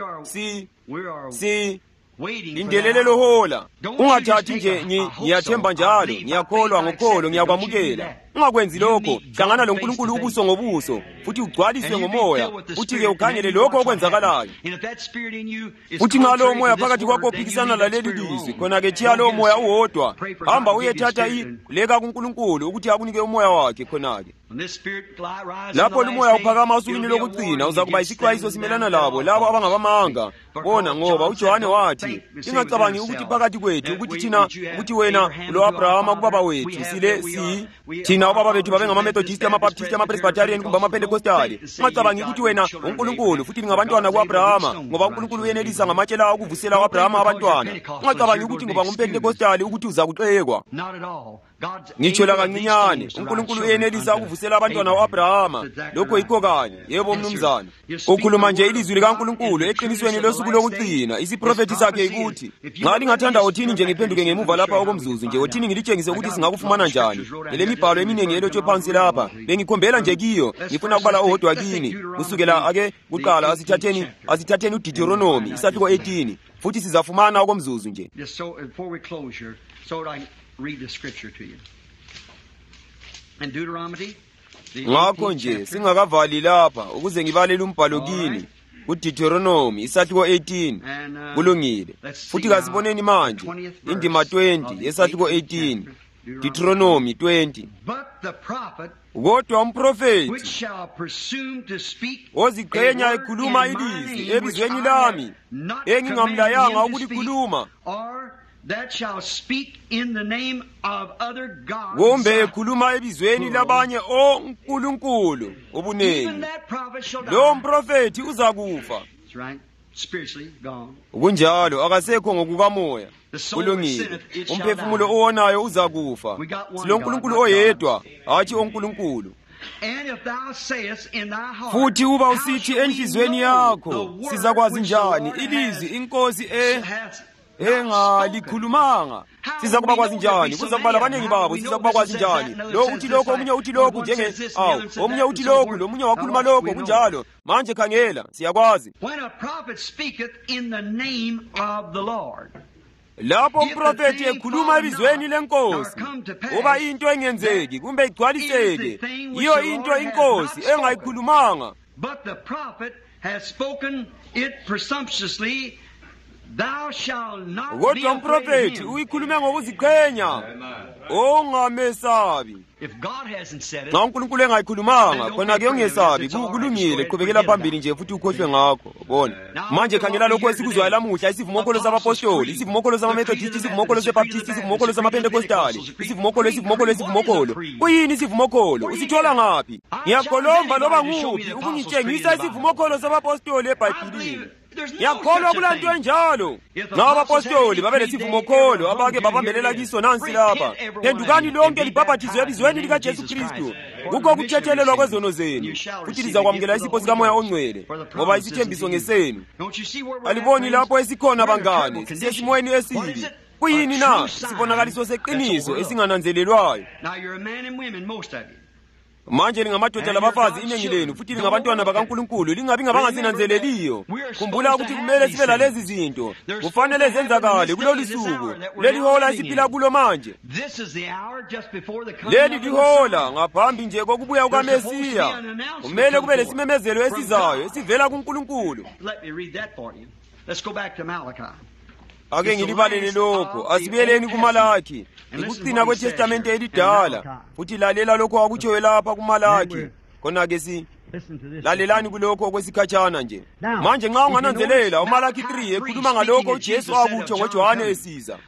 Lindelele lohola. Ungathathi nje ngiyathemba njalo, ngiyakholwa ngokholo, ngiyakwamukela. Ungakwenzi lokho. Hlangana loNkulunkulu ubuso ngobuso, futhi ugcwaliswe ngomoya, uthi-ke ukhangele lokho okwenzakalayo. Futhi nxa lowo moya phakathi kwakho ophikisana laleli lizwi, khona-ke thiya lowo moya uwodwa. Hamba uyethatha ileka kuNkulunkulu ukuthi akunike umoya wakhe khona-ke. Lapho lumoya uphakama osukwini lokucina, uzakuba yisixwayiso simelana labo labo abangabamanga. Bona ngoba uJohane wathi, ingacabangi ukuthi phakathi kwethu ukuthi wena lo-Abrahama kubaba wethu thina obaba bethu babengamaMethodisti, amaBaptisti, amaPresbyterian kumbe amaPentekostali. Ungacabangi ukuthi wena uNkulunkulu futhi ngabantwana ku-Abrahama, ngoba uNkulunkulu uyenelisa ngamatshe lawo ukuvusela u-Abrahama abantwana. Ungacabangi ukuthi ngoba ngumPentekostali ukuthi uzakuxekwa. Ngitsho la kancinyane, uNkulunkulu uyenelisa ukuvusela abantwana u-Abrahama. Lokho yikho kanye. Yebo mnumzana, ukhuluma nje ilizwi likaNkulunkulu eqinisweni losuku lokucina. Isiprofethi sakhe yikuthi, nxa lingathanda othini nje ngiphenduke ngemuva lapha okomzuzu nje, othini ngilitshengise ukuthi singakufumana njani. Lemibhalo eminengi elotshwe phansi lapha, bengikhombela nje kiyo. Ngifuna ukubala owodwa kini. Kusukela ake kuqala asithatheni uDeuteronomy isahluko 18, futhi sizafumana okomzuzu nje. Read the scripture to you. And Deuteronomy. Ngakho nje singakavali lapha ukuze ngibalele umbhalo kini. uDeuteronomy isahluko 18 kulungile. Futhi kasiboneni manje indima 20 yesahluko 18. Deuteronomy 20. But the prophet kodwa umprofeti which shall presume to speak oziqhenya ekhuluma ilizwi ebizweni lami engingamlayanga ukulikhuluma, that shall speak in the name of other gods, kumbe ekhuluma ebizweni labanye onkulunkulu obunengi, lo mprofeti uzakufa. Kunjalo akasekho ngokukamoya. Kulungile, umphefumulo owonayo uzakufa. SiloNkulunkulu oyedwa, hatshi onkulunkulu. Futhi uba usithi enhlizweni yakho, sizakwazi njani ilizwi inkosi engalikhulumanga? Siza kuba kwazi njani? Kuzakuba labanengi babo, siza kuba kwazi njani? Lo uthi lokho, omunye uthi lokho, omunye uthi lokho, lomunye wakhuluma lokho, kunjalo. Manje khangela, siyakwazi. Lapho umprofeti ekhuluma ebizweni lenkosi, uba into engenzeki kumbe igcwaliseke, iyo into inkosi engayikhulumanga. But the prophet has spoken it presumptuously. Thou shalt not be kodwa umprofeti uyikhulume ngokuziqhenya, ongamesabi. Nxa uNkulunkulu engayikhulumanga, khona-ke ungesabi. Kulungile, qhubekela phambili nje futhi ukhohlwe ngakho. Bona manje khangela lokho esikuzwayo lamuhla, isivumokholo sabapostoli, isivumokholo samaMethodisti, isivumokholo sebaptisti, isivumokholo samaPentekostali, isivumokholo. Kuyini isivumokholo? Usithola ngaphi? Ngiyakholomba loba nguphi ukungitshengisa isivumokholo sabapostoli eBhayibhilini. Ngiyakholwa kulanto enjalo. Nxa abapostoli babelesivumokholo abake babambelela kiso nansi lapha: phendukani lonke libhaphathizwe ebizweni likaJesu Kristu kukho ukuthethelelwa kwezono zenu, futhi lizakwamukela isipho sikaMoya oNgcwele, ngoba isithembiso ngesenu. Aliboni lapho esikhona bangane, sisesimweni esibi. Kuyini na? Isibonakaliso seqiniso esingananzelelwayo. Manje lingamadoda labafazi inengi lenu, futhi lingabantwana bakaNkulunkulu, lingabi ngabangasinanzeleliyo. Khumbula ukuthi kumele sibe lalezi zinto, kufanele zenzakale kulolu suku, leli hola esiphila kulo manje. Leli lihola ngaphambi nje kokubuya kukaMesiya. Kumele kube lesimemezelo esizayo esivela kuNkulunkulu. Ake ngilibalele lokho. Asibuyeleni kuMalaki, ukucina kweTestamente elidala, futhi lalela lokho akutshoyo lapha kuMalaki. Khona-ke lalelani kulokho okwesikhatshana nje. Manje nxa ungananzelela, uMalaki 3 ekhuluma ngalokho uJesu akutsho ngoJohane esiza: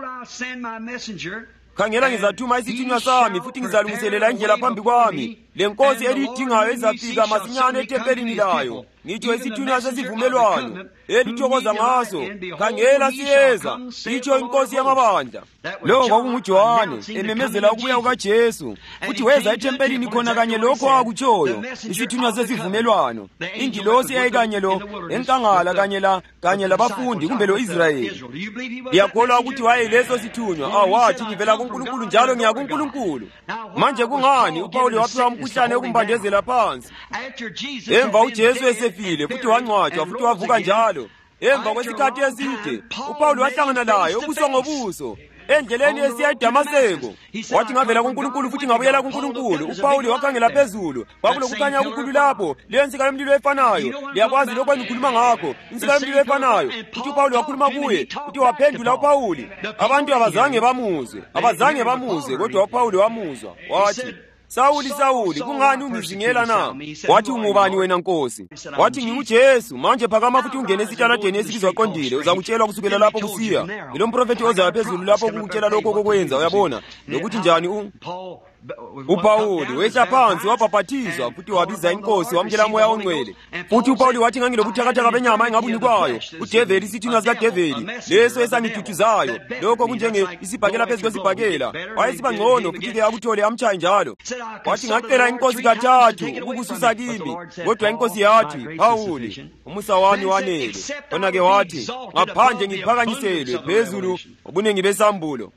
khangela ngizathuma isithunywa sami, futhi ngizalungiselela indlela phambi kwami. Le nkosi eliyidingayo izafika masinyane etempelini layo. ngitsho isithunywa sesivumelwano elithokoza ngaso, khangela siyeza, itsho inkosi yamabandla. Lo kwakunguJohane ememezela ukubuya kukaJesu, futhi weza ethempelini khona kanye lokho akutshoyo, isithunywa sesivumelwano, ingilosi eyayikanye lo enkangala kanye labafundi kumbe lo Israyeli. Ngiyakholwa ukuthi wayeyileso sithunywa. Awathi ngivela kuNkulunkulu njalo ngiya kuNkulunkulu. Manje kungani uPawuli waphiwa umkhuhlane wokumbandezela phansi? Emva uJesu esefile futhi wangcwatshwa futhi wavuka njalo, emva kwesikhathi eside uPawuli wahlangana laye ubuso ngobuso endleleni esiya eDamaseko. Wathi ngavela kuNkulunkulu futhi ngabuyela kuNkulunkulu. uPawuli wakhangela phezulu, kwakulokukhanya okukhulu lapho, leyo nsika yomlilo efanayo. Liyakwazi lokho engikhuluma ngakho, insika yomlilo efanayo. Futhi uPawuli wakhuluma kuye, futhi waphendula uPawuli. Abantu abazange bamuzwe, kodwa uPawuli wamuzwa. Wathi, Sawuli, Sawuli, kungani ungizingela na? Wathi, ungubani wena Nkosi? Wathi, nginguJesu. Manje phakama futhi ungene esitaladeni esibizwa Qondile, uzakutshelwa kusukela lapho kusiya. Yilo mprofethi ozayo phezulu lapho kukutshela lokho kokwenza, uyabona, nokuthi njani uPawuli wehla phansi wabhaphathizwa futhi wabiza inkosi wamkela moya ongcwele. Futhi uPawuli wathi ngangilobuthakathaka benyama engabunikwayo, uDavide isithunywa sikaDavide, leso esangithuthuzayo, lokho kunjenge isibhakela phezu kwesibhakela. Wayesiba ngcono futhi-ke akuthole amtshaye njalo. Wathi ngacela inkosi kathathu ukukususa kimi, kodwa inkosi yathi, Pawuli, umusa wami wanele. Khona-ke wathi, ngaphandle ngiphakanyiselwe phezulu ubunengi besambulo.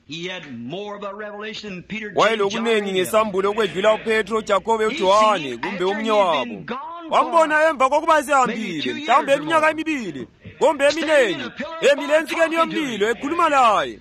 Wayelokunengi ngesambulo okwedlula uPetro, uJakobe, uJohane kumbe omunye wabo. Wambona emva kokuba esehambile mhlawumbe iminyaka emibili kumbe eminengi, emile ensikeni yomlilo ekhuluma laye.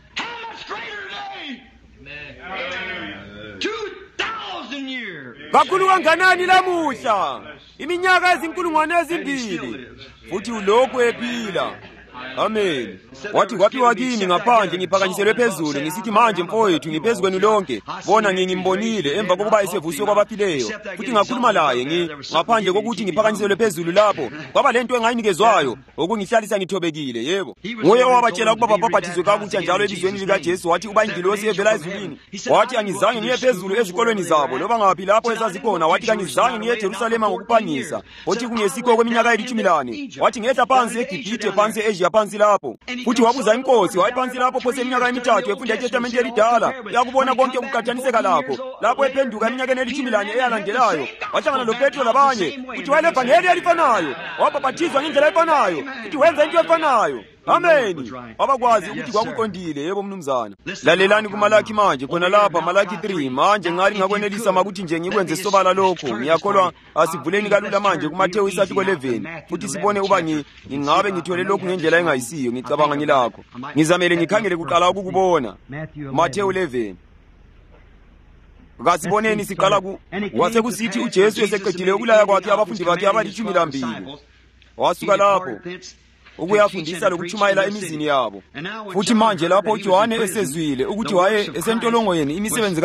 2,000 years. Kakhulu kanganani lamuhla? Iminyaka ezinkulungwane ezimbili, futhi ulokhu ephila. Amen. Wathi kwaphiwa kimi ngaphandle ngiphakanyiselwe phezulu, ngisithi manje mfowethu ngiphezu kwenu lonke. Bona ngimbonile emva kokuba esevuswe kwabaphileyo, futhi ngakhuluma laye ngaphandle kokuthi ngiphakanyiselwe phezulu lapho. Kwaba lento engayinikezwayo okungihlalisa ngithobekile. Yebo, nguye owabatshela ukuba babhaphathizwe kakutsha njalo ebizweni likaJesu. Wathi uba ingilosi evela ezulwini, wathi angizange ngiye phezulu ezikolweni zabo loba ngaphi lapho ezazikhona. Wathi angizange ngiye eJerusalema ngokuphangisa, othi kungesikho kweminyaka eli-10. Wathi ngehla phansi eGibhithe, phansi e-Asia, phansi lapho. Futhi wabuza inkosi, wayephansi lapho phose iminyaka emithathu efunda iTestamente elidala, yakubona konke ukuqathaniseka lapho ephenduka eminyakeni eli-10 eyalandelayo. Wahlangana loPetro labanye, futhi wayelevangeli elifanayo, wabhaphathizwa ngendlela efanayo, futhi wenza into efanayo. Amen. Wabakwazi ukuthi kwakuqondile. Yebo mnumzana, lalelani kuMalaki manje khona lapha, Malaki 3. Manje ngali ngakwenelisa makuthi nje ngikwenze sobala lokho. Ngiyakholwa asivuleni kalula manje kuMathewu isahluko 11, futhi sibone uba ngingabe ngithole lokhu ngendlela engayisiyo. Ngicabanga ngilakho, ngizamele ngikhangele kuqala ukukubona. Mathewu 11. Kasiboneni siqala wasekusithi uJesu eseqedile ukulaya kwakhe abafundi bakhe abali-12, wasuka lapho ukuyafundisa lokutshumayela emizini yabo. Futhi manje lapho uJohane esezwile ukuthi waye esentolongweni imisebenzi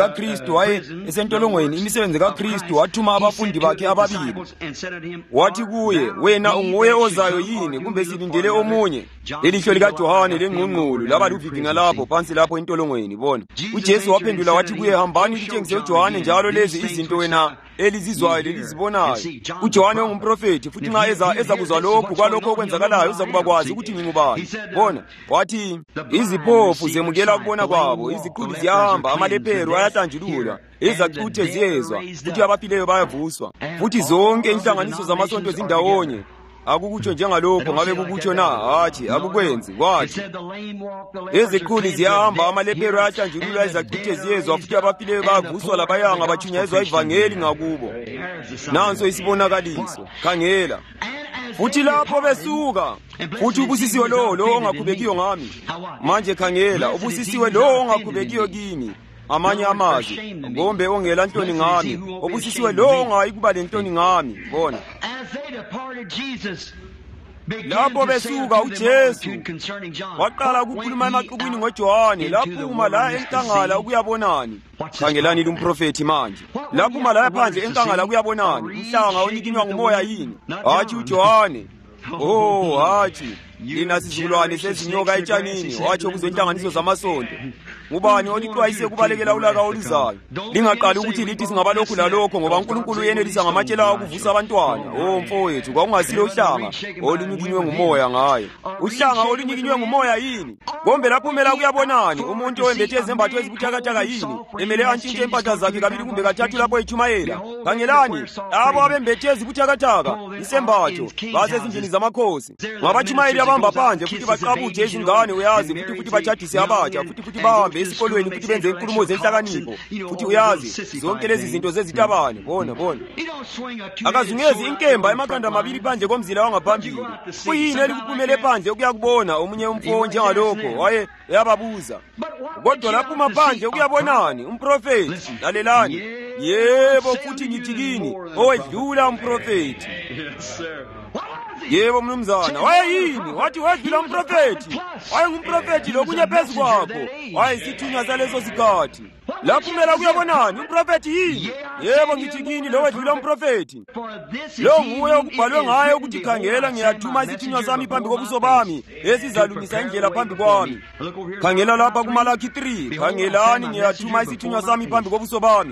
kaKristu, wathuma abafundi bakhe ababili. Wathi kuye, wena unguye ozayo yini kumbe silindele omunye? Lelihlo likaJohane lengqungqulu laba luvivinga lapho phansi lapho entolongweni. Bona uJesu waphendula wathi kuye, hambani litshengise uJohane njalo lezi izinto wena elizizwayo lelizibonayo. uJohane ungumprofethi, futhi nxa eza kuzwa lokhu kwalokho okwenzakalayo uzakuba kwazi ukuthi ngingubani. Bona wathi, iziphofu zemukela ukubona kwabo, iziqhuli ziyahamba, amalepero ayahlanjululwa, izacuthe ziyezwa, futhi abaphileyo bayavuswa, futhi zonke inhlanganiso zamasonto zindawonye. Akukutsho njengalokho ngabe kukutsho na? Hathi akukwenzi. Wathi iziqhuli ziyahamba, amalepero ayahlanjululwa, izacuthe ziyezwa, futhi abaphileyo bayavuswa, labayanga batshunyayezwa ivangeli ngakubo. Nanso isibonakaliso, khangela. Futhi lapho besuka, futhi ubusisiwe lo ongakhubekiyo ngami. Manje khangela, ubusisiwe lo ongakhubekiyo kimi. Amanye amazwi, ngombe ongela ntoni ngami, ubusisiwe lo ongayikuba lentoni ngami. Bona lapho besuka uJesu waqala ukukhuluma emaxukwini ngoJohane. Laphuma la enkangala ukuyabonani. Khangelani lumprofethi manje. Laphuma la phandle enkangala ukuyabonani. Umhlanga onikinywa ngumoya yini? Hathi uJohane. Hathi lina sizukulwane sezinyoka etshanini. Wathi kuzenhlanganiso zamasonto. ngubani olixwayise kubalekela ulaka oluzayo. Lingaqali ukuthi lithi singaba lokhu lalokho ngoba uNkulunkulu uyenelisa ngamatshela ukuvusa abantwana. Mfowethu, kwakungasilo uhlanga olunyikinywe ngumoya ngaye. Uhlanga olunyikinywe ngumoya yini? Kombe laphumela kuyabonani umuntu owembethe izembatho ezibuthakathaka yini emele antshintshe impahla zakhe kabili kumbe kathathu lapho echumayela. Khangelani labo abembethe ezibuthakathaka isembatho basezindlini zamakhosi. Ngabachumayeli abamba phandle futhi baqabuthe izingane uyazi futhi batshadise abatsha futhi bahambe esikolweni futhi benze inkulumo zenhlakanipho futhi uyazi zonke lezi zinto zezitabane. Bona akazungezi inkemba emakhanda amabili phandle komzila wangaphambili. Kuyini elikuphumele phandle ukuyakubona omunye umfo njengalokho yababuza. Kodwa laphuma phandle ukuyabonani umprofeti. Lalelani, yebo futhi ngithi kini owedlula umprofeti. Yebo mnumzana, wayeyini? Wathi wedlula umprofeti. Wayengumprofeti lokunye phezu kwakho. Wayesithunywa saleso sikhathi. Laphumela kuyabonani umprofeti yini? Yebo ngithi kini lo wedlula umprofeti. Lo nguye okubhalwe ngaye ukuthi khangela ngiyathuma isithunywa sami phambi kobuso bami esizalungisa indlela phambi kwami. Khangela lapha kuMalaki 3. Khangelani ngiyathuma isithunywa sami phambi kobuso bami.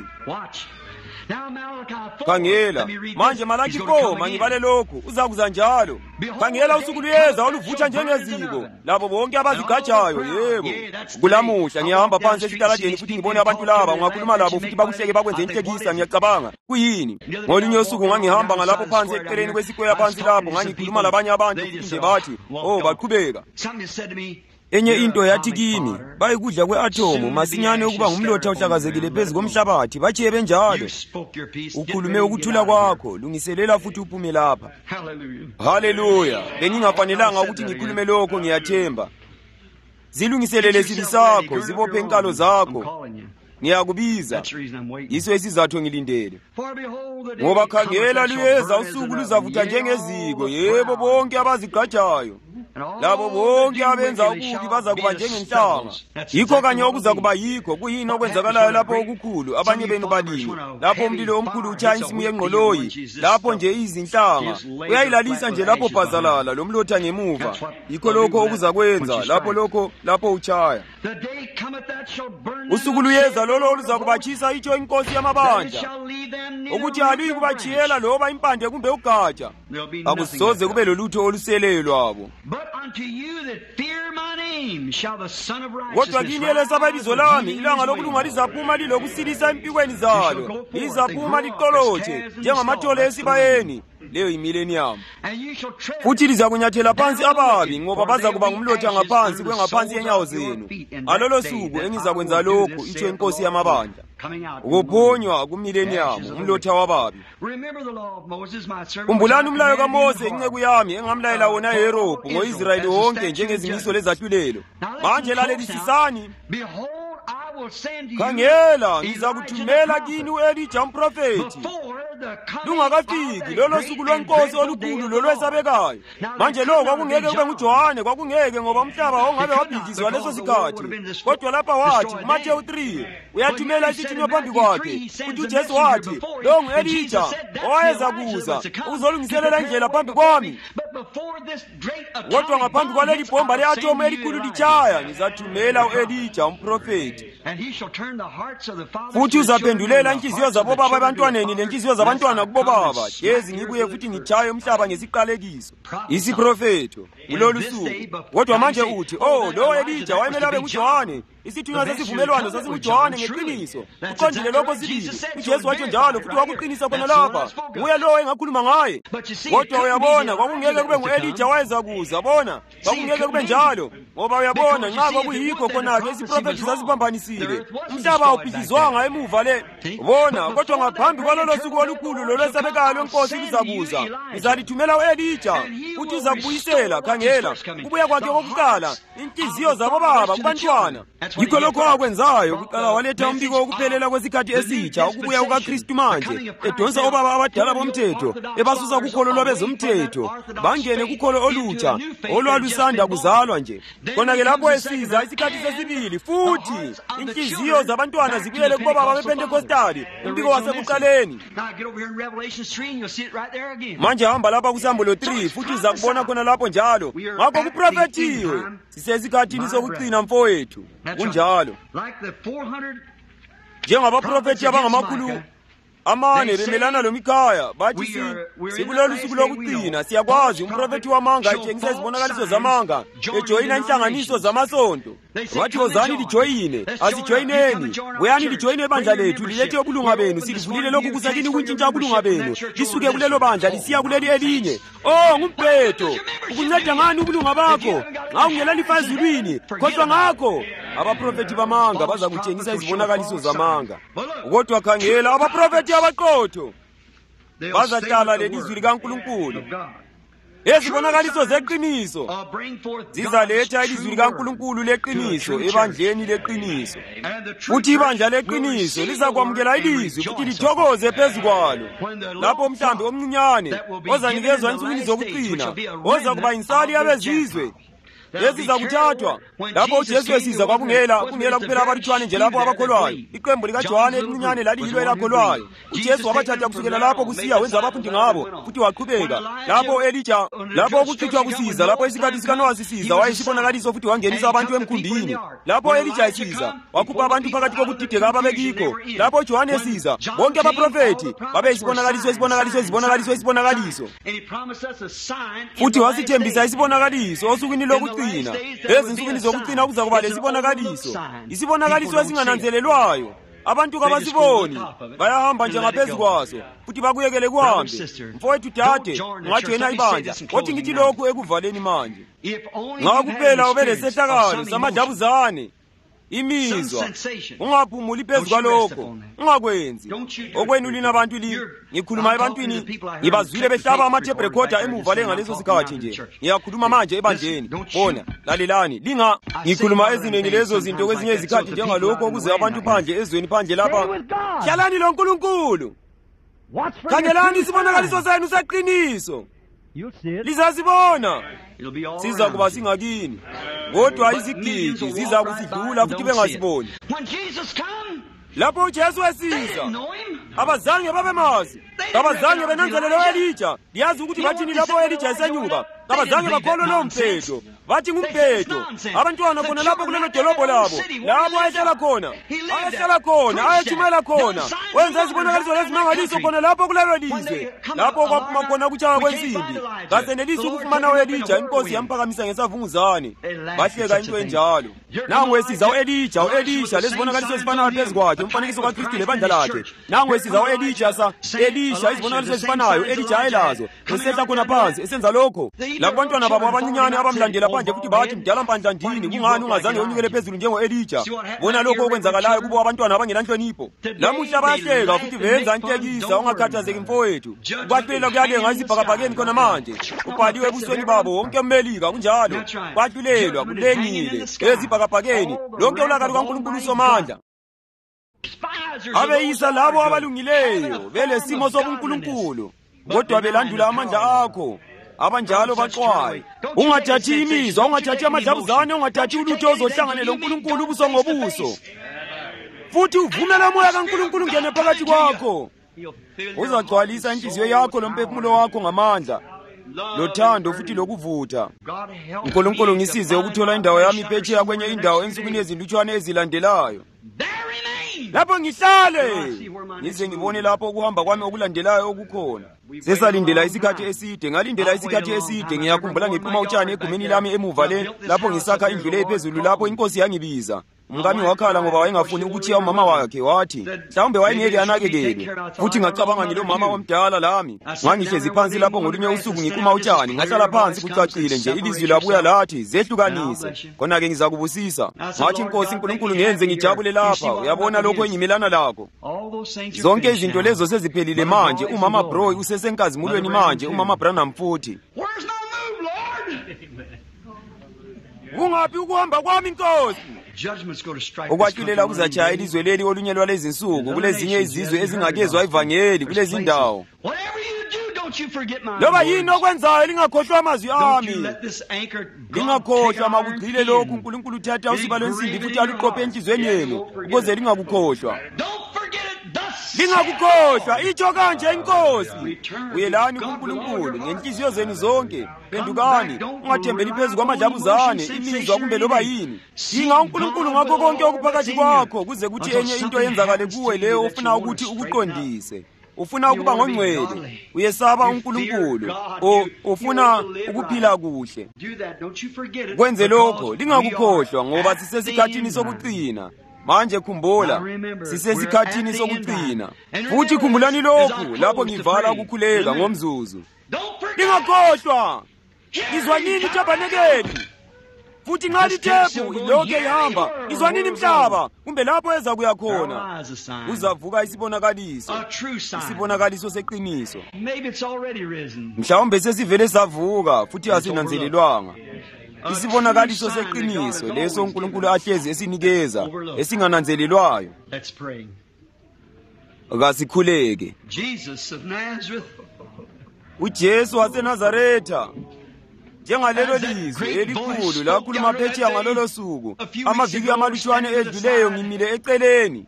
Khangela manje Malaki 4 mangibale lokho uzakuza njalo. Khangela usuku luyeza oluvutha njengeziko labo bonke abazigajayo. Yebo kulamuhla ngiyahamba phansi esitaladeni futhi ngibone abantu laba ngakhuluma labo futhi bakuhleke bakwenze inhlekisa. Ngiyacabanga kuyini ngolinye usuku ngangihamba ngalapho phansi eceleni kwesikweya phansi lapho ngangikhuluma labanye abantu futhi nje bathi baqhubeka. Enye into yathi kimi bayikudla kweatomu masinyane ukuba ngumlotha ohlakazekile phezu komhlabathi. Batshiye benjalo. Ukhulume ukuthula kwakho, lungiselela futhi uphume lapha. Haleluya. Bengingafanelanga ukuthi ngikhulume lokho, ngiyathemba. Zilungiselele isibi sakho, zibophe inkalo zakho. Ngiyakubiza. Yiso isizathu ngilindele. Ngoba khangela luyeza usuku luzavutha njengeziko. Yebo bonke abazigajayo labo bonke abenza okubi baza kuba njengenhlanga. Yikho kanye okuza kuba yikho. Kuyini okwenzakalayo lapho okukhulu? Abanye benu balimi lapho umlilo omkhulu utshaya insimu yengqoloyi. Lapho nje izinhlanga uyayilalisa nje lapho bhazalala lomlotha ngemuva. Yikho lokho okuza kwenza lapho utshaya. Usuku luyeza lolo oluza kubachisa itsho inkosi yamabandla ukuthi aluyi kubachiyela loba impande kumbe ugatsha. Akusoze kube lolutho oluseleyo lwabo. Kodwa kini elesaba ibizo lami ilanga lokulunga lizaphuma lilokusilisa empikweni zalo. Lizaphuma liqolotshe njengamathole esibayeni. Leyo imillennium. Futhi lizakunyathela phansi ababi ngoba baza kuba ngumlotha ngaphansi kwengaphansi yenyawo zenu. Alolo suku engizakwenza lokhu itsho inkosi yamabandla. Ukuphonywa kumillennium umlotha wababi. Kumbulani umlayo kaMose inceku yami engamlayela wona eYurophu ngoIsrayeli wonke njengezimiso lezahlulelo. Manje lalelisisani. Khangela ngizakuthumela kini uElijah umprofeti lungakafiki lolo suku lwenkosi olukhulu lolwesabekayo. Manje lo kwakungeke kube nguJohane, kwakungeke ngoba umhlaba wongabe wabhidlizwa leso sikhathi. Kodwa lapha wathi kuMathewu 3 uyathumela isithunywa phambi kwakhe. Futhi uJesu wathi lo nguElijah owayeza kuza ukuzolungiselela indlela phambi kwami. Kodwa ngaphambi kwaleli bhomba leatomu elikhulu litshaya ngizathumela uElijah umprofeti. Futhi uzaphendulela inhliziyo zabo baba abantwaneni lenhliziyo zabantwana kubo baba. Yezi ngibuye futhi ngitshaye umhlaba ngesiqalekiso. Isiprofeto kulolu suku. Kodwa manje uthi lo Elijah wayemele abe nguJohane. Isithunywa sesivumelwano sasinguJohane ngeqiniso. Uqondile lokho sibili. uJesu wathi njalo futhi wakuqinisa khona lapha. Nguye lo engakhuluma ngaye. Kodwa uyabona kwakungeke kube nguElijah wayeza kuza. Bona kwakungeke kube njalo ngoba uyabona nxa kwakuyikho khona-ke isiprofethi sasiphambanisile. Umhlaba awubhidlizwanga emuva le. Bona kodwa ngaphambi kwalolo suku olukhulu lolwesabekayo lwenkosi lizakuza. Ngizalithumela uElijah futhi uzakubuyisela. Khangela kubuya kwakhe kokuqala inhliziyo zabo baba kubantwana. Yikho lokho akwenzayo kuqala waletha umbiko wokuphelela kwesikhathi esitsha ukubuya kukaKristu manje edonsa obaba abadala bomthetho ebasusa kukholo lwabezomthetho bangene kukholo olutsha olwalusanda kuzalwa nje. Khona-ke lapho esiza isikhathi sesibili futhi inhliziyo zabantwana zibuyele kubobaba bePentekostali umbiko wasekuqaleni. Manje hamba lapha kuSambulo 3 futhi uzakubona khona lapho njalo. Ngakho kuprofethiwe sisesikhathini sokucina mfowethu. kunjalo njengabaprofethi abangamakhulu amane bemelana loMikhaya bathi sikulolu suku lokuqina siyakwazi umprofethi wamanga etshengisa izibonakaliso zamanga ejoyina inhlanganiso zamasonto wathi wozani lijoyine asijoyineni buyani lijoyine ibandla lethu lilethe obulunga benu silivulile lokhu kusakini ukuntshintsha obulunga benu lisuke kulelo bandla lisiya kuleli elinye ngumpetho ukunceda ngani ubulunga bakho nxa ungela lifa ezulwini khohlwa ngakho abaprofethi bamanga baza kutshengisa izibonakaliso zamanga kodwa khangela abaprofethi abaqotho bazahlala lelizwi likaNkulunkulu ezibonakaliso zeqiniso zizaletha ilizwi likaNkulunkulu leqiniso ebandleni leqiniso futhi ibandla leqiniso lizakwamukela ilizwi futhi lithokoze phezu kwalo lapho mhlambi omncinyane ozanikezwa insukwini zokuqina oza kuba yinsali yabezizwe eziza kuthathwa lapho uJesu esiza kwakungela kuphela abalutshwane nje lapho abakholwayo iqembu likaJohane elincinyane laliyilo elakholwayo uJesu wabathatha kusukela lapho kusiya wenza abafundi ngabo futhi waqhubeka lapho Elija lapho ukuchithwa kusiza lapho isikhathi sikaNowa sisiza wayesibonakaliso futhi wangenisa abantu emkhumbini lapho Elija esiza wakhupha abantu phakathi kokudideka ababekikho lapho Johane esiza bonke abaprofethi babeyisibonakaliso futhi wasithembisa isibonakaliso osukwini lokuqina ezinsukwini zokuqina kuza kuba lesibonakaliso esingananzelelwayo abantu kabasiboni bayahamba njengaphezu kwaso futhi bakuyekele kuhambe mfowethu dade ungajoyina ibandla othi ngithi lokhu ekuvaleni manje nxa kuphela ube lesehlakalo samadabuzane imizwa ungaphumuli phezu kwalokho ungakwenzi okwenulini abantu ngikhuluma ebantwini ngibazwile behlaba ama-tape recorder emuva ngaleso sikhathi nje ngiyakhuluma manje ebandleni bona lalelani ngikhuluma ezinengi lezo zinto kwezinye izikhathi njengalokho ukuze abantu phandle ezweni phandle lapha hlalani loNkulunkulu khangelani isibonakaliso senu seqiniso lizasibona siza kuba singakini kodwa izigidi ziza kusidlula futhi bengasiboni lapho uJesu esiza abazange babemazi abazange benanzelele Elija liyazi ukuthi bathini lapho Elija esenyuka abazange bakholwe lo mphetho bathi ngumphetho abantwana khona lapho kulelo dolobho labo lapho ayehlala khona ayethumela khona wenza izibonakaliso lezimangaliso khona lapho kulelo lizwe lapho kwaphuma khona ukutshaya kwensimbi kasenelisi ukufumana uElija inkosi yamphakamisa ngesavunguzane bahleka into enjalo nangu esiza uElisha lezibonakaliso ezifanayo phezu kwakhe umfanekiso kaKristu lebandla lakhe nangu esiza uElisha izibonakaliso ezifanayo Elija ayelazo esehla khona phansi esenza lokho lapho abantwana babo abancinyane abamlandela phandle futhi bathi mdala mpandla ndini kungani ungazange unyukele phezulu njengo-Elija bona lokho okwenzakalayo kubo abantwana abangelanhlonipho lamuhla bayahleka futhi benza intekisa ungakhathazeki mfowethu ukwahlulela kuyalenga esibhakabhakeni khona manje kubhaliwe ebusweni babo wonke umelika kunjalo kwahlulelwa kulengile ezibhakabhakeni lonke ulaka lukaNkulunkulu uSomandla abeyisa labo abalungileyo belesimo sobuNkulunkulu kodwa belandula amandla akho abanjalo baxwaye ungathathi imizwa ungathathi amadabuzane ungathathi ulutho ozohlangane loNkulunkulu ubuso ngobuso futhi uvumele umoya kaNkulunkulu ngene phakathi kwakho uzagcwalisa inhliziyo yakho lomphefumulo wakho ngamandla lothando futhi lokuvutha uNkulunkulu ngisize ukuthola indawo yami phetsheya kwenye indawo ensukwini ezilutshwane ezilandelayo lapho ngihlale ngize ngibone lapho ukuhamba kwami okulandelayo okukhona sesalindela isikhathi eside ngalindela isikhathi eside ngiyakhumbula ngiphuma utshani egumeni lami emuva lapho ngisakha indlu le phezulu lapho inkosi yangibiza umngami wakhala ngoba wayengafuni ukuthiya umama wakhe wathi mhlawumbe wayengeke anakekelwe futhi ngacabanga ngilo mama omdala lami ngangihlezi phansi lapho ngolunye usuku ngiphuma utshani ngahlala phansi kucacile nje ilizwi labuya lathi zehlukanise khona-ke ngizakubusisa ngathi inkosi uNkulunkulu ngenze ngijabule lapha uyabona lokho engimelana lakho zonke izinto lezo seziphelile manje umama Broy usesenkazimulweni manje umama Branham futhi kungaphi ukuhamba kwami inkosi ukwahlulela kuzatshaya ilizwe leli olunye lwalezi nsuku kulezinye izizwe ezingakezwa ivangeli kulezi ndawo loba yini okwenzayo lingakhohlwa amazwi ami lingakhohlwa makugcile lokhu uNkulunkulu uthatha usiba lwensimbi futhi aluqophe enhlizweni yenu ukuze lingakukhohlwa lingakukhohlwa itsho kanje inkosi. Uyelani kuNkulunkulu ngenhliziyo zenu zonke, pendukani, ungathembeli phezu kwamadlabuzane, imizwa kumbe loba yini. Dinga uNkulunkulu ngakho konke okuphakathi kwakho, kuze kuthi enye into yenzakale kuwe leyo ofuna ukuthi ukuqondise. Ufuna ukuba ngongcwele, uyesaba uNkulunkulu, ufuna ukuphila kuhle. Kwenze lokho, lingakukhohlwa ngoba sisesikhathini sokuqina. Manje khumbula, sisesikhathini sokuqina. Futhi khumbulani lokhu lapho ngivala ukukhuleka ngomzuzu. Lingakhohlwa, izwanini tabanekeli. Futhi ngali thephu ilokhe ihamba, izwanini mhlaba, kumbe lapho eza kuya khona. Uzavuka isibonakaliso, isibonakaliso seqiniso. Mhlawumbe sesivele savuka futhi asinanzelelwanga. Isibonakaliso seqiniso leso uNkulunkulu ahlezi esinikeza esingananzelelwayo. Akasikhuleke. uJesu waseNazaretha, njengalelo lizwi elikhulu lakhuluma phetsheya ngalolo suku, amaviki amalutshwane edluleyo ngimile eceleni.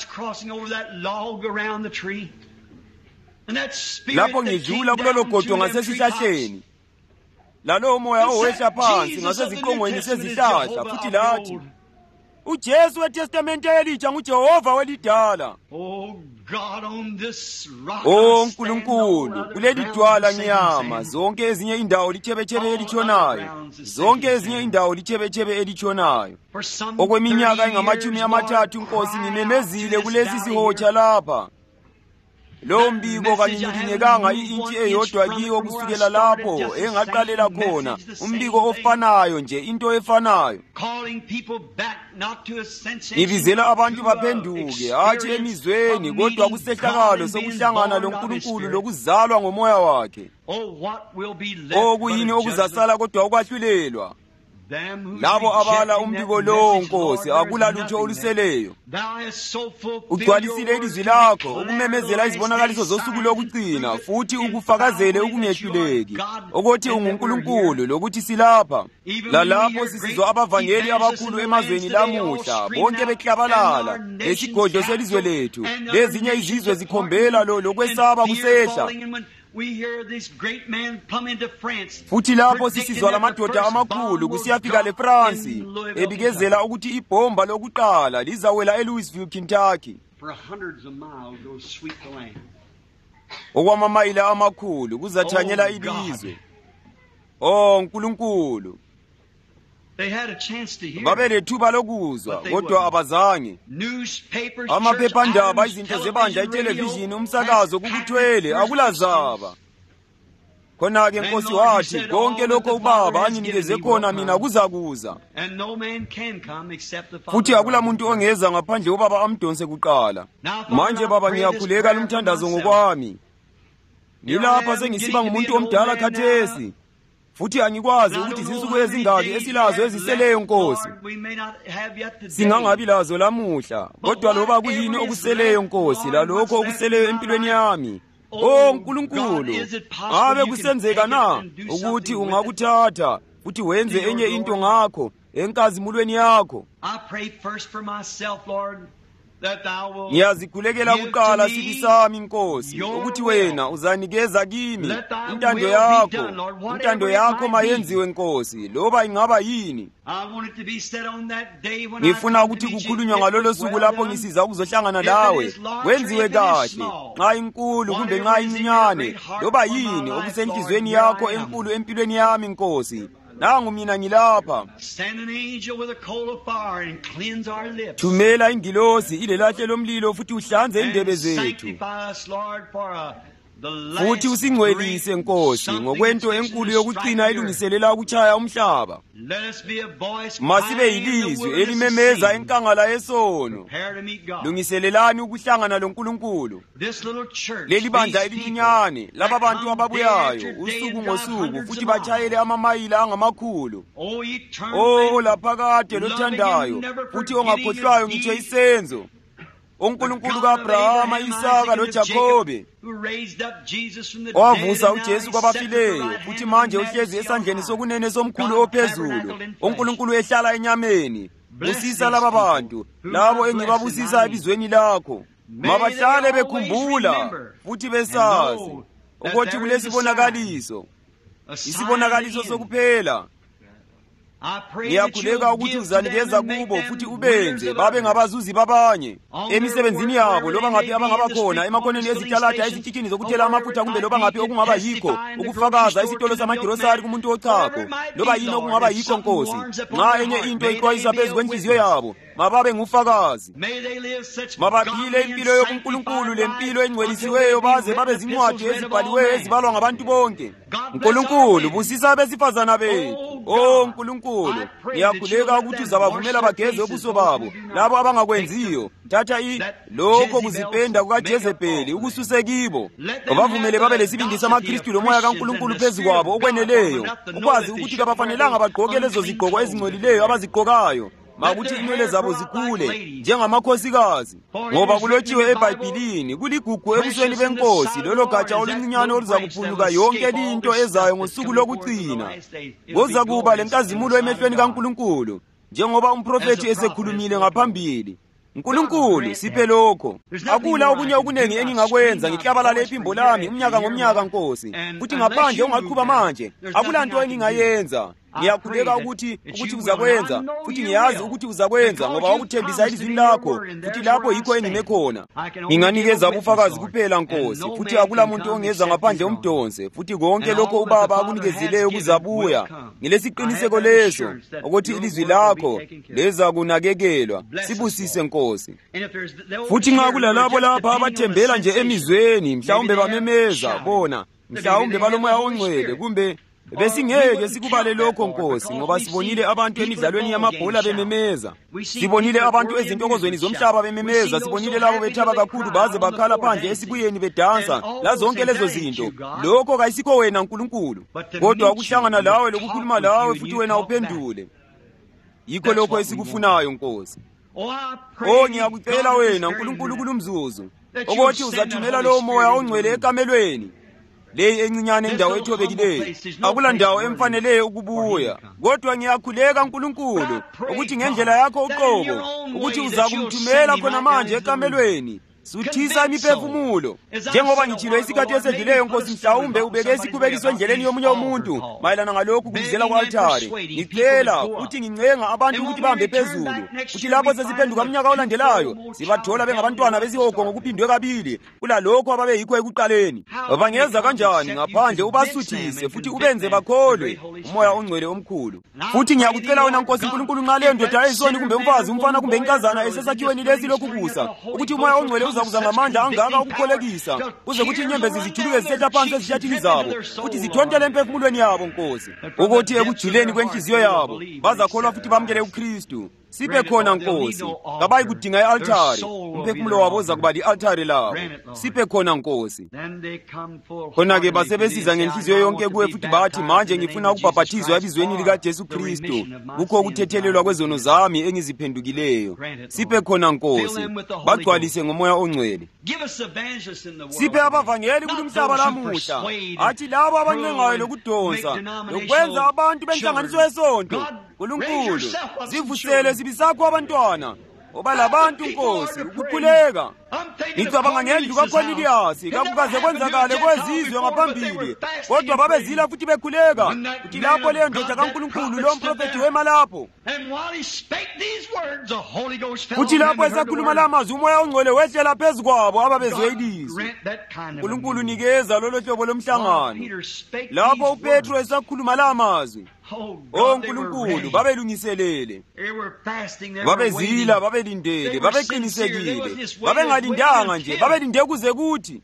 Lapho ngidlula kulolo godo ngasesihlahleni, lalo moya owehla phansi ngaseziqongweni sezihlahla, futhi lathi, uJesu weTestamente elitsha nguJehova welidala. Nkulunkulu, kuleli dwala nyama, zonke ezinye indawo lichebechebe elichonayo, zonke ezinye indawo lichebechebe elichonayo. Okweminyaka engama-30 Nkosi ngimemezile kulesi sihotsha lapha. Lo mbiko kanyinyekanga i-inchi eyodwa kiwo kusukela lapho engaqalela khona, umbiko ofanayo nje, into efanayo. Ngibizela abantu baphenduke, hatshi emizweni kodwa kusehlakalo sokuhlangana loNkulunkulu lokuzalwa ngomoya wakhe. Kuyini okuzasala kodwa ukwahlulelwa? Labo abala umbiko lo Nkosi, akulalutho oluseleyo. Ugcwalisile ilizwi lakho ukumemezela izibonakaliso zosuku lokucina, futhi ukufakazele ukungehluleki ukuthi unguNkulunkulu lokuthi silapha. Lalapho sisizwa abavangeli abakhulu emazweni lamuhla, bonke beklabalala esigodlo selizwe lethu, lezinye izizwe zikhombela lokwesaba kusehla. Futhi lapho sisizwa lamadoda amakhulu kusiyafika leFrance ebikezela ukuthi ibhomba lokuqala lizawela eLouisville, Kentucky. Okwamamayila amakhulu kuzathanyela ilizwe. Nkulunkulu, babelethuba lokuzwa kodwa abazange. Amaphephandaba, izinto zebandla, ithelevishini, umsakazo kukuthwele, akulazaba. Khona-ke Nkosi wathi, konke lokho uBaba anginikeze khona mina kuzakuza, futhi akula muntu ongeza ngaphandle uBaba amdonse kuqala. Manje Baba, ngiyakhuleka lumthandazo ngokwami. Ngilapha sengisiba ngumuntu omdala khathesi, futhi angikwazi ukuthi zinsuku ezingaki esilazo eziseleyo Nkosi. Singangabi lazo lamuhla, kodwa loba kuyini okuseleyo Nkosi, lalokho okuseleyo empilweni yami. Nkulunkulu, ngabe kusenzeka na ukuthi ungakuthatha futhi wenze enye into ngakho enkazimulweni yakho? Ngiyazikhulekela kuqala sibi sami Nkosi, ukuthi wena uzanikeza kimi intando yakho mayenziwe Nkosi, loba ingaba yini. Ngifuna ukuthi kukhulunywa ngalolo suku lapho ngisiza ukuzohlangana lawe, wenziwe kahle, nxa inkulu kumbe nxa incinyane, loba yini okusenhlizweni yakho enkulu empilweni yami Nkosi. Nangu mina ngilapha. Thumela ingilosi ilelahle lomlilo futhi uhlanze indebe zethu, futhi usingcwelise Nkosi ngokwento enkulu yokucina elungiselela ukuchaya umhlaba. Masibe yilizwi elimemeza enkangala yesono. Lungiselelani ukuhlangana loNkulunkulu. Leli bandla elincinyane laba bantu ababuyayo usuku ngosuku futhi bachayele amamayila angamakhulu. Laphakade lothandayo futhi ongakhohlwayo ngitsho isenzo, uNkulunkulu kaAbrahama, Isaka loJakhobe, owavusa uJesu kwabafileyo, futhi manje uhlezi esandleni sokunene somkhulu ophezulu. uNkulunkulu ehlala enyameni, busisa laba bantu, labo engibabusisa ebizweni lakho. mabahlale bekhumbula futhi besazi ukuthi kulesibonakaliso, isibonakaliso sokuphela. Ngiyakhuleka ukuthi uzanikeza kubo futhi ubenze babe ngabazuzi babanye emisebenzini yabo, loba ngaphi abangaba khona, emakhoneni ezitalatha, ezitshikini zokuthela amafutha, kumbe loba ngaphi okungaba yikho, ukufakaza isitolo samagirosari kumuntu ochago, loba yini okungaba yikho Nkosi. Nxa enye into ixwayisa phezu kwenhliziyo yabo, mababe ngufakazi. Mabaphile impilo yobuNkulunkulu lempilo engcwelisiweyo, baze babe zincwadi ezibhaliweyo ezibalwa ngabantu bonke. Nkulunkulu, busisa abesifazana bethu. Oh Nkulunkulu, ngiyakhuleka ukuthi uzabavumela bageze ubuso babo labo abangakwenziyo. Thatha lokho kuzipenda kukaJezebheli ukususe kibo, bavumele babe lesibindi samaKristu lomoya kaNkulunkulu phezu kwabo okweneleyo, ukwazi ukuthi kabafanelanga bagqoke lezo zigqoko ezingcolileyo abazigqokayo, makuthi inwele zabo zikhule njengamakhosikazi. Ngoba kulotshiwe eBhayibhilini, kuligugu ebusweni benkosi lolo gatsha oluncinyane oluzakuphunyuka yonke into ezayo ngosuku lokucina. Kuzakuba lenkazimulo emehlweni kaNkulunkulu, njengoba umprofethi esekhulumile ngaphambili. Nkulunkulu, siphe lokho. Akula okunye okunengi engingakwenza ngiklabalale iphimbo lami umnyaka ngomnyaka Nkosi, futhi ngaphandle ungaqhuba manje akula nto engingayenza. Ngiyakhuleka ukuthi uzakwenza, futhi ngiyazi ukuthi uzakwenza, ngoba wakuthembisa elizwini lakho, futhi lapho yikho engime khona. Nginganikeza ubufakazi kuphela Nkosi, futhi akula muntu ongeza ngaphandle umdonse, futhi konke lokho uBaba akunikezileyo kuzabuya. Ngilesiqiniseko leso ukuthi ilizwi lakho leza kunakekelwa. Sibusise Nkosi. Futhi nxa kulalabo lapha abathembela nje emizweni, mhlawumbe bamemeza bona, mhlawumbe balomoya ongcwele, kumbe besingeke sikubale lokho Nkosi, ngoba sibonile abantu emidlalweni yamabhola bememeza, sibonile abantu ezintokozweni zomhlaba bememeza, sibonile labo bethaba kakhulu baze bakhala phandle esibuyeni bedansa, lazonke lezo zinto. Lokho kayisikho wena Nkulunkulu, kodwa ukuhlangana lawe lokukhuluma lawe futhi wena uphendule. Yikho lokho esikufunayo Nkosi. Oh, ngiyakucela wena Nkulunkulu kulumzuzu ukuthi uzathumela lowo moya ongcwele ekamelweni leyi encinyane indawo ethobekileyo. Akula ndawo emfaneleyo ukubuya, kodwa ngiyakhuleka Nkulunkulu ukuthi ngendlela yakho uqobo ukuthi uzakumthumela khona manje ekamelweni. Suthisa imiphefumulo, njengoba ngitshilo isikhathi esedluleyo Nkosi, mhlawumbe ubeke isikhubekiso endleleni yomunye umuntu mayelana ngalokhu kuzela kwa-althari. Ngicela ukuthi ngincenga abantu ukuthi bahambe phezulu, ukuthi lapho sesiphenduka umnyaka olandelayo sibathola bengabantwana besihogo ngokuphindwe kabili kulalokho ababe yikho ekuqaleni. Bangeza kanjani ngaphandle ubasuthise futhi ubenze bakholwe umoya ongcwele omkhulu. Futhi ngiyakucela wena Nkosi Nkulunkulu, nxa leyo ndoda eyisoni kumbe umfazi, umfana kumbe inkazana esesakhiweni lesi lokubusa, ukuthi umoya ongcwele uzakuza ngamandla angaka ukukholekisa, kuze kuthi inyembezi zithuluke zisetha phansi ezitshathini zabo, futhi zithontele emphefumulweni yabo Nkosi, ukuthi ekujuleni kwenhliziyo yabo bazakholwa futhi bamkele uKristu. Siphe khona Nkosi, kabayi kudinga i-althari, umphefumulo wabo uzakuba li-althari labo. Siphe khona Nkosi. Khona-ke basebesiza ngenhliziyo yonke kuwe futhi bathi, manje ngifuna ukubhaphathizwa ebizweni likaJesu Kristu, kukho ukuthethelelwa kwezono zami engiziphendukileyo. Siphe khona Nkosi, bagcwalise ngomoya ongcwele. Siphe abavangeli kulumhlaba lamuhla, athi labo abancengayo lokudonsa lokwenza abantu benhlanganiso yesonto. Nkulunkulu, zivusele zibisakho abantwana oba labantu Nkosi, ukukhuleka. Ngicabanga ngendlu kaKhoneliyasi, kakukaze kwenzakale kwezizwe ngaphambili, kodwa babezila futhi bekhuleka, kuthi lapho leyo ndoda kaNkulunkulu lo mprofethi wema lapho. Kuthi lapho esakhuluma la mazwi umoya ongcwele wehlela phezu kwabo ababezwe ilizwi. Nkulunkulu, nikeza lolo hlobo lomhlangano lapho uPetro esakhuluma la mazwi. Oh Nkulunkulu, babelungiselele, babezila, babelindele, babeqinisekile, babengalindanga nje, babelinde kuze kuthi.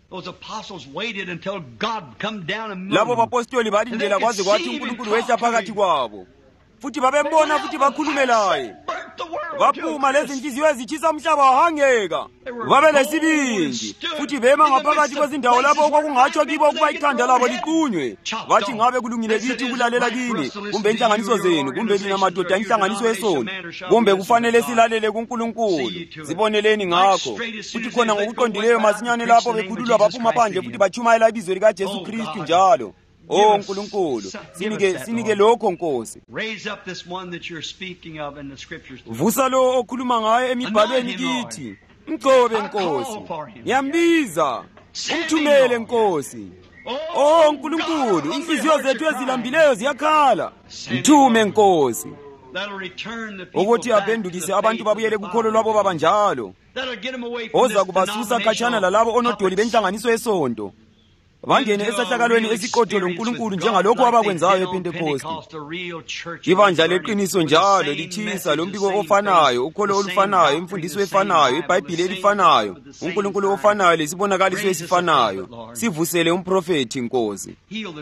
Labo bapostoli balindela kwaze kwathi uNkulunkulu wehla phakathi kwabo, futhi babembona futhi bakhulume laye. Baphuma lezi nhliziyo ezitshisa umhlaba wahangeka, babelesibindi futhi bema ngaphakathi kwezindawo lapho okwakungatsho kibo ukuba ikhanda labo liqunywe. Bathi ngabe kulungile kithi ukulalela kini, kumbe inhlanganiso zenu, kumbe lina madoda inhlanganiso yesono, kumbe kufanele silalele kuNkulunkulu. Ziboneleni ngakho, futhi khona ngokuqondileyo masinyane lapho bekhululwa baphuma phandle futhi bachumayela ibizo likaJesu Kristu njalo. Oh Nkulunkulu, sinike lokho Nkosi. Vusa lo okhuluma ngaye emibhalweni kithi, Mgcobe Nkosi, ngiyambiza, umthumele Nkosi. Oh Nkulunkulu, inhliziyo zethu ezilambileyo ziyakhala. Mthume Nkosi, ukuthi aphendukise abantu babuyele kukholo lwabo baba njalo, oza kubasusa khatshana lalabo onodoli benhlanganiso yesonto, bangene esahlakalweni esiqotho loNkulunkulu njengalokho abakwenzayo ePentecost. Ibandla leqiniso njalo lithisa lombiko ofanayo, ukholo olufanayo, imfundiso efanayo, iBhayibhili elifanayo, uNkulunkulu ofanayo lesibonakaliso esifanayo. Sivusele umprofeti Nkosi.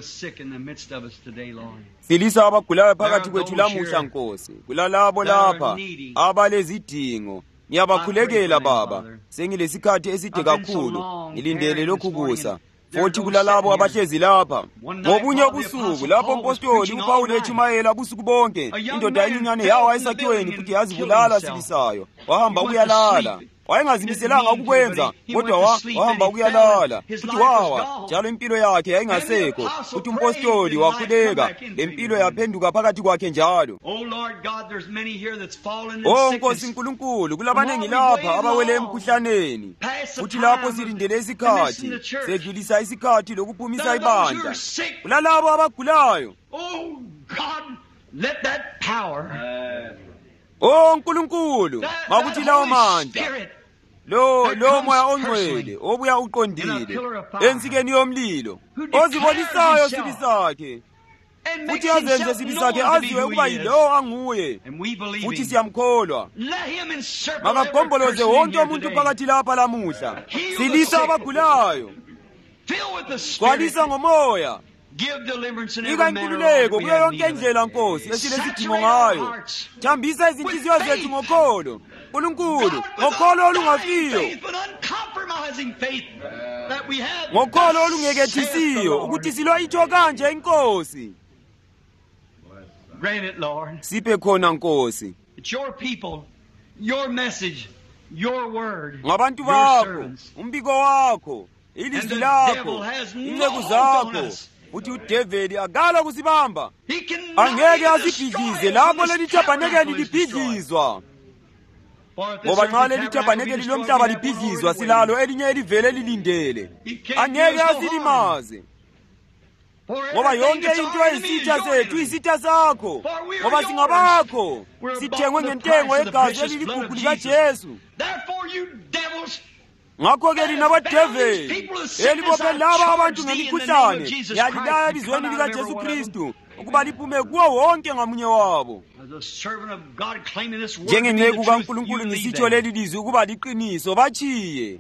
Silisa abagulayo phakathi kwethu lamuhla Nkosi. Kulalabo lapha abalezidingo, ngiyabakhulekela Baba. Sengilesikhathi eside kakhulu ngilindele lokhu kusa. Futhi kulalabo abahlezi lapha ngobunye ubusuku, lapho umpostoli uPawuli echumayela ubusuku bonke, indoda encinyane yawa esakhiweni futhi yazibulala sibisayo. Wahamba ukuyalala, wayengazimiselanga ukukwenza, kodwa wahamba ukuyalala futhi wawa, njalo impilo yakhe yayingasekho. Futhi umpostoli wakhuleka, lempilo yaphenduka phakathi kwakhe njalo. Oh Nkosi Nkulunkulu, kulabanengi lapha abawele emkhuhlaneni, futhi lapho silindele isikhathi, sedlulisa isikhathi lokuphumisa ibandla. Kulalabo abagulayo, oh Nkulunkulu, makuthi lawo mandla, lo moya ongcwele obuya uqondile ensikeni yomlilo, ozibonisayo sibi sakhe, futhi azenze sibi sakhe aziwe ukuba yilo anguye, futhi siyamkholwa. Makagomboloze wonke umuntu phakathi lapha lamuhla. Silisa abagulayo, gcwalisa ngomoya, ika inkululeko kuyo yonke indlela Nkosi esilesidingo ngayo. Thambisa izinhliziyo zethu ngokholo Nkulunkulu, ngokholo olungafiyo, ngokholo olungekethisiyo, ukuthi silwa itho kanje iNkosi. Siphe khona Nkosi. Ngabantu bakho, umbiko wakho, ilizwi lakho, inceku zakho. Uthi uDavid akala kusibamba, angeke asibhidlize lapho leli thabanekeli libhidlizwa. Ngoba nxa leli thabanekeli lomhlaba libhidlizwa, silalo elinye elivele lilindele, angeke asilimaze. Ngoba yonke into eyisitha sethu isitha sakho, ngoba singabakho, sithengwe ngentengo yegazi eliligugu likaJesu. Ngakho-ke lina badeveli elibophe laba abantu ngemikhuhlane, yalilaya elizweni likaJesu Kristu ukuba liphume kuwo wonke ngamunye wabo. Njengenceku kaNkulunkulu ngisitsho leli lizwi ukuba liqiniso, batshiye.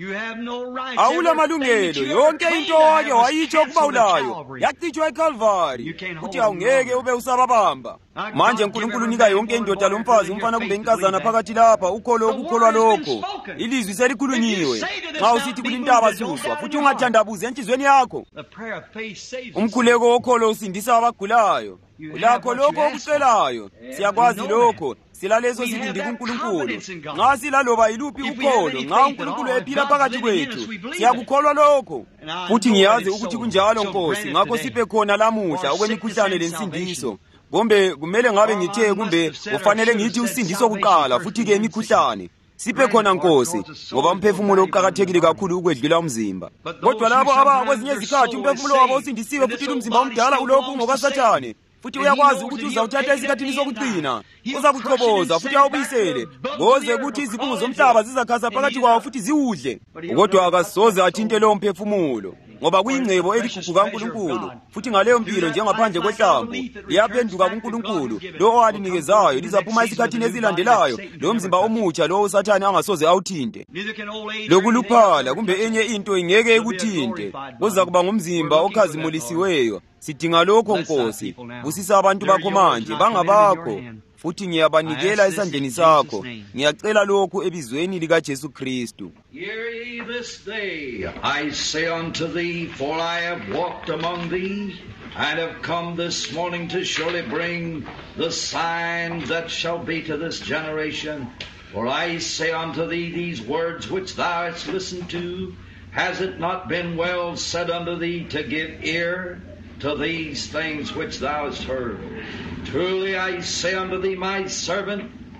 Awula malungelo, yonke into wake wayitsho ukuba ulayo yachithwa eCalvary, uthi awungeke ube usababamba. Manje uNkulunkulu nika yonke indoda lomfazi, umfana kumbe inkazana phakathi lapha ukholo okukholwa lokho. Ilizwi selikhulunyiwe. Nxa usithi kulintaba suswa, futhi ungathandabuzi enhlizweni yakho. Umkhuleko wokholo usindisa abagulayo. Ulakho lokho okucelayo, siyakwazi lokho. Silalezo silindi kuNkulunkulu. Nxa silaloba iluphi ukholo, nxa uNkulunkulu ephila phakathi kwethu, siyakukholwa lokho. Futhi ngiyazi ukuthi kunjalo Nkosi. Ngakho siphe khona lamuhla okwemikhuhlane lensindiso. Kumbe kumele ngabe ngithe, kumbe kufanele ngithi usindiso kuqala futhi-ke imikhuhlane. Siphe khona Nkosi, ngoba umphefumulo uqakathekile kakhulu ukwedlula umzimba. Kodwa labo kwezinye izikhathi umphefumulo wabo usindisiwe, futhi umzimba omdala ulokhu ungokaSathane, futhi uyakwazi ukuthi uzawuthatha esikhathini sokuqina, uzakuchoboza futhi awubuyisele, ngoze ukuthi izibungu zomhlaba zizakhasa phakathi kwawo futhi ziwudle. Kodwa akasoze athinte lowo mphefumulo, ngoba kuyingcebo eligugu kaNkulunkulu, futhi ngaleyo mpilo njengaphandle kwehlamvu liyaphenduka kuNkulunkulu, lo owalinikezayo lizaphuma esikhathini esilandelayo, lo mzimba omutsha lo uSathane angasoze awuthinte. Lokuluphala kumbe enye into ingeke ikuthinte, kuza kuba ngumzimba okhazimulisiweyo. Sidinga lokho Nkosi, busisa abantu bakho manje, bangabakho, futhi ngiyabanikela esandleni sakho. Ngiyacela lokho ebizweni likaJesu Kristu. Hear ye this day, I say unto thee, for I have walked among thee, and have come this morning to surely bring the signs that shall be to this generation. For I say unto thee, these words which thou hast listened to, has it not been well said unto thee to give ear to these things which thou hast heard? Truly I say unto thee, my servant,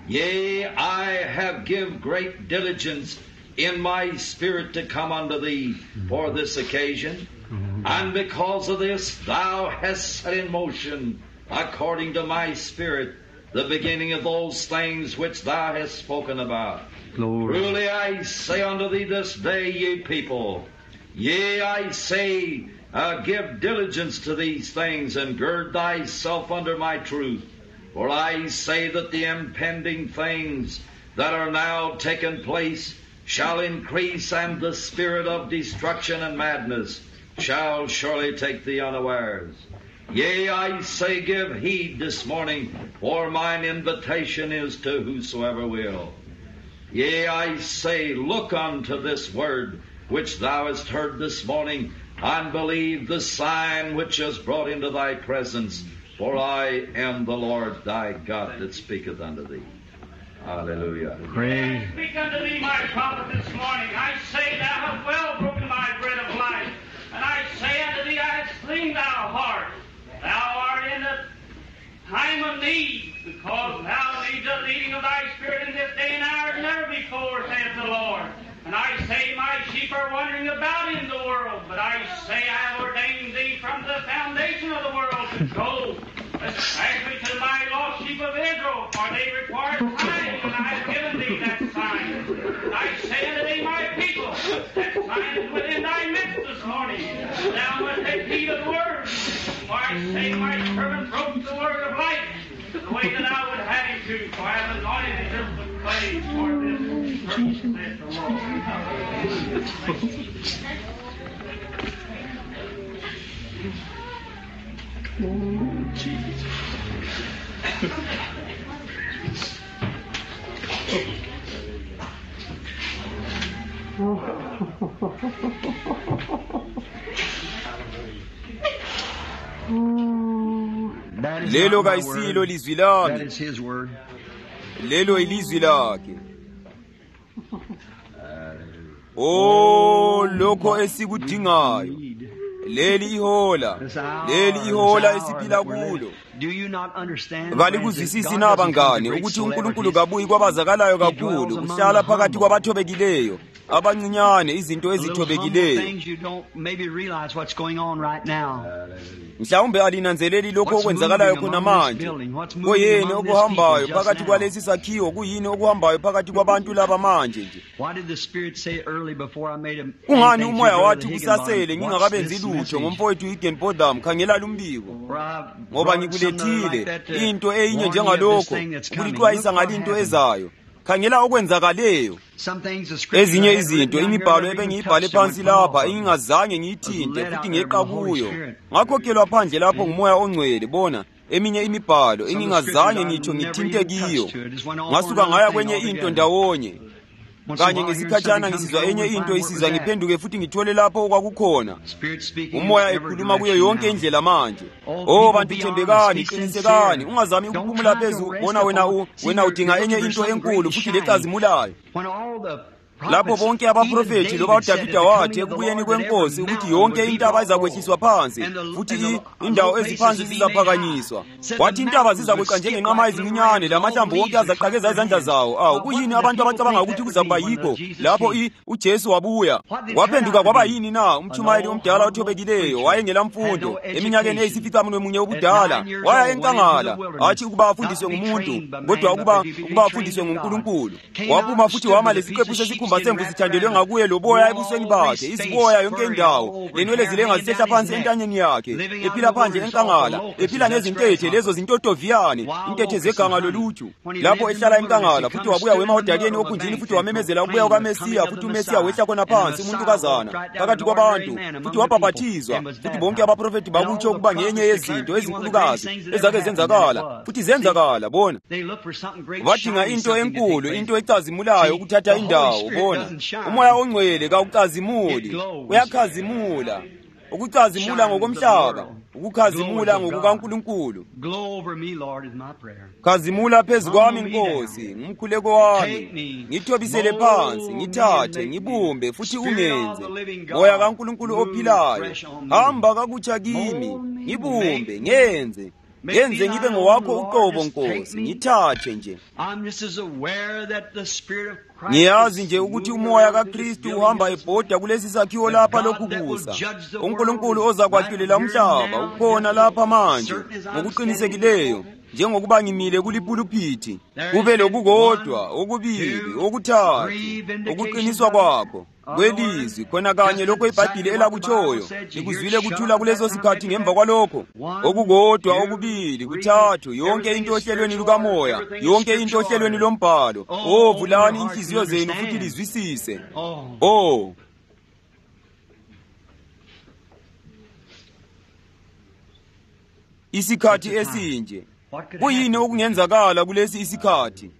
Yea, I have give great diligence in my spirit to come unto thee for this occasion. And because of this, thou hast set in motion, according to my spirit, the beginning of those things which thou hast spoken about. Glory. Truly I say unto thee this day, ye people, yea, I say, give diligence to these things, and gird thyself under my truth. For I say that the impending things that are now taking place shall increase, and the spirit of destruction and madness shall surely take thee unawares. Yea, I say, give heed this morning, for mine invitation is to whosoever will. Yea, I say, look unto this word which thou hast heard this morning, and believe the sign which is brought into thy presence, for I am the Lord thy God that speaketh unto thee. Hallelujah. Praise. I speak unto thee, my prophet, this morning. I say, thou hast well broken my bread of life. And I say unto thee, I have slain thou heart. Thou art in a time of need, because thou needs a leading of thy spirit in this day and hour as never before, saith the Lord. And I say, my sheep are wandering about in the world, but I say, I have ordained thee from the foundation of the world to go, especially to my lost sheep of Israel, for they require signs, and I have given thee that sign. And I say unto thee, my people, that sign is within thy midst this morning. Thou must take heed of the word. For I say, my servant broke the word of life, the way that I would have him to, for I have anointed him with clay for this purpose, saith the Lord. Lelo kayisilo lizwi lami. That is his word. Lelo ilizwi lakhe. Oh, lokho esikudingayo. Leli ihola esiphila kulo. Kalikuzwisisi na bangane ukuthi uNkulunkulu kabuyi kwabazakalayo kakhulu, uhlala phakathi kwabathobekileyo, abancinyane, izinto ezithobekileyo. Mhlawumbe alinanzeleli lokho okwenzakalayo khona manje. Kuyini okuhambayo phakathi kwalesi sakhiwo? Kuyini okuhambayo phakathi kwabantu laba manje nje? Ungani umoya wathi kusasele ngingakabenzi lutho ngomfowethu Eden Bodham? Khangela lumbiko, ngoba ngikulethile into eyinye njengalokho, ukulixwayisa ngalinto ezayo. Khangela okwenzakaleyo. Ezinye izinto imibhalo ebengiyibhale phansi lapha engingazange ngiyithinte futhi ngeqa kuyo, ngakhokelwa phandle lapho ngumoya ongcwele. Bona eminye imibhalo engingazange ngitho ngithinte kiyo, ngasuka ngaya kwenye into ndawonye, kanye ngesikhatshana ngisizwa enye into isiza ngiphenduke futhi ngithole lapho okwakukhona umoya ekhuluma kuyo yonke indlela manje. Oh bantu, thembekani, qinisekani, ungazami ukuphumula phezulu. Bona wena udinga enye into enkulu futhi lecazimulayo. Lapho bonke abaprofethi loba uDavida wathi ekubuyeni kwenkosi ukuthi yonke intaba izakwehliswa phansi futhi indawo eziphansi zizaphakanyiswa, wathi intaba zizakweqa njengenqama ezincinyane lamahlamvu wonke azaqhakeza izandla zawo. Kuyini abantu abacabanga ukuthi kuzakuba yikho lapho uJesu wabuya? Waphenduka kwaba yini na? Umtshumayeli omdala othobekileyo, wayengelamfundo, eminyakeni eyisificamunwemunye obudala, waya enkangala, athi ukuba afundiswe ngumuntu, kodwa ukuba afundiswe nguNkulunkulu. Waphuma futhi wama lesiqephu sesikhumba semvu sithandelwe ngakuye loboya ebusweni bakhe, iziboya yonke indawo, lenwele zilenga zisehla phansi entanyeni yakhe, ephila phandle enkangala, ephila ngezintethe lezo zintotoviyane, intethe zeganga loluju. Lapho ehlala enkangala futhi wabuya wema odakeni okhunjini futhi wamemezela ukubuya kukaMesiya, futhi uMesiya wehla khona phansi umuntukazana phakathi kwabantu futhi wabhaphathizwa, futhi bonke abaprofethi bakutsho ukuba ngenye yezinto ezinkulukazi ezake zenzakala futhi zenzakala. Bona badinga into enkulu, into ecazimulayo ukuthatha indawo. Bona umoya ongcwele kawucazimuli, uyakhazimula. Ukucazimula ngokomhlaba, ukukhazimula ngokukaNkulunkulu. Khazimula phezu kwami Nkosi, ngumkhuleko wami, ngithobisele phansi, ngithathe, ngibumbe futhi ungenze. Moya kaNkulunkulu ophilayo, hamba kakutsha kimi, ngibumbe, ngenze. yenze ngibe ngowakho uqobo Nkosi, ngithathe nje. Ngiyazi nje ukuthi umoya kaKristu uhamba ebhoda kulesi sakhiwo lapha lokubusa. uNkulunkulu ozakwahlula umhlaba ukhona lapha manje ngokuqinisekileyo, njengokuba ngimile kulipuluphithi. Kube lokukodwa, okubili, okuthathu, ukuqiniswa kwakho kwelizwi khona kanye lokho iBhayibheli elakutshoyo. Nikuzwile kuthula kuleso sikhathi ngemva kwalokho. Okukodwa, okubili, kuthathu, yonke into ohlelweni lukamoya, yonke into ohlelweni lombhalo. Vulani inhliziyo zenu futhi lizwisise. Isikhathi esinje. Kuyini okungenzakala kulesi isikhathi?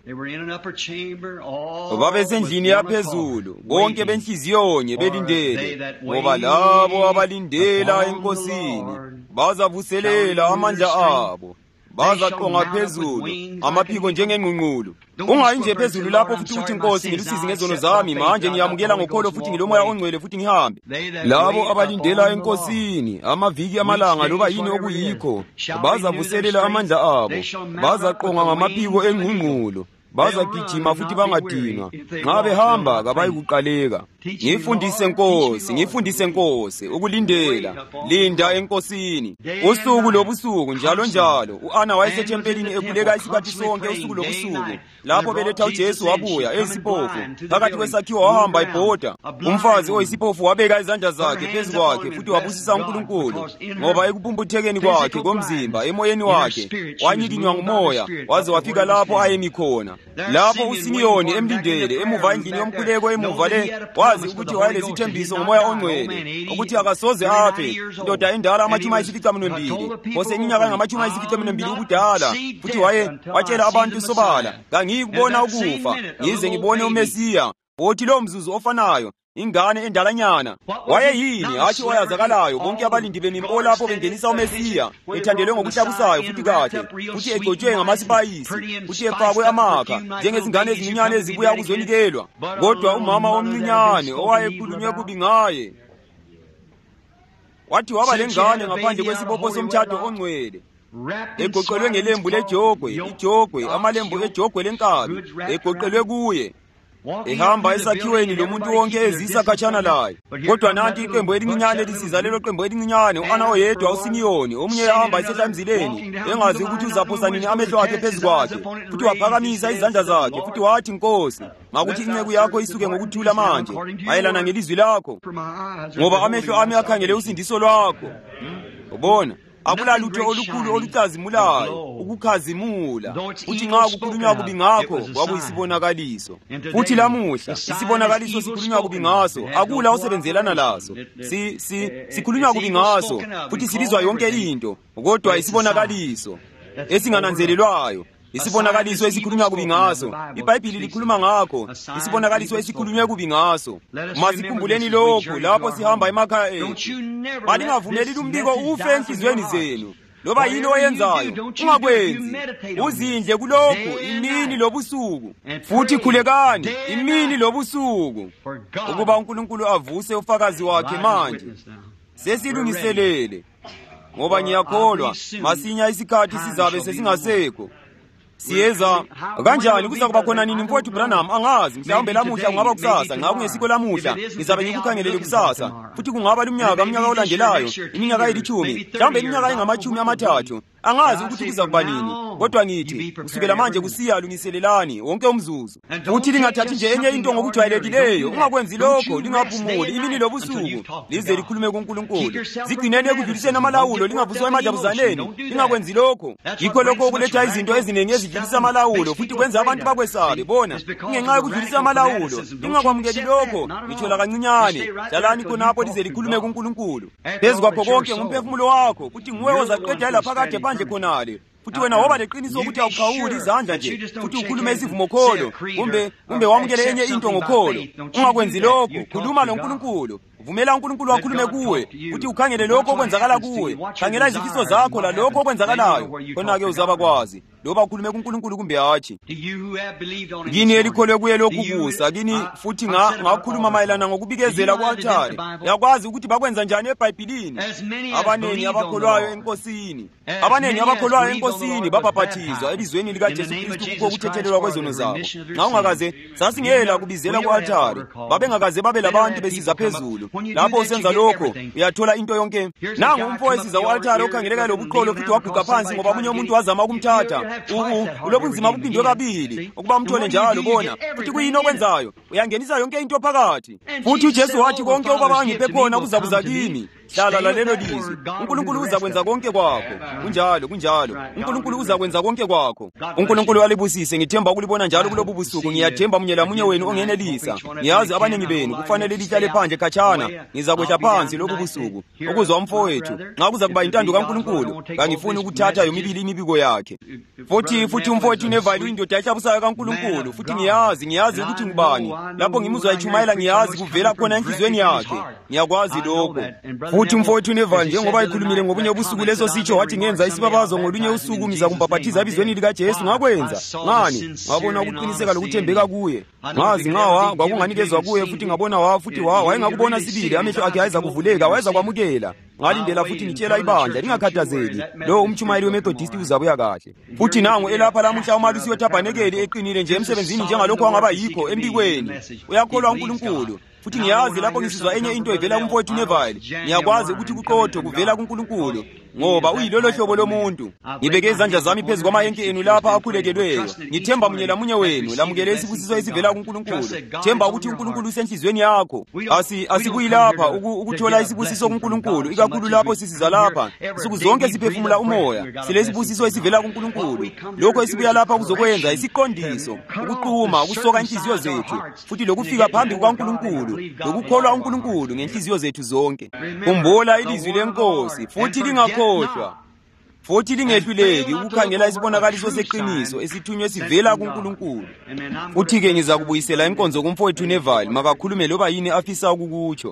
Babesendlini yaphezulu, bonke benhliziyonye belindele, ngoba labo abalindela eNkosini bazavuselela amandla abo, bazaqonga phezulu amaphiko njengengqungqulu. Ungayi nje phezulu lapho futhi uthi Nkosi ngilusizi ngezono zami, manje ngiyamukela ngokholo futhi ngilomoya ongcwele futhi ngihambe. Labo abalindela eNkosini amaviki amalanga loba yini okuyikho, bazavuselela amandla abo, bazaqonga ngamaphiko engqungqulo, bazagijima futhi bangadinwa. Nxa behamba kabayikuqaleka. Ngifundise Nkosi, ngifundise Nkosi ukulindela. Linda eNkosini usuku lobusuku njalo njalo. U-Ana wayesethempelini ekhuleka isikhathi sonke usuku lobusuku. Lapho beletha uJesu wabuya eyisiphofu phakathi kwesakhiwo, wahamba ibhoda. Umfazi oyisiphofu wabeka izandla zakhe phezu kwakhe futhi wabusisa uNkulunkulu, ngoba ekuphumputhekeni kwakhe komzimba emoyeni wakhe wanyikinywa ngumoya waze wafika lapho ayemi khona. Lapho uSimiyoni emlindele emuva endlini yomkhuleko emuva le, wazi ukuthi wayelesithembiso ngomoya ongcwele ukuthi akasoze afe. Indoda endala amachumi ayisificaminwembili, oseminyaka engamachumi ayisificaminwembili ubudala, futhi watshela abantu sobala, ngangiyikubona ukufa ngize ngibone uMesiya. Wothi lo mzuzu ofanayo ingane endalanyana wayeyini hatshi oyazakalayo. Bonke abalindi bemimpo lapho bengenisa uMesiya, ethandelwe ngokuhlabusayo futhi kahle, futhi egcotshwe ngamasipayisi, futhi efakwe amakha njengezingane ezincinyane ezibuya ukuzonikelwa. Kodwa umama omncinyane owayekhulunywe kubi ngaye wathi waba lengane ngaphandle kwesibopho somtshado ongcwele, egoqelwe ngelembu lejogwe, ijogwe, amalembu ejogwe lenkabi egoqelwe kuye, ehamba esakhiweni lomuntu wonke ezisa khatshana laye. Kodwa nanti iqembu elincinyane lisiza lelo qembu elincinyane, u-Ana oyedwa, uSimiyoni omunye ehamba esehla emzileni, engazi ukuthi uzaphosa nini amehlo akhe phezu kwakhe, futhi waphakamisa izandla zakhe futhi wathi, Nkosi, ngakuthi inceku yakho isuke ngokuthula manje mayelana ngelizwi lakho, ngoba amehlo ami akhangele usindiso lwakho. Ubona, akulalutho olukhulu olucazimulayo ukukhazimula, uthi nxa kukhulunywa kubi ngakho kwakuyisibonakaliso. Futhi lamuhla isibonakaliso sikhulunywa kubi ngaso, akula osebenzelana laso. Sikhulunywa kubi ngaso futhi sibizwa yonke into, kodwa isibonakaliso esingananzelelwayo, isibonakaliso esikhulunywa kubi ngaso. iBhayibheli likhuluma ngakho, isibonakaliso esikhulunywe kubi ngaso. Masikhumbuleni lokhu lapho sihamba emakhaya ethu. Balingavumeli umbiko ufe enhliziyweni zenu. Loba yini oyenzayo ungakwenzi, uzindle kulokhu imini lobusuku, futhi khulekani imini lobusuku, ukuba uNkulunkulu avuse ufakazi wakhe manje. Sesilungiselele, ngoba ngiyakholwa masinya isikhathi sizabe sesingasekho. Siyeza kanjani kuza kuba khona nini mfowethu Branham? Angazi, mhlawumbe lamuhla kungaba kusasa. Ngabe kungesiko lamuhla ngizabe ngikukhangelele kusasa, futhi kungaba umnyaka olandelayo, iminyaka eli10, mhlawumbe iminyaka engama30. Angazi ukuthi kuza kuba nini, kodwa ngithi kusukela manje kusiya lungiselelani wonke umzuzu, futhi lingathathi nje enye into ngokujwayelekileyo. Ungakwenzi lokho, lingaphumuli imini lobusuku lize likhulume kuNkulunkulu. Zigcineni ekudluliseni amalawulo, lingavuswa emadabuzaneni. Lingakwenzi lokho, yikho lokho okuletha izinto eziningi ezidlulisa amalawulo futhi kwenza abantu bakwesabe. Bona, kungenxa yokudlulisa amalawulo, lingakwamukeli lokho. Ngithola kancinyane, hlalani khonapho lize likhulume kuNkulunkulu. Phezu kwakho konke ngumphefumulo wakho, futhi nguwe ozaqeda lapha kade phandle khonale. Futhi wena woba leqiniso ukuthi awukhawuli izandla nje, futhi ukhulume isivumo kholo, kumbe wamukele enye into ngokholo. Ungakwenzi lokho, khuluma loNkulunkulu. vumela uNkulunkulu akhulume kuwe futhi ukhangele lokho okwenzakala kuwe, khangela izifiso zakho lalokho okwenzakalayo, khona-ke uzaba kwazi loba ukhulume kuNkulunkulu kumbe hatshi. Kini elikholwe kuye lokhu kusa, kini futhi ngakhuluma mayelana ngokubikezela ku-althare. Uyakwazi ukuthi bakwenza njani eBhayibhilini? Abanengi abakholwayo eNkosini babhaphathizwa elizweni likaJesu Kristu kukho ukuthethelelwa kwezono zabo. Nxa ungakaze sasingela kubizela ku-althare, babengakaze babe labantu besiza phezulu. Lapho usenza lokho uyathola into yonke. Nangu umfowesiza ku-althare okhangeleka lobuqholo futhi waguqa phansi ngoba omunye umuntu wazama ukumthatha. Ulobunzima buphindwe kabili ukuba umthole njalo. Bona futhi kuyini okwenzayo? Uyangenisa yonke into phakathi. Futhi uJesu wathi konke obabangiphe khona kuzakuza kimi. Hlala lalelo lizwi. uNkulunkulu uzakwenza konke kwakho. Kunjalo. uNkulunkulu uzakwenza konke kwakho. uNkulunkulu alibusise. Ngithemba ukulibona njalo kulobu busuku. Ngiyathemba munye lamunye wenu ongenelisa. Ngiyazi abanengi benu kufanele lihlale phandle khatshana. Ngizakwehla phansi lobu busuku ukuzwa umfowethu. Nxa kuza kuba intando kaNkulunkulu, kangifuni ukuthatha yomibili imibiko yakhe. Futhi umfowethu Neville uyindoda ehlabusayo kaNkulunkulu. Futhi ngiyazi ukuthi ngubani. Lapho ngimuzwa echumayela ngiyazi kuvela khona enhlizweni yakhe. Ngiyakwazi lokho. Futhi umfowethu Neville njengoba ekhulumile ngobunye ubusuku leso sitsho wathi ngenza isibabazo ngolunye usuku ngiza kumbhaphathiza ebizweni likaJesu. Ngakwenza ngani? Ngabona ukuqiniseka lokuthembeka kuye. Ngazi ngawa kwakunganikezwa kuye futhi ngabona futhi wayengakubona sibili. Amehlo akhe ayeza kuvuleka, wayeza kwamukela. Ngalindela futhi ngitshela ibandla lingakhathazeki, lo umchumayeli weMethodist uzabuya kahle. Futhi nangu elapha lamuhla uMalusi weThabanekeli eqinile nje emsebenzini njengalokho angaba yikho empikweni. Uyakholwa uNkulunkulu. Futhi ngiyazi lapho ngisizwa enye into ivela kumfowethu Neville, ngiyakwazi ukuthi kuqotho kuvela kuNkulunkulu ngoba uyilolo hlobo lomuntu. Ngibeke izandla zami phezu kwamayenke enu lapha akhulekelweyo. Ngithemba munye lamunye wenu lamukele isibusiso esivela kuNkulunkulu. Themba ukuthi uNkulunkulu usenhlizweni yakho. Asibuyi lapha ukuthola isibusiso kuNkulunkulu, ikakhulu lapho sisiza lapha. Insuku zonke siphefumula umoya, silesibusiso esivela kuNkulunkulu. Lokho esibuya lapha kuzokwenza isiqondiso, ukuqhuma, ukusoka inhliziyo zethu, futhi lokufika phambi kukaNkulunkulu, lokukholwa uNkulunkulu ngenhliziyo zethu zonke. Khumbula ilizwi leNkosi futhi lingakhohlwa. Futhi lingehluleki ukukhangela isibonakaliso seqiniso esithunywe sivela kuNkulunkulu. Futhi-ke ngizakubuyisela inkonzo kumfowethu Neville, makakhulume loba yini afisa ukukutsho.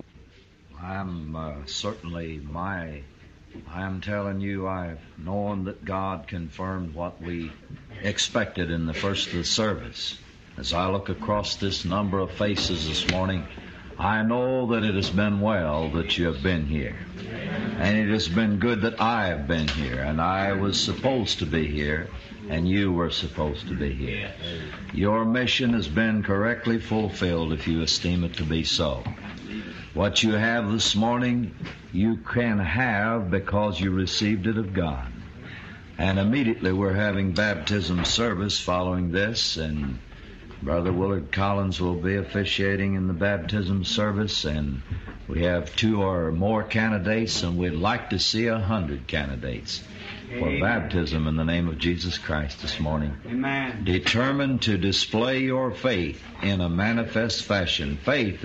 I am telling you, I've known that God confirmed what we expected in the first of the service. As I look across this number of faces this morning, I know that it has been well that you have been here. And it has been good that I have been here. And I was supposed to be here, and you were supposed to be here. Your mission has been correctly fulfilled if you esteem it to be so. What you have this morning, you can have because you received it of God. And immediately we're having baptism service following this, and Brother Willard Collins will be officiating in the baptism service, and we have 2 or more candidates, and we'd like to see 100 candidates for baptism in the name of Jesus Christ this morning. Amen. Determined to display your faith in a manifest fashion. Faith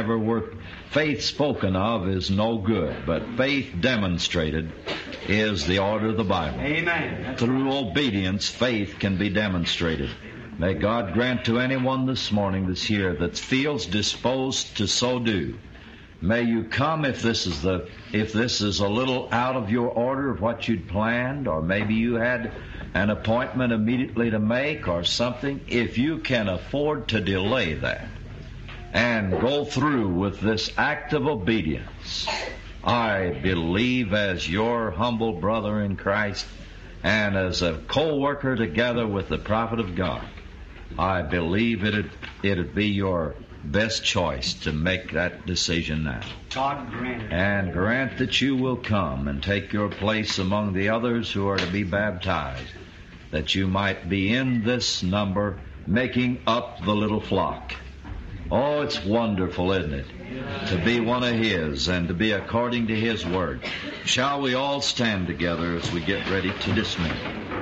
spoken of is no good, but faith demonstrated is the order of the Bible. Amen. Through obedience, faith can be demonstrated. May God grant to anyone this morning that's here that feels disposed to so do. May you come if this is a little out of your order of what you'd planned, or maybe you had an appointment immediately to make or something. If you can afford to delay that and go through with this act of obedience, I believe as your humble brother in Christ and as a co-worker together with the prophet of God, I believe it'd be your best choice to make that decision now. God grant it. And grant that you will come and take your place among the others who are to be baptized, that you might be in this number making up the little flock. Oh, it's wonderful, isn't it? To be one of His and to be according to His Word. Shall we all stand together as we get ready to dismiss?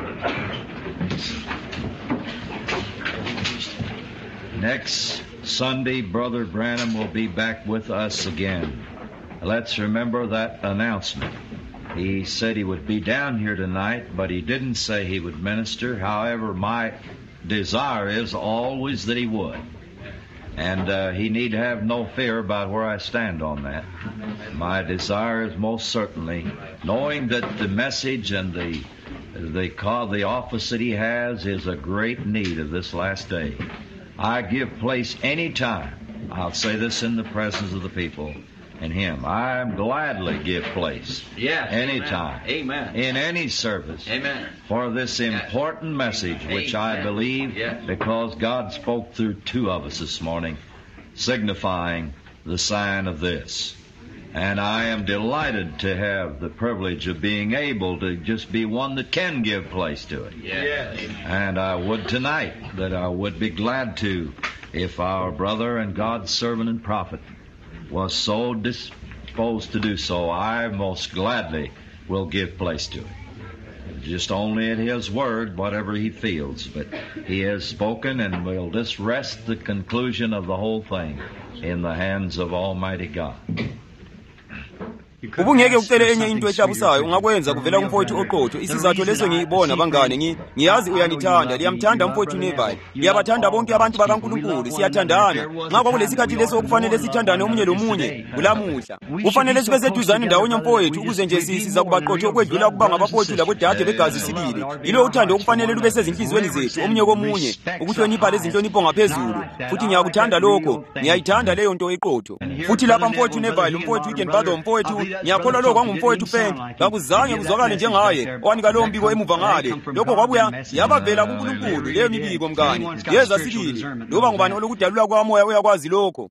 Next Sunday, Brother Branham will be back with us again. Let's remember that announcement. He said he would be down here tonight, but he didn't say he would minister. However, my desire is always that he would. And he need have no fear about where I stand on that. My desire is most certainly, knowing that the message and the office that he has is a great need of this last day. I give place any time. I'll say this in the presence of the people and him. I gladly give place. Yes. Anytime. Amen. In any service. Amen. For this important message, which I believe, because God spoke through two of us this morning, signifying the sign of this. And I am delighted to have the privilege of being able to just be one that can give place to it. Yes. And I would tonight, that I would be glad to, if our brother and God's servant and prophet was so disposed to do so, I most gladly will give place to it. Just only at his word, whatever he feels. But he has spoken, and we'll just rest the conclusion of the whole thing in the hands of Almighty God. Ubungeke ucele enye into eshabusayo ungakwenza kuvela kumfowethu oqotho. Isizathu leso ngiyibona bangane, ngiyazi uyangithanda, liyamthanda mfowethu Neville. Liyabathanda bonke abantu bakaNkulunkulu, siyathandana. Ngakho kulesikhathi leso kufanele sithandane omunye lomunye kulamuhla. Kufanele sibe seduzane ndawonye mfowethu ukuze nje siza kubaqotho okwedlula kuba ngabafowethu labodade begazi sibili. Yilo uthando okufanele lube sezinhlizweni zethu omunye komunye, ukuhlonipha lezinhlonipho ngaphezulu. Futhi ngiyakuthanda lokho, ngiyayithanda leyo nto eqotho. Futhi lapha mfowethu Neville, umfowethu Ikenbado, mfowethu ngiyakholwa lokho kwangumfowethu Fengi, kakuzange kuzwakale njengaye owanika lowo mbiko emuva ngale. Lokho kwabuya yabavela kuNkulunkulu leyo mibiko mngane. Yeza sibili, loba ngubani olokudalula kwamoya uyakwazi lokho.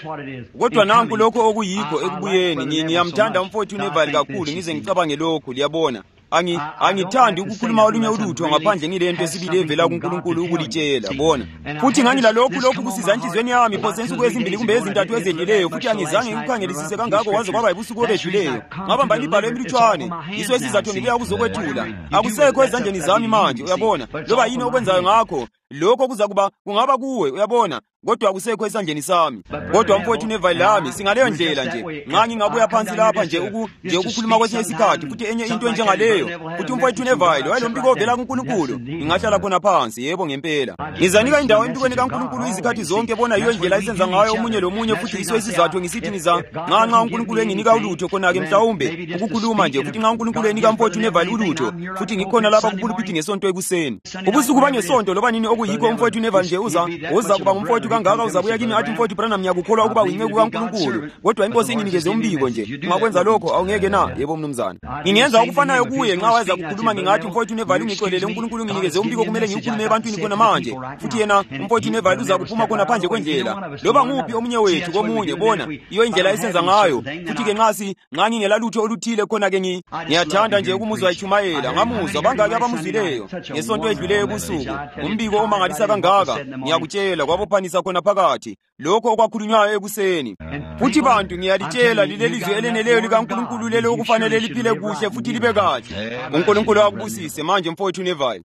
Kodwa nanku lokho okuyikho ekubuyeni, ngiyamthanda umfowethu Neville kakhulu ngize ngicabange lokho, liyabona. Angithandi ukukhuluma olunye ulutho ngaphandle ngilento esibili evela kuNkulunkulu ukulitshela, bona. Futhi ngangila lokhu kusiza enhlizweni yami phose insuku ezimbili kumbe ezintathu ezedluleyo, futhi angizange ngikukhangelisise kangako kwaze kwaba yibusuku obedluleyo. Ngabamba imibhalo emilutshwane, yiso esizathu ngibuya ukuzokwethula. Akusekho ezandleni zami manje, uyabona. Loba yini okwenzayo ngakho, lokho kungaba kuwe, uyabona. Kodwa akusekho esandleni sami. Kodwa mfowethu Neville lami singaleyo ndlela nje. Ngangingabuya phansi lapha nje ukukhuluma kwesinye isikhathi, futhi enye into enjengaleyo. Futhi umfowethu Neville wayelombiko ovela kuNkulunkulu, ngingahlala khona phansi, yebo ngempela. Ngizanika indawo empikweni kaNkulunkulu izikhathi zonke, bona yiyo indlela esenza ngayo omunye lomunye, futhi yiso isizathu ngisithi nxa uNkulunkulu enginika ulutho khona-ke mhlawumbe ukukhuluma nje, futhi nxa uNkulunkulu enika mfowethu Neville ulutho, futhi ngikhona lapha kupulpiti ngesonto ekuseni. Ubusuku bangesonto loba nini okuyikho umfowethu Neville nje uza kuba ngumfowethu kangaka, uzabuya kimi athi mfowethu Branham ngiyakukholwa ukuba uyinceku kaNkulunkulu, kodwa inkosi inginikeze umbiko nje. Ungakwenza lokho awungeke na? Yebo mnumzana. Ngingenza ukufanayo kuye nxa wayeza kukhuluma ngingathi mfowethu Neville ungixolele, uNkulunkulu nginikeze umbiko kumele ngiwukhulume ebantwini khona manje. Futhi yena umfowethu Neville uza kuphuma khona phandle kwendlela. Loba nguphi omunye wethu komunye, bona iyo indlela esenza ngayo. Futhi-ke nxa ngingela lutho oluthile khona-ke ngiyathanda nje ukumuzwa echumayela. Ngamuzwa bangaki abamuzwileyo ngesonto edluleyo ebusuku, umbiko omangalisa kangaka. Ngiyakutshela kwabophanisa khona phakathi lokho okwakhulunywayo ekuseni. Futhi bantu ngiyalitshela lilelizwi eleneleyo likaNkulunkulu lelo okufanele liphile kuhle futhi libe kahle. uNkulunkulu akubusise manje mfowethu Neville.